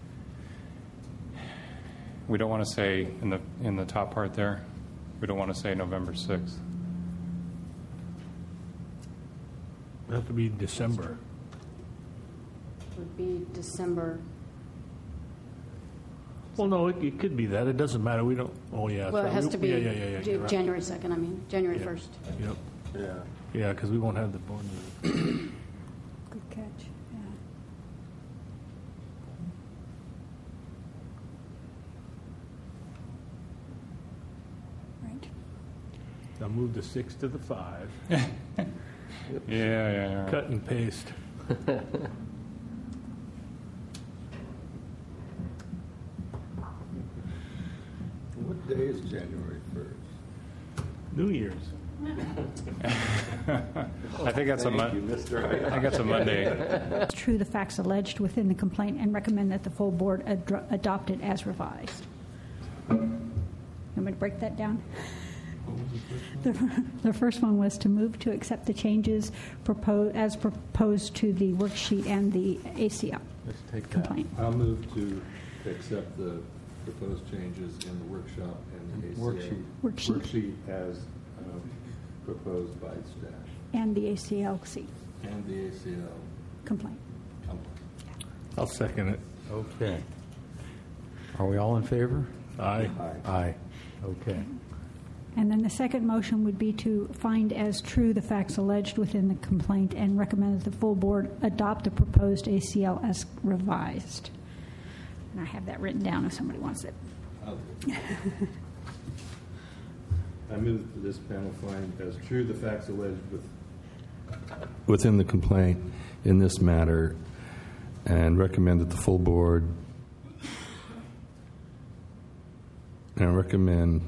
We don't want to say in the in the top part there. We don't want to say November sixth. It have to be December. It would be December. Well, no, it, it could be that. It doesn't matter. We don't. Oh, yeah. Well, it right. has We- to be yeah, yeah, yeah, yeah, J- you're right. January second, I mean, January first. Yep. Yeah. Yeah, because we won't have the board meeting. Good catch. Yeah. Right. I'll move the six to the five. Yeah, yeah, yeah. Cut and paste. What day is January first? New Year's. I think that's a Thank you, Mon- Mister I think that's a Monday. It's true, the facts alleged within the complaint, and recommend that the full board ad- adopt it as revised. You want me to break that down? The, the first one was to move to accept the changes propose, as proposed to the worksheet and the A C L let's take that. complaint. I'll move to accept the proposed changes in the workshop and the A C L. Worksheet. Worksheet. Worksheet as um, proposed by staff. And the A C L C And the A C L complaint. complaint. I'll second it. Okay. Are we all in favor? Aye. Aye. Aye. Okay. And then the second motion would be to find as true the facts alleged within the complaint and recommend that the full board adopt the proposed A C L as revised. And I have that written down if somebody wants it. I'll do it. I move that this panel find as true the facts alleged with within the complaint in this matter and recommend that the full board and recommend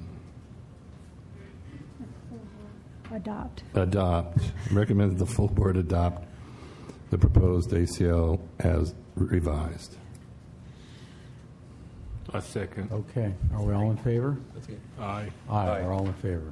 Adopt. adopt recommend that the full board adopt the proposed A C L as revised. A second. Okay. Are we all in favor? Aye. Aye. We're all in favor.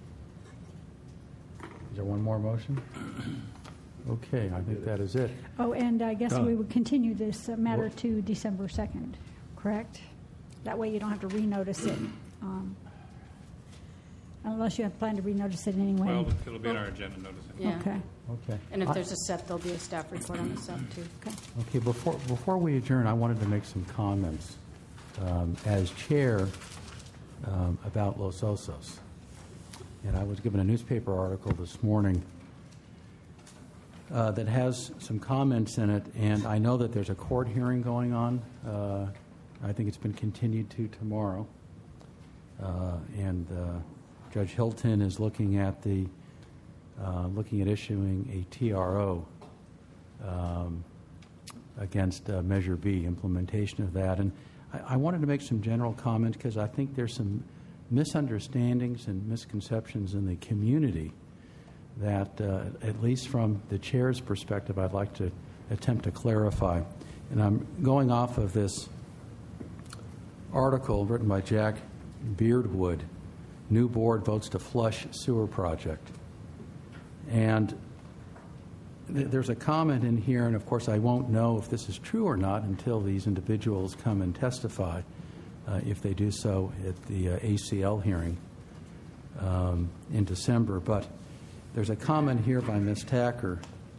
Is there one more motion? Okay, I think that is it. Oh, and I guess Done. we would continue this uh, matter to December second, correct? That way you don't have to renotice it, um, unless you have planned to renotice it anyway. Well, it'll be in our agenda notice. Yeah. Okay. Okay. And if I- there's a set, there'll be a staff report on the set, too. Okay. Okay, before, before we adjourn, I wanted to make some comments um, as chair um, about Los Osos. And I was given a newspaper article this morning uh, that has some comments in it, and I know that there's a court hearing going on. Uh, I think it's been continued to tomorrow. Uh, and uh, Judge Hilton is looking at the uh, looking at issuing a T R O um, against uh, Measure B, implementation of that. And I, I wanted to make some general comments because I think there's some misunderstandings and misconceptions in the community that, uh, at least from the chair's perspective, I'd like to attempt to clarify. And I'm going off of this article written by Jack Beardwood, New Board Votes to Flush Sewer Project. And th- there's a comment in here, and of course I won't know if this is true or not until these individuals come and testify, uh, if they do so at the uh, A C L hearing um, in December. But there's a comment here by Miz Tacker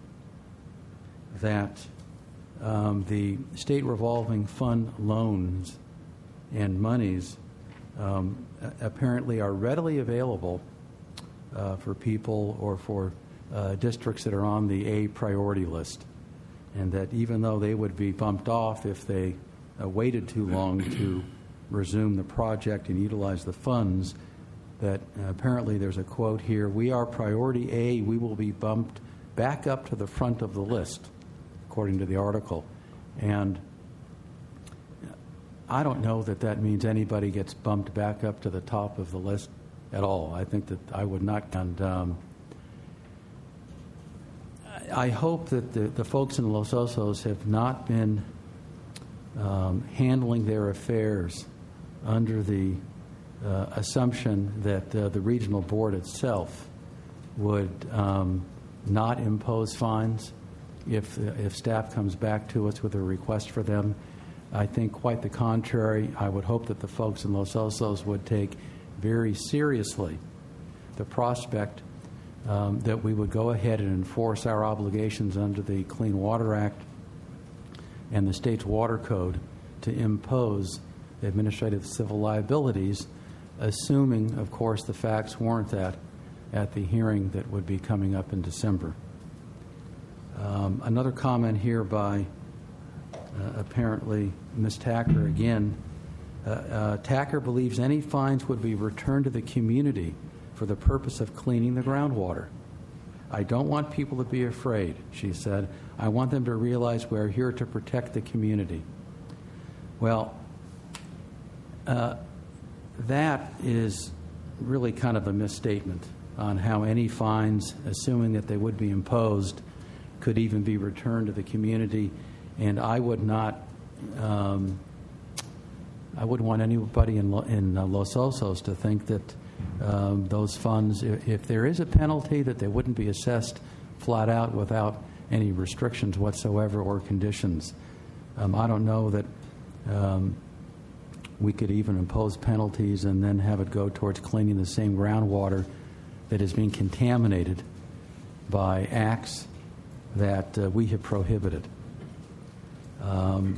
that um, the state revolving fund loans and monies um, apparently are readily available uh, for people or for uh, districts that are on the A priority list, and that even though they would be bumped off if they uh, waited too long to resume the project and utilize the funds, that uh, apparently there's a quote here, "We are priority A, we will be bumped back up to the front of the list," according to the article. And I don't know that that means anybody gets bumped back up to the top of the list at all. I think that I would not. And um, I hope that the, the folks in Los Osos have not been um, handling their affairs under the uh, assumption that uh, the regional board itself would um, not impose fines if if staff comes back to us with a request for them. I think quite the contrary. I would hope that the folks in Los Osos would take very seriously the prospect um, that we would go ahead and enforce our obligations under the Clean Water Act and the state's water code to impose administrative civil liabilities, assuming, of course, the facts warrant that at the hearing that would be coming up in December. Um, another comment here by uh, apparently Miz Tacker again. Uh, uh, Tacker believes any fines would be returned to the community for the purpose of cleaning the groundwater. "I don't want people to be afraid," she said. "I want them to realize we're here to protect the community." Well, uh, that is really kind of a misstatement on how any fines, assuming that they would be imposed, could even be returned to the community. And I would not, um, I wouldn't want anybody in, in uh, Los Osos to think that um, those funds, if, if there is a penalty, that they wouldn't be assessed flat out without any restrictions whatsoever or conditions. Um, I don't know that um, we could even impose penalties and then have it go towards cleaning the same groundwater that is being contaminated by acts that uh, we have prohibited. Um,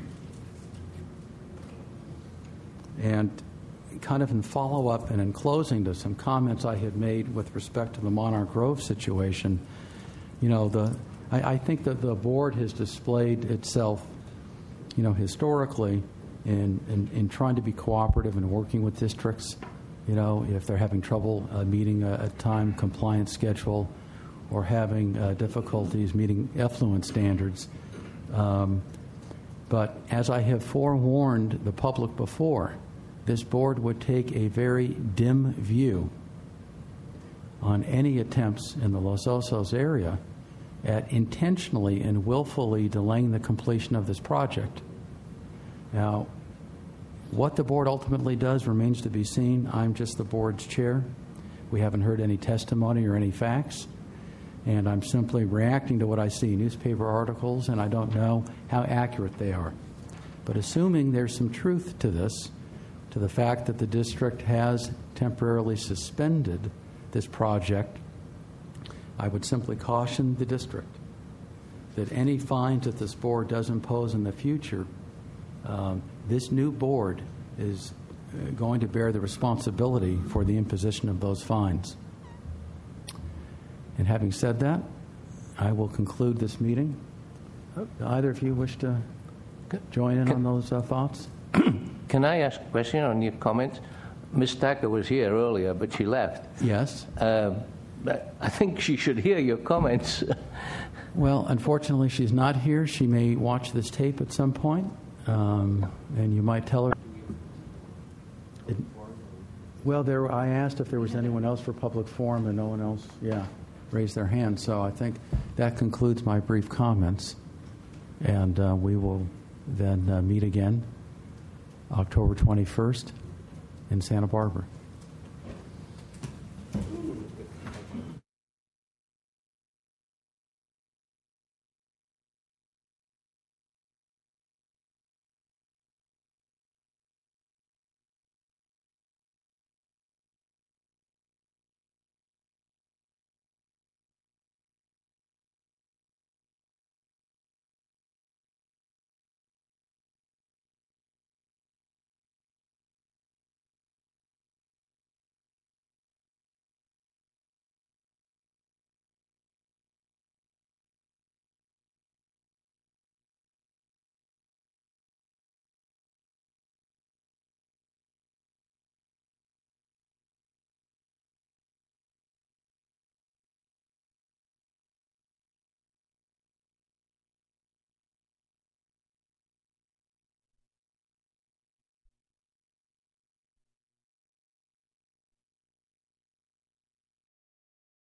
and kind of in follow-up and in closing to some comments I had made with respect to the Monarch Grove situation, you know, the I, I think that the board has displayed itself, you know, historically in, in, in trying to be cooperative and working with districts, you know, if they're having trouble uh, meeting a, a time compliance schedule or having uh, difficulties meeting effluent standards. Um, but as I have forewarned the public before, this board would take a very dim view on any attempts in the Los Osos area at intentionally and willfully delaying the completion of this project. Now, what the board ultimately does remains to be seen. I'm just the board's chair. We haven't heard any testimony or any facts, and I'm simply reacting to what I see in newspaper articles, and I don't know how accurate they are. But assuming there's some truth to this, to the fact that the district has temporarily suspended this project, I would simply caution the district that any fines that this board does impose in the future, um, this new board is uh, going to bear the responsibility for the imposition of those fines. And having said that, I will conclude this meeting. Do either of you wish to join in Can, on those uh, thoughts? Can I ask a question on your comments? Miz Tacker was here earlier, but she left. Yes. Uh, but I think she should hear your comments. Well, unfortunately, she's not here. She may watch this tape at some point, um, and you might tell her. It, well, there. I asked if there was anyone else for public forum, and no one else, yeah, raised their hand. So I think that concludes my brief comments, and uh, we will then uh, meet again October twenty-first in Santa Barbara.